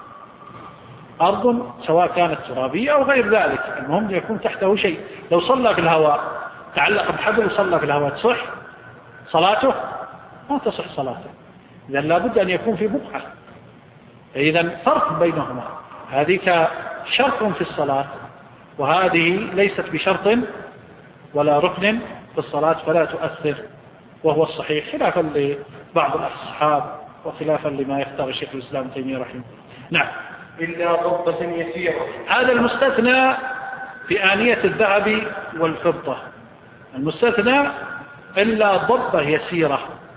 C: أرض سواء كانت ترابية أو غير ذلك، المهم يكون تحته شيء. لو صلى في الهواء تعلق بحبل وصلى في الهواء تصح صلاته؟ ما تصح صلاته، إذا لابد أن يكون في بقعة. إذا فرق بينهما، هذه شرط في الصلاة وهذه ليست بشرط ولا ركن في الصلاة فلا تؤثر، وهو الصحيح خلافا لبعض الأصحاب وخلافا لما يختار الشيخ الإسلام ابن تيمية رحمه الله. نعم.
B: إلا ضبة يسيرة.
C: هذا المستثنى في آنية الذهب والفضة، المستثنى إلا ضبة يسيرة،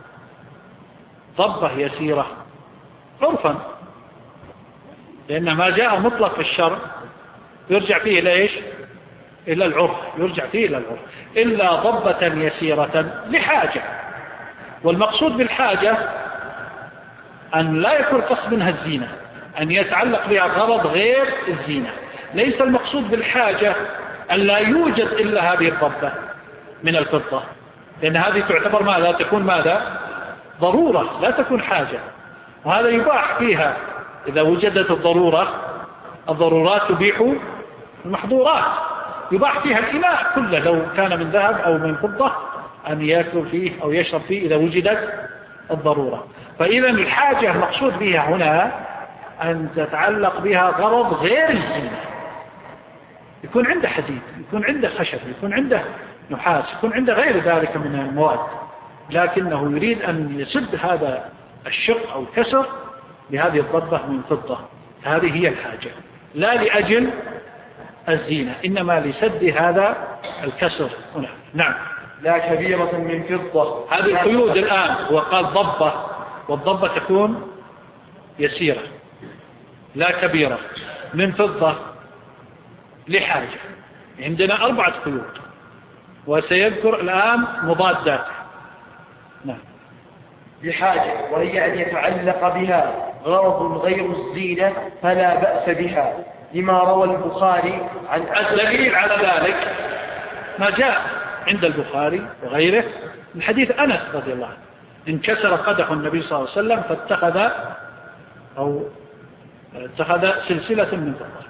C: ضبة يسيرة عرفا، لأن ما جاء مطلق في الشرع يرجع فيه إلى إيش؟ إلى العرف، يرجع فيه إلى العرف. إلا ضبة يسيرة لحاجة، والمقصود بالحاجة أن لا يكون قصد منها الزينة، أن يتعلق بها غرض غير الزينة. ليس المقصود بالحاجة أن لا يوجد إلا هذه الضبة من الفضة، لأن هذه تعتبر ماذا؟ تكون ماذا؟ ضرورة، لا تكون حاجة، وهذا يباح فيها إذا وجدت الضرورة. الضرورات تبيح المحظورات، يباح فيها الإناء كله لو كان من ذهب أو من فضة أن يأكل فيه أو يشرب فيه إذا وجدت الضرورة. فإذا الحاجة مقصود بها هنا أن تتعلق بها غرض غير الزينة، يكون عنده حديد، يكون عنده خشب، يكون عنده نحاس، يكون عنده غير ذلك من المواد، لكنه يريد أن يسد هذا الشق أو الكسر بهذه الضبة من فضة. هذه هي الحاجة، لا لأجل الزينة، إنما لسد هذا الكسر هنا. نعم.
B: لا كبيرة من فضة.
C: هذه القيود الآن، هو قال ضبة، والضبة تكون يسيرة، لا كبيرة، من فضة لحاجة. عندنا أربعة قيود وسيذكر الآن مضادات. نعم.
B: لحاجة، وهي أن يتعلق بها غرض غير الزينة فلا بأس بها، لما روى البخاري عن
C: الدليل على ذلك ما جاء عند البخاري وغيره من حديث أنس رضي الله عنه: انكسر قدح النبي صلى الله عليه وسلم فاتخذ أو اتخذ سلسلة من فضة،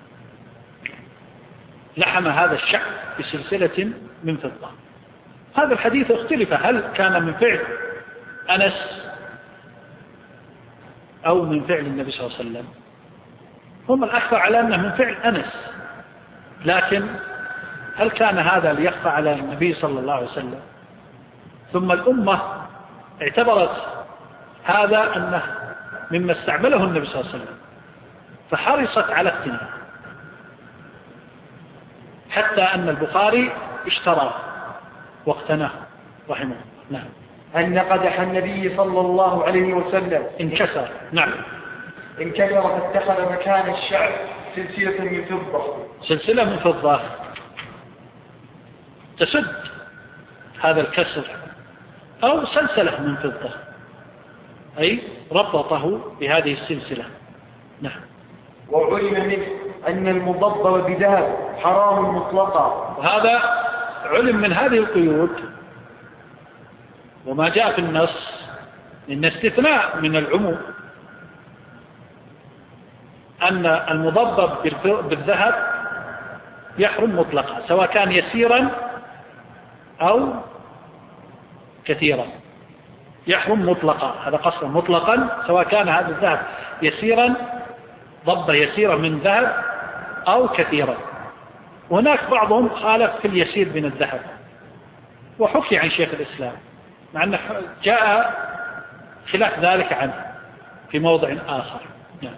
C: لحم هذا الشعب بسلسلة من فضة. هذا الحديث اختلف، هل كان من فعل أنس أو من فعل النبي صلى الله عليه وسلم؟ هم الأكثر على أنه من فعل أنس، لكن هل كان هذا ليخفى على النبي صلى الله عليه وسلم؟ ثم الأمة اعتبرت هذا أنه مما استعمله النبي صلى الله عليه وسلم، فحرصت على اقتناءه، حتى أن البخاري اشتراه واقتناه رحمه الله. نعم.
B: أن قدح النبي صلى الله عليه وسلم
C: انكسر. نعم.
B: انكسر فاتخذ مكان الشعب سلسلة من فضة.
C: سلسلة من فضة تسد هذا الكسر، أو سلسلة من فضة، أي ربطه بهذه السلسلة. نعم.
B: وعلم منه أن المضبب بذهب حرام مطلقا.
C: وهذا علم من هذه القيود وما جاء في النص إن استثناء من العموم، أن المضبب بالذهب يحرم مطلقا سواء كان يسيرا أو كثيرا، يحرم مطلقا. هذا قصد مطلقا سواء كان هذا الذهب يسيرا، ضبة يسيرة من ذهب أو كثيرا. وهناك بعضهم خالف في اليسير من الذهب، وحكي عن شيخ الإسلام مع أنه جاء خلاف ذلك عنه في موضع آخر. نعم.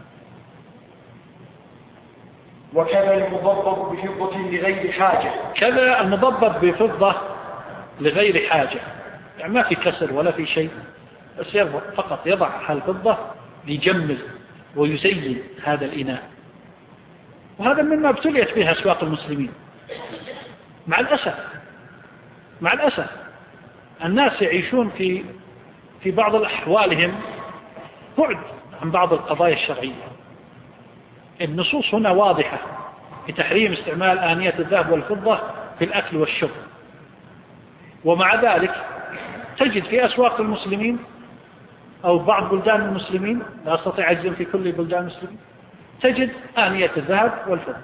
B: وكذا المضبب بفضة لغير حاجة.
C: كذا المضبب بفضة لغير حاجة، يعني ما في كسر ولا في شيء، بس فقط يضع الفضة ليجمل ويزين هذا الإناء. وهذا مما ابتليت به أسواق المسلمين مع الأسف. مع الأسف الناس يعيشون في في بعض أحوالهم بعد عن بعض القضايا الشرعية. النصوص هنا واضحة بتحريم استعمال آنية الذهب والفضة في الأكل والشرب، ومع ذلك تجد في أسواق المسلمين أو بعض بلدان المسلمين، لا أستطيع أجزم في كل بلدان المسلمين، تجد آنية الذهب والفضة،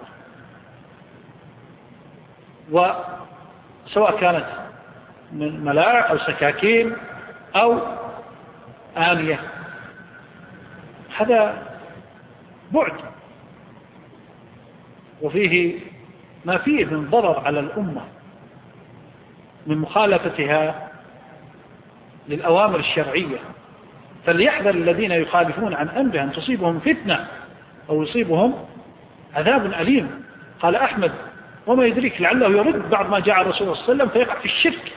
C: وسواء كانت من ملاعق أو سكاكين أو آنية هذا بعد، وفيه ما فيه من ضرر على الأمة من مخالفتها للأوامر الشرعية. فليحذر الذين يخالفون عن أمره أن تصيبهم فتنة أو يصيبهم عذاب أليم. قال أحمد: وما يدريك لعله يرد بعد ما جاء الرسول صلى الله عليه وسلم فيقع في الشرك.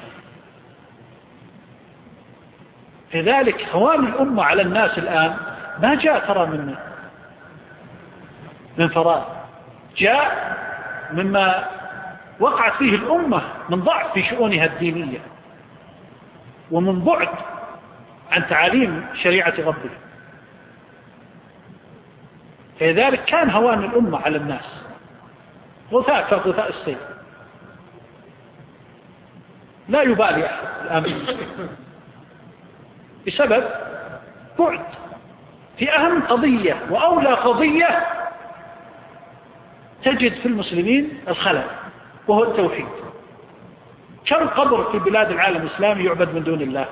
C: لذلك هوام الأمة على الناس الآن ما جاء ترى من من فراغ، جاء مما وقعت فيه الأمة من ضعف في شؤونها الدينية ومن بعد عن تعاليم شريعة ربها. فلذلك كان هوان الأمة على الناس غثاء كغثاء السيل، لا يبالي أحد الآن بسبب بعد في أهم قضية وأولى قضية تجد في المسلمين الخلل، وهو التوحيد. كم قبر في بلاد العالم الإسلامي يعبد من دون الله،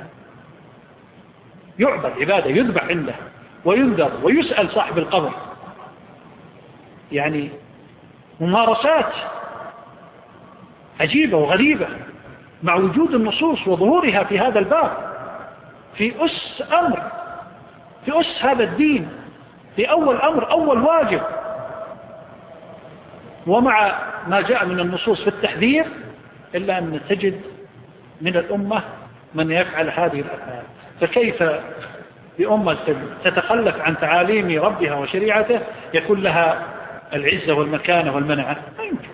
C: يعبد عبادة يذبح عنده وينذر ويسأل صاحب القبر، يعني ممارسات عجيبة وغريبة مع وجود النصوص وظهورها في هذا الباب، في أس أمر، في أس هذا الدين، في أول أمر، أول واجب. ومع ما جاء من النصوص في التحذير إلا أن تجد من الأمة من يفعل هذه الأفعال. فكيف بأمة تتخلف عن تعاليم ربها وشريعته يكون لها العزة والمكانة والمنعة؟ لا يمكن.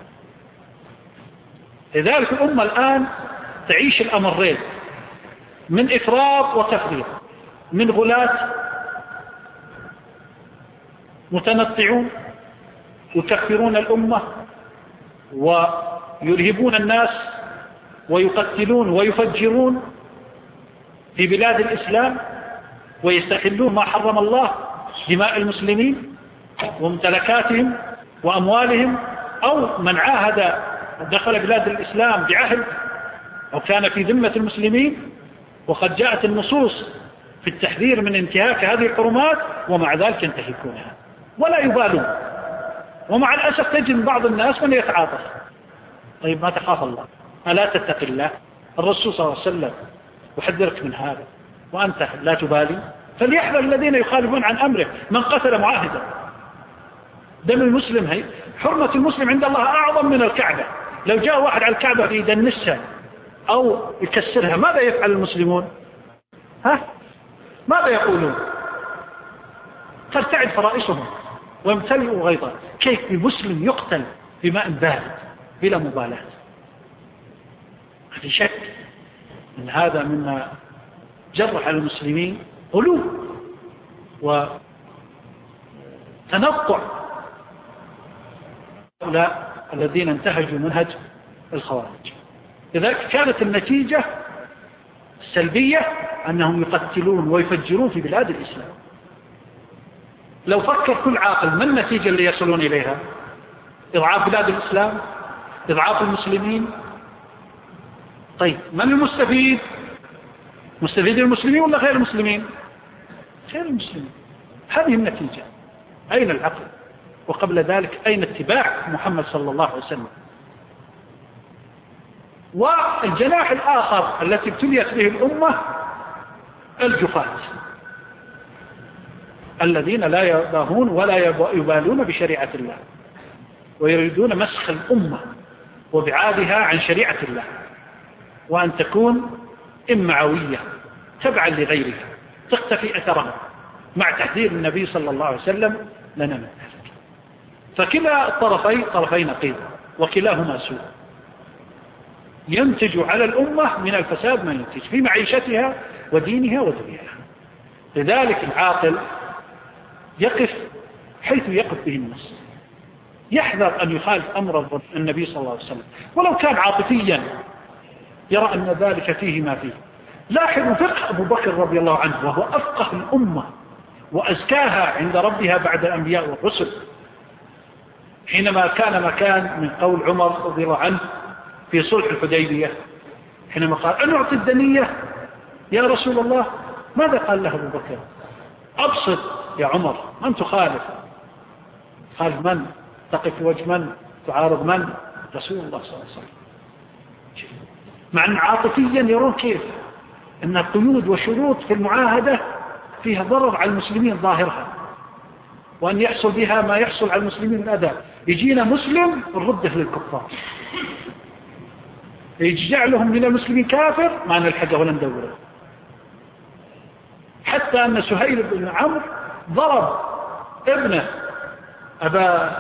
C: لذلك الأمة الآن تعيش الأمرين، من إفراط وتفريط، من غلاة متنطعون يكفرون الأمة ويرهبون الناس ويقتلون ويفجرون في بلاد الإسلام ويستحلون ما حرم الله، دماء المسلمين وممتلكاتهم وأموالهم، أو من عاهد دخل بلاد الإسلام بعهد أو كان في ذمة المسلمين وقد جاءت النصوص في التحذير من انتهاك هذه الحرمات ومع ذلك ينتهكونها ولا يبالون. ومع الأسف تجد بعض الناس من يتعاطف. طيب ما تخاف الله؟ ألا تتق الله؟ الرسول صلى الله عليه وسلم يحذرك من هذا وأنت لا تبالي. فليحذر الذين يخالفون عن أمره. من قتل معاهدا، دم المسلم، هي حرمة المسلم عند الله أعظم من الكعبة. لو جاء واحد على الكعبة يدنسها أو يكسرها ماذا يفعل المسلمون؟ ها؟ ماذا يقولون؟ ترتعد فرائسهم ويمتلئوا غيظا. كيف المسلم يقتل بماء بارد بلا مبالاة؟ في شك أن هذا مما جرح على المسلمين غلو وتنطع هؤلاء الذين انتهجوا منهج الخوارج. لذلك كانت النتيجة السلبية أنهم يقتلون ويفجرون في بلاد الإسلام. لو فكر كل عاقل ما النتيجة اللي يصلون إليها؟ إضعاف بلاد الإسلام، إضعاف المسلمين. طيب من المستفيد؟ مستفيد المسلمين ولا غير المسلمين؟ غير المسلمين. هذه النتيجة. أين العقل؟ وقبل ذلك أين اتباع محمد صلى الله عليه وسلم؟ والجناح الآخر التي ابتليت به الأمة الجفاة الذين لا يباهون ولا يبالون بشريعة الله ويريدون مسخ الأمة وابعادها عن شريعة الله وأن تكون إمعوية تبعا لغيرها تختفي أثرها مع تحذير النبي صلى الله عليه وسلم لنا من ذلك. فكلا الطرفين طرفي نقيض وكلاهما سوء ينتج على الأمة من الفساد ما ينتج في معيشتها ودينها ودنياها. لذلك العاقل يقف حيث يقف به النص، يحذر أن يخالف أمر النبي صلى الله عليه وسلم ولو كان عاطفيا يرى أن ذلك فيه ما فيه. لاحظوا فقه أبو بكر رضي الله عنه وهو أفقه الأمة وأزكاها عند ربها بعد الأنبياء والرسل، حينما كان مكان من قول عمر رضي الله عنه في صلح الحديبية حينما قال أن أعطي الدنية يا رسول الله، ماذا قال له أبو بكر؟ أبسط يا عمر من تخالف؟ خالف من؟ تقف في وجه من؟ تعارض من؟ رسول الله صلى الله عليه وسلم. مع أن عاطفيا يرون كيف أن القيود والشروط في المعاهدة فيها ضرر على المسلمين ظاهرها، وأن يحصل بها ما يحصل على المسلمين من أذى. يجينا مسلم نرده للكفار، يجعلهم من المسلمين كافر ما نلحقه ولا ندوره. حتى أن سهيل بن عمرو ضرب ابنه أبا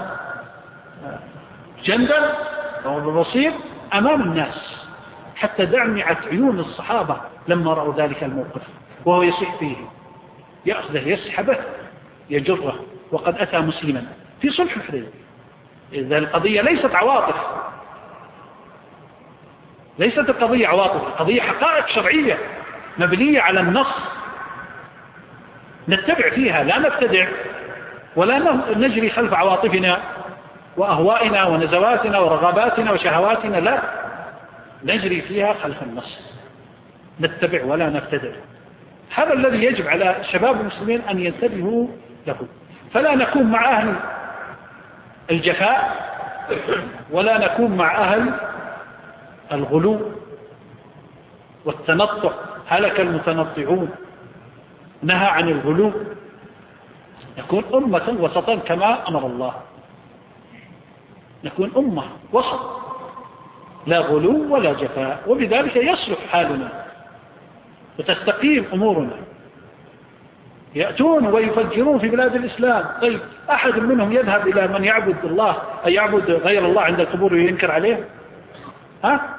C: جندل أو البصير أمام الناس، حتى دمعت عيون الصحابة لما رأوا ذلك الموقف، وهو يصيح فيه، يأخذه يسحبه يجره، وقد أتى مسلما في صلح الحديبية. إذا القضية ليست عواطف، ليست القضية عواطف، القضية حقائق شرعية مبنية على النص نتبع فيها، لا نبتدع ولا نجري خلف عواطفنا وأهوائنا ونزواتنا ورغباتنا وشهواتنا، لا، نجري فيها خلف النص، نتبع ولا نبتدع. هذا الذي يجب على شباب المسلمين أن ينتبهوا له، فلا نكون مع أهل الجفاء ولا نكون مع أهل الغلو والتنطع. هلك المتنطعون، نهى عن الغلو. نكون أمة وسطا كما أمر الله، نكون أمة وسط، لا غلو ولا جفاء، وبذلك يصلح حالنا وتستقيم أمورنا. يأتون ويفجرون في بلاد الإسلام، طيب أحد منهم يذهب إلى من يعبد الله أي يعبد غير الله عند القبور وينكر عليه؟ ها؟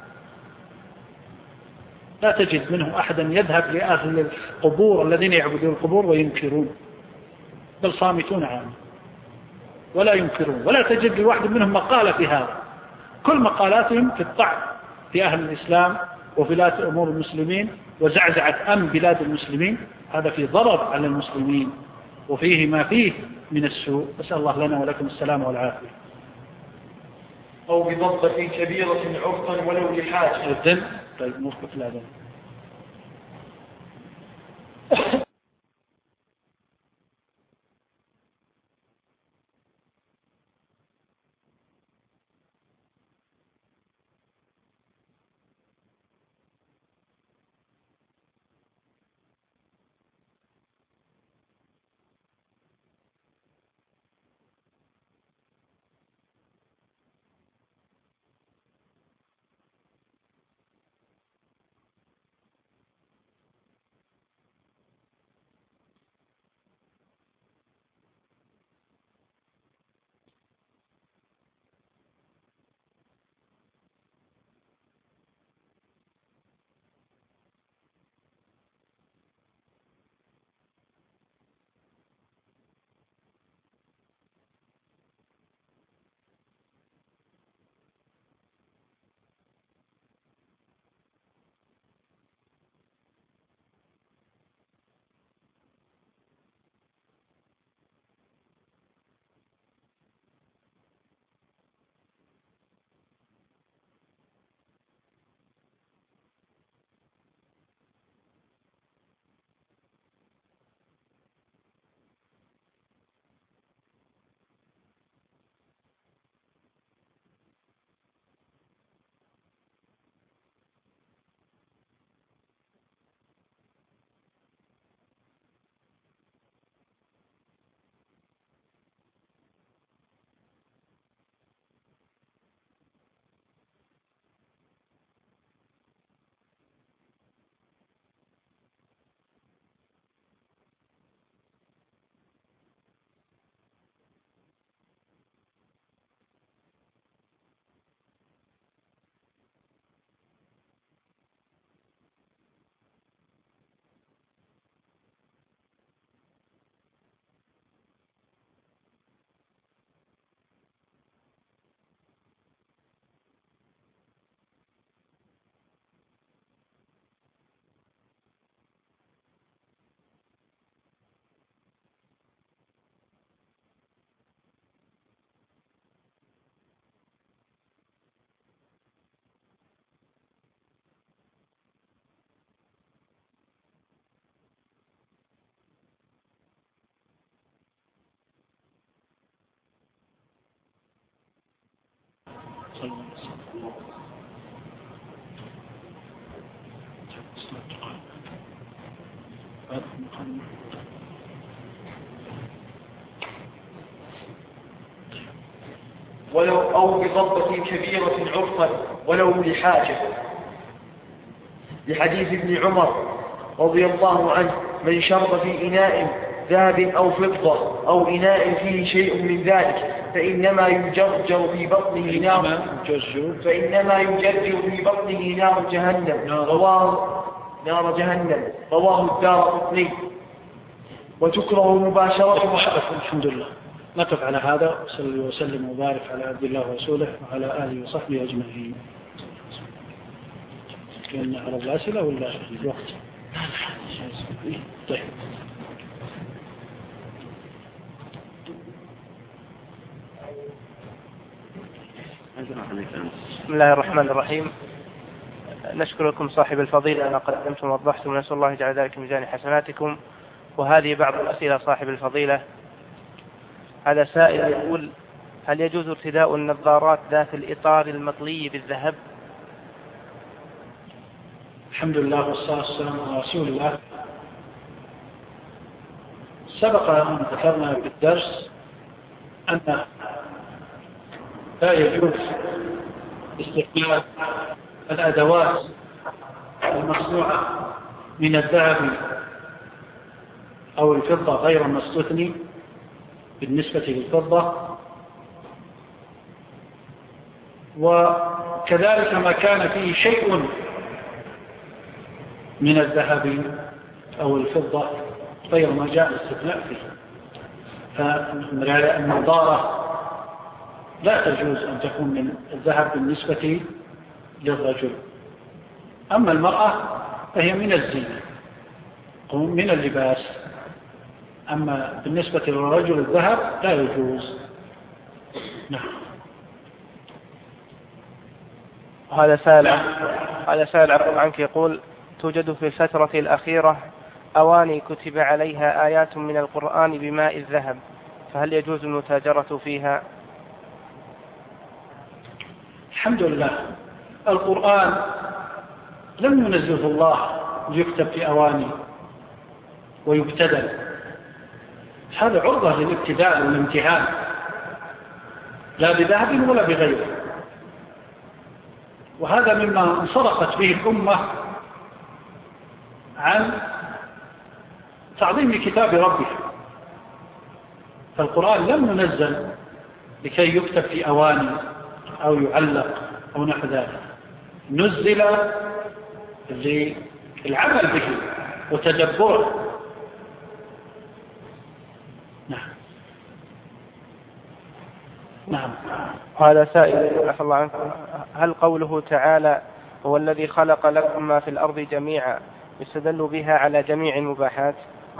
C: لا تجد منهم أحدا يذهب لأهل القبور الذين يعبدون القبور وينكرون، بل صامتون عنه ولا ينكرون، ولا تجد لواحد منهم مقالة في هذا. كل مقالاتهم في الطعن في أهل الإسلام وفلاة أمور المسلمين وزعزعة أمن بلاد المسلمين. هذا في ضرر على المسلمين وفيه ما فيه من السوء. نسأل الله لنا ولكم السلام والعافية.
B: أو بضبة كبيرة عرفا ولو لحاجة.
C: الذن طيب نوقف الأذان.
B: ولو أو بضبة كبيرة عرفا ولو لحاجة، لحديث ابن عمر رضي الله عنه: من شرب في إناء ذهب أو فضة أو إناء فيه شيء من ذلك فإنما يجرجر في بطنه نار فإنما يجرجر في بطنه نار جهنم رواه نار جهنم رواه الدارقطني. وتكره مباشرة.
C: الحمد لله، نقف على هذا. وصلي وسلم وبارك على عبد الله ورسوله وعلى آله وصحبه أجمعين. كنا على الأسئلة ولا الوقت؟ طيب.
D: بسم الله الرحمن الرحيم. نشكركم صاحب الفضيلة أن قدمتم ووضحتم، ونسأل الله يجعل ذلك في ميزان حسناتكم. وهذه بعض الأسئلة صاحب الفضيلة. هذا سائل يقول: هل يجوز ارتداء النظارات ذات الإطار المطلي بالذهب؟
C: الحمد لله والصلاة والسلام على رسول الله. سبق أن ذكرنا بالدرس أن لا يجوز استخدام الأدوات المصنوعة من الذهب أو الفضة غير المستثني بالنسبة للفضة، وكذلك ما كان فيه شيء من الذهب أو الفضة غير ما جاء الاستثناء فيه. فالنظارة لا تجوز أن تكون من الذهب بالنسبة للرجل. أما المرأة فهي من الزينة من اللباس. أما بالنسبة للرجل الذهب لا يجوز. نعم.
D: هذا سائل هذا سائل عنك يقول: توجد في الفترة الأخيرة أواني كتب عليها آيات من القرآن بماء الذهب، فهل يجوز المتاجرة فيها؟
C: الحمد لله، القرآن لم ينزله الله ليكتب في أواني ويبتدل. هذا عرضة للابتداء والامتحان، لا بذهب ولا بغيره. وهذا مما انصرفت به الأمة عن تعظيم كتاب ربها. فالقرآن لم ينزل لكي يكتب في أواني أو يعلق أو نحو ذلك، نزل للعمل به وتدبره. نعم. نعم.
D: هذا سائل عفى الله عنكم: هل قوله تعالى هو الذي خلق لكم ما في الأرض جميعا يستدل بها على جميع المباحات؟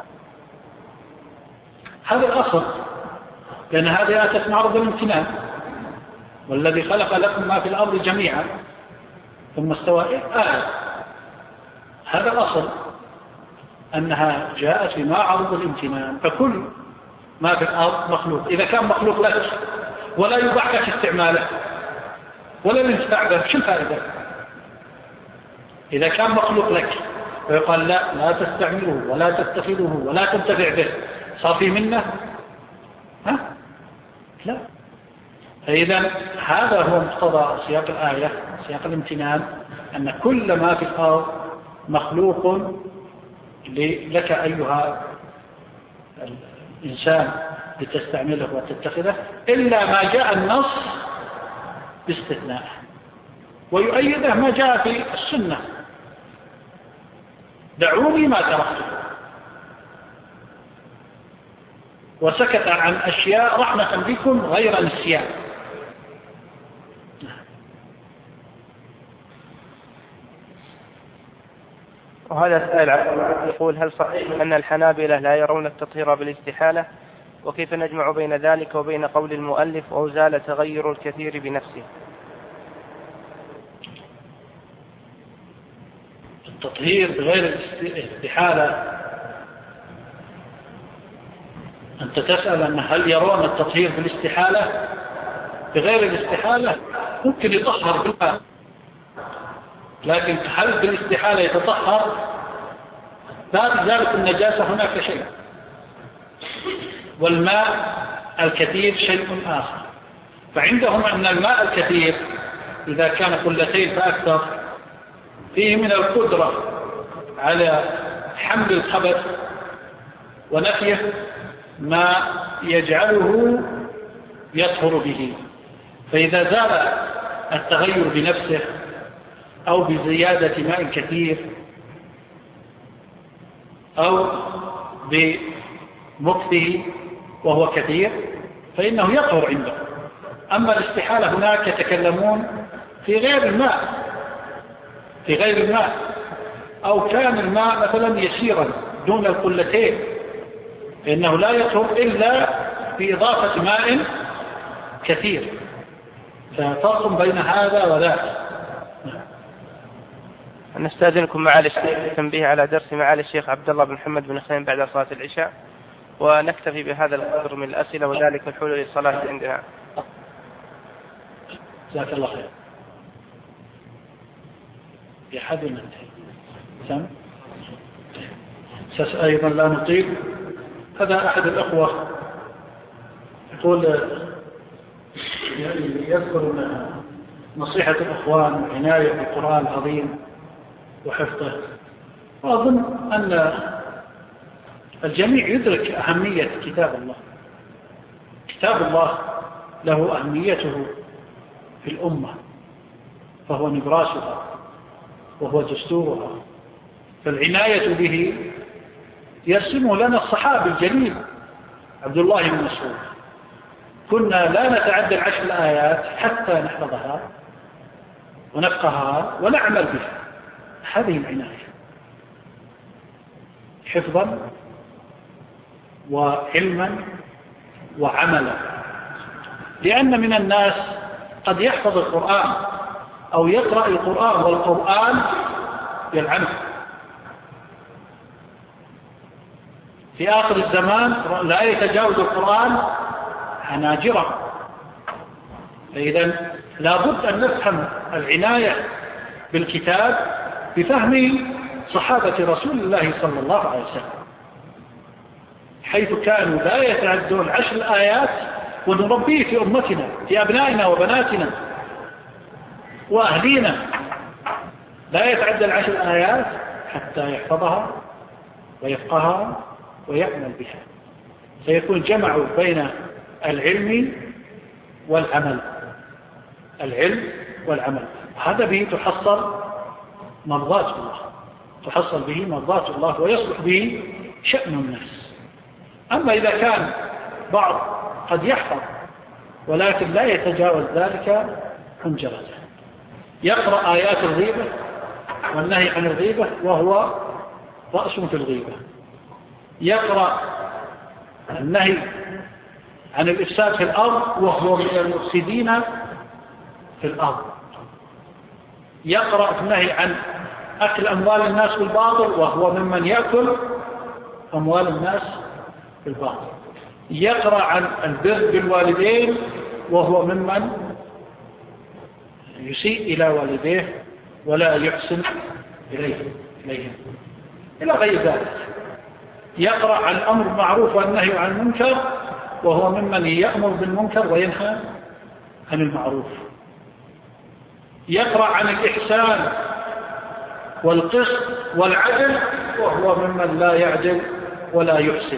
C: هذا الأصل، لأن هذه آتت معرض الامتنان: والذي خلق لكم ما في الأرض جميعا ثم استوى آية. هذا الأصل، أنها جاءت في معرض الامتنان. فكل ما في الأرض مخلوق. إذا كان مخلوق لك ولا يباح لك استعماله ولا الانتفاع به، شو الفائدة؟ إذا كان مخلوق لك ويقال لا لا تستعمله ولا تتخذه ولا تنتفع به، صار فيه منه؟ ها؟ لا. فإذا هذا هو مقتضى سياق الآية، سياق الامتنان، أن كل ما في الأرض مخلوق لك أيها الإنسان لتستعمله وتتخذه، إلا ما جاء النص باستثناء، ويؤيده ما جاء في السنة: دعوني ما تركته. وسكت عن أشياء رحمة بكم غير نسيان.
D: وهذا سائل يقول: هل صحيح أن الحنابلة لا يرون التطهير بالاستحالة؟ وكيف نجمع بين ذلك وبين قول المؤلف: وزال تغير الكثير بنفسه؟
C: التطهير بغير الاستحالة، أنت تسأل أن هل يرون التطهير بالاستحالة؟ بغير الاستحالة ممكن يطهر بالماء، لكن هل بالاستحالة يتطهر؟ لا تزال النجاسة هناك شيء، والماء الكثير شيء آخر. فعندهم أن الماء الكثير إذا كان قلتين فأكثر فيه من القدرة على حمل الخبث ونفيه ما يجعله يطهر به. فإذا زال التغير بنفسه أو بزيادة ماء كثير أو بمكثه وهو كثير فإنه يطهر عنده. أما الاستحالة هناك يتكلمون في غير الماء في غير الماء أو كان الماء مثلا يسيرا دون القلتين فإنه لا يطهر إلا بإضافة ماء كثير. ففرق بين هذا وذاك.
D: نستأذنكم معالي الشيخ التنبيه على درس معالي الشيخ عبد الله بن محمد بن حسين بعد صلاة العشاء، ونكتفي بهذا القدر من الأسئلة وذلك الحلول للصلاة عندنا.
C: جزاك الله خير. في حد ننتهي سم سس أيضا لا نطيل. هذا أحد الأخوة يقول يذكر نصيحة الأخوان والعناية بالقرآن العظيم وحفظه، وأظن أن الجميع يدرك أهمية كتاب الله. كتاب الله له أهميته في الأمة، فهو نبراسها وهو دستورها، فالعناية به يرسمه لنا الصحابي الجليل عبد الله بن مسعود: كنا لا نتعدى العشر الآيات حتى نحفظها ونفقهها ونعمل بها. هذه العناية حفظا وعلما وعملا، لأن من الناس قد يحفظ القرآن أو يقرأ القرآن والقرآن يلعنه. في آخر الزمان لا يتجاوز القرآن حناجره. فإذا لابد أن نفهم العناية بالكتاب بفهم صحابة رسول الله صلى الله عليه وسلم، حيث كانوا لا يتعدون عشر الآيات، ونربيه في أمتنا في أبنائنا وبناتنا وأهلينا لا يتعدى العشر الآيات حتى يحفظها ويفقهها ويعمل بها. سيكون جمع بين العلم والعمل العلم والعمل هذا به تحصل مرضاة الله تحصل به مرضاة الله ويصلح به شأن الناس. أما إذا كان بعض قد يحفظ ولكن لا يتجاوز ذلك حنجرته، يقرأ آيات الغيبة والنهي عن الغيبة وهو رأس في الغيبة، يقرأ النهي عن الإفساد في الأرض وهو من المفسدين في الأرض، يقرأ النهي عن أكل أموال الناس بالباطل وهو ممن يأكل أموال الناس بالباطل، يقرأ عن البر بالوالدين وهو ممن يسيء إلى والديه ولا يحسن إليهم إلى غير ذلك، يقرأ عن الأمر بالمعروف والنهي عن المنكر وهو ممن يأمر بالمنكر وينهى عن المعروف، يقرأ عن الإحسان والقسط والعدل وهو ممن لا يعدل ولا يحسن.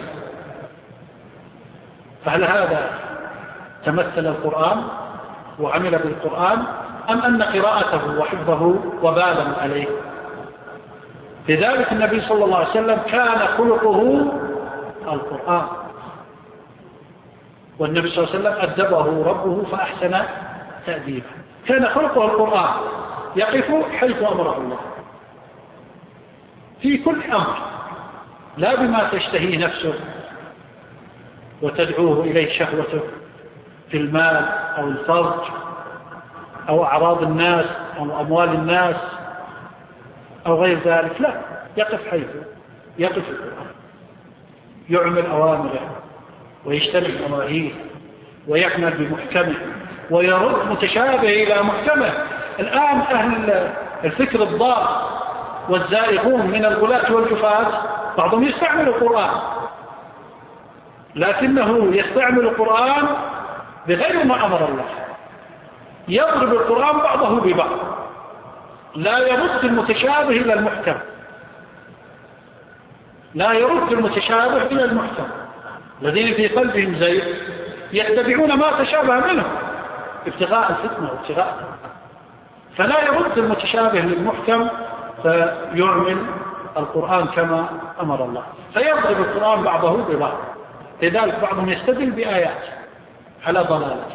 C: فهل هذا تمثل القرآن وعمل بالقرآن أم أن قراءته وحفظه وبالا عليه؟ لذلك النبي صلى الله عليه وسلم كان خلقه القرآن، والنبي صلى الله عليه وسلم أدبه ربه فأحسن تأديبه، كان خلقه القرآن، يقف حيث أمره الله في كل أمر، لا بما تشتهي نفسه وتدعوه إليه شهوته في المال أو الفرج أو أعراض الناس أو أموال الناس أو غير ذلك، لا، يقف حيث يقف القرآن، يعمل أوامره ويجتنب نواهيه ويعمل بمحكمه ويرد متشابه إلى محكمه. الآن أهل الفكر الضال والزائغون من الغلاة والجفاة بعضهم يستعمل القرآن، لكنه يستعمل القرآن بغير ما أمر الله، يضرب القرآن بعضه ببعض، لا يرد المتشابه إلى المحكم، لا يرد المتشابه إلى المحكم. الذين في قلبهم زيغ يتبعون ما تشابه منه ابتغاء الفتنة وابتغاء، فلا يرد المتشابه للمحكم فيعمل القرآن كما أمر الله، فيضرب القرآن بعضه ببعض. لذلك بعضهم يستدل بآيات على ضلالته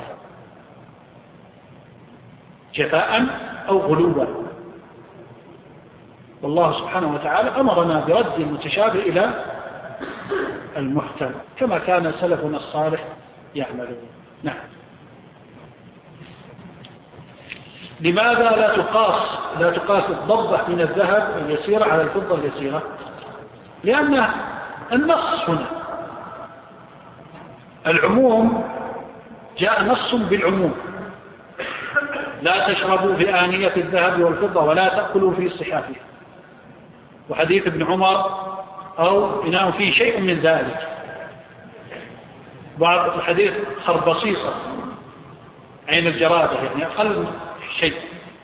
C: جفاء أو غلوبا. والله سبحانه وتعالى أمرنا برد المتشابه إلى المحكم كما كان سلفنا الصالح يعملون. نعم. لماذا لا تقاس لا تقاس الضبة من الذهب اليسيرة على الفضة اليسيرة؟ لأن النص هنا العموم، جاء نص بالعموم: لا تشربوا في آنية الذهب والفضة ولا تأكلوا في صحافها. وحديث ابن عمر: أو إنه في شيء من ذلك. بعض الحديث خربصيصة عين الجرادة، يعني أقل شيء.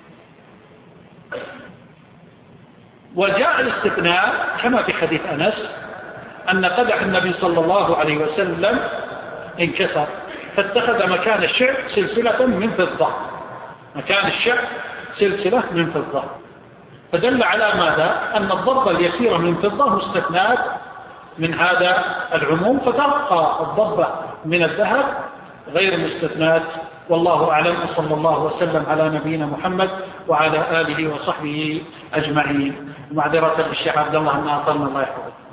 C: وجاء الاستثناء كما في حديث أنس أن قدح النبي صلى الله عليه وسلم انكسر فاتخذ مكان الشعر سلسلة من فضة، مكان الشعر سلسلة من فضة، فدل على ماذا؟ أن الضبة اليسيرة من فضة مستثنات من هذا العموم، فتبقى الضبة من الذهب غير مستثنات. والله أعلم، وصلى الله وسلم على نبينا محمد وعلى آله وصحبه أجمعين. معذرة للشيخ عبد الله أن أطلنا، الله يحفظه.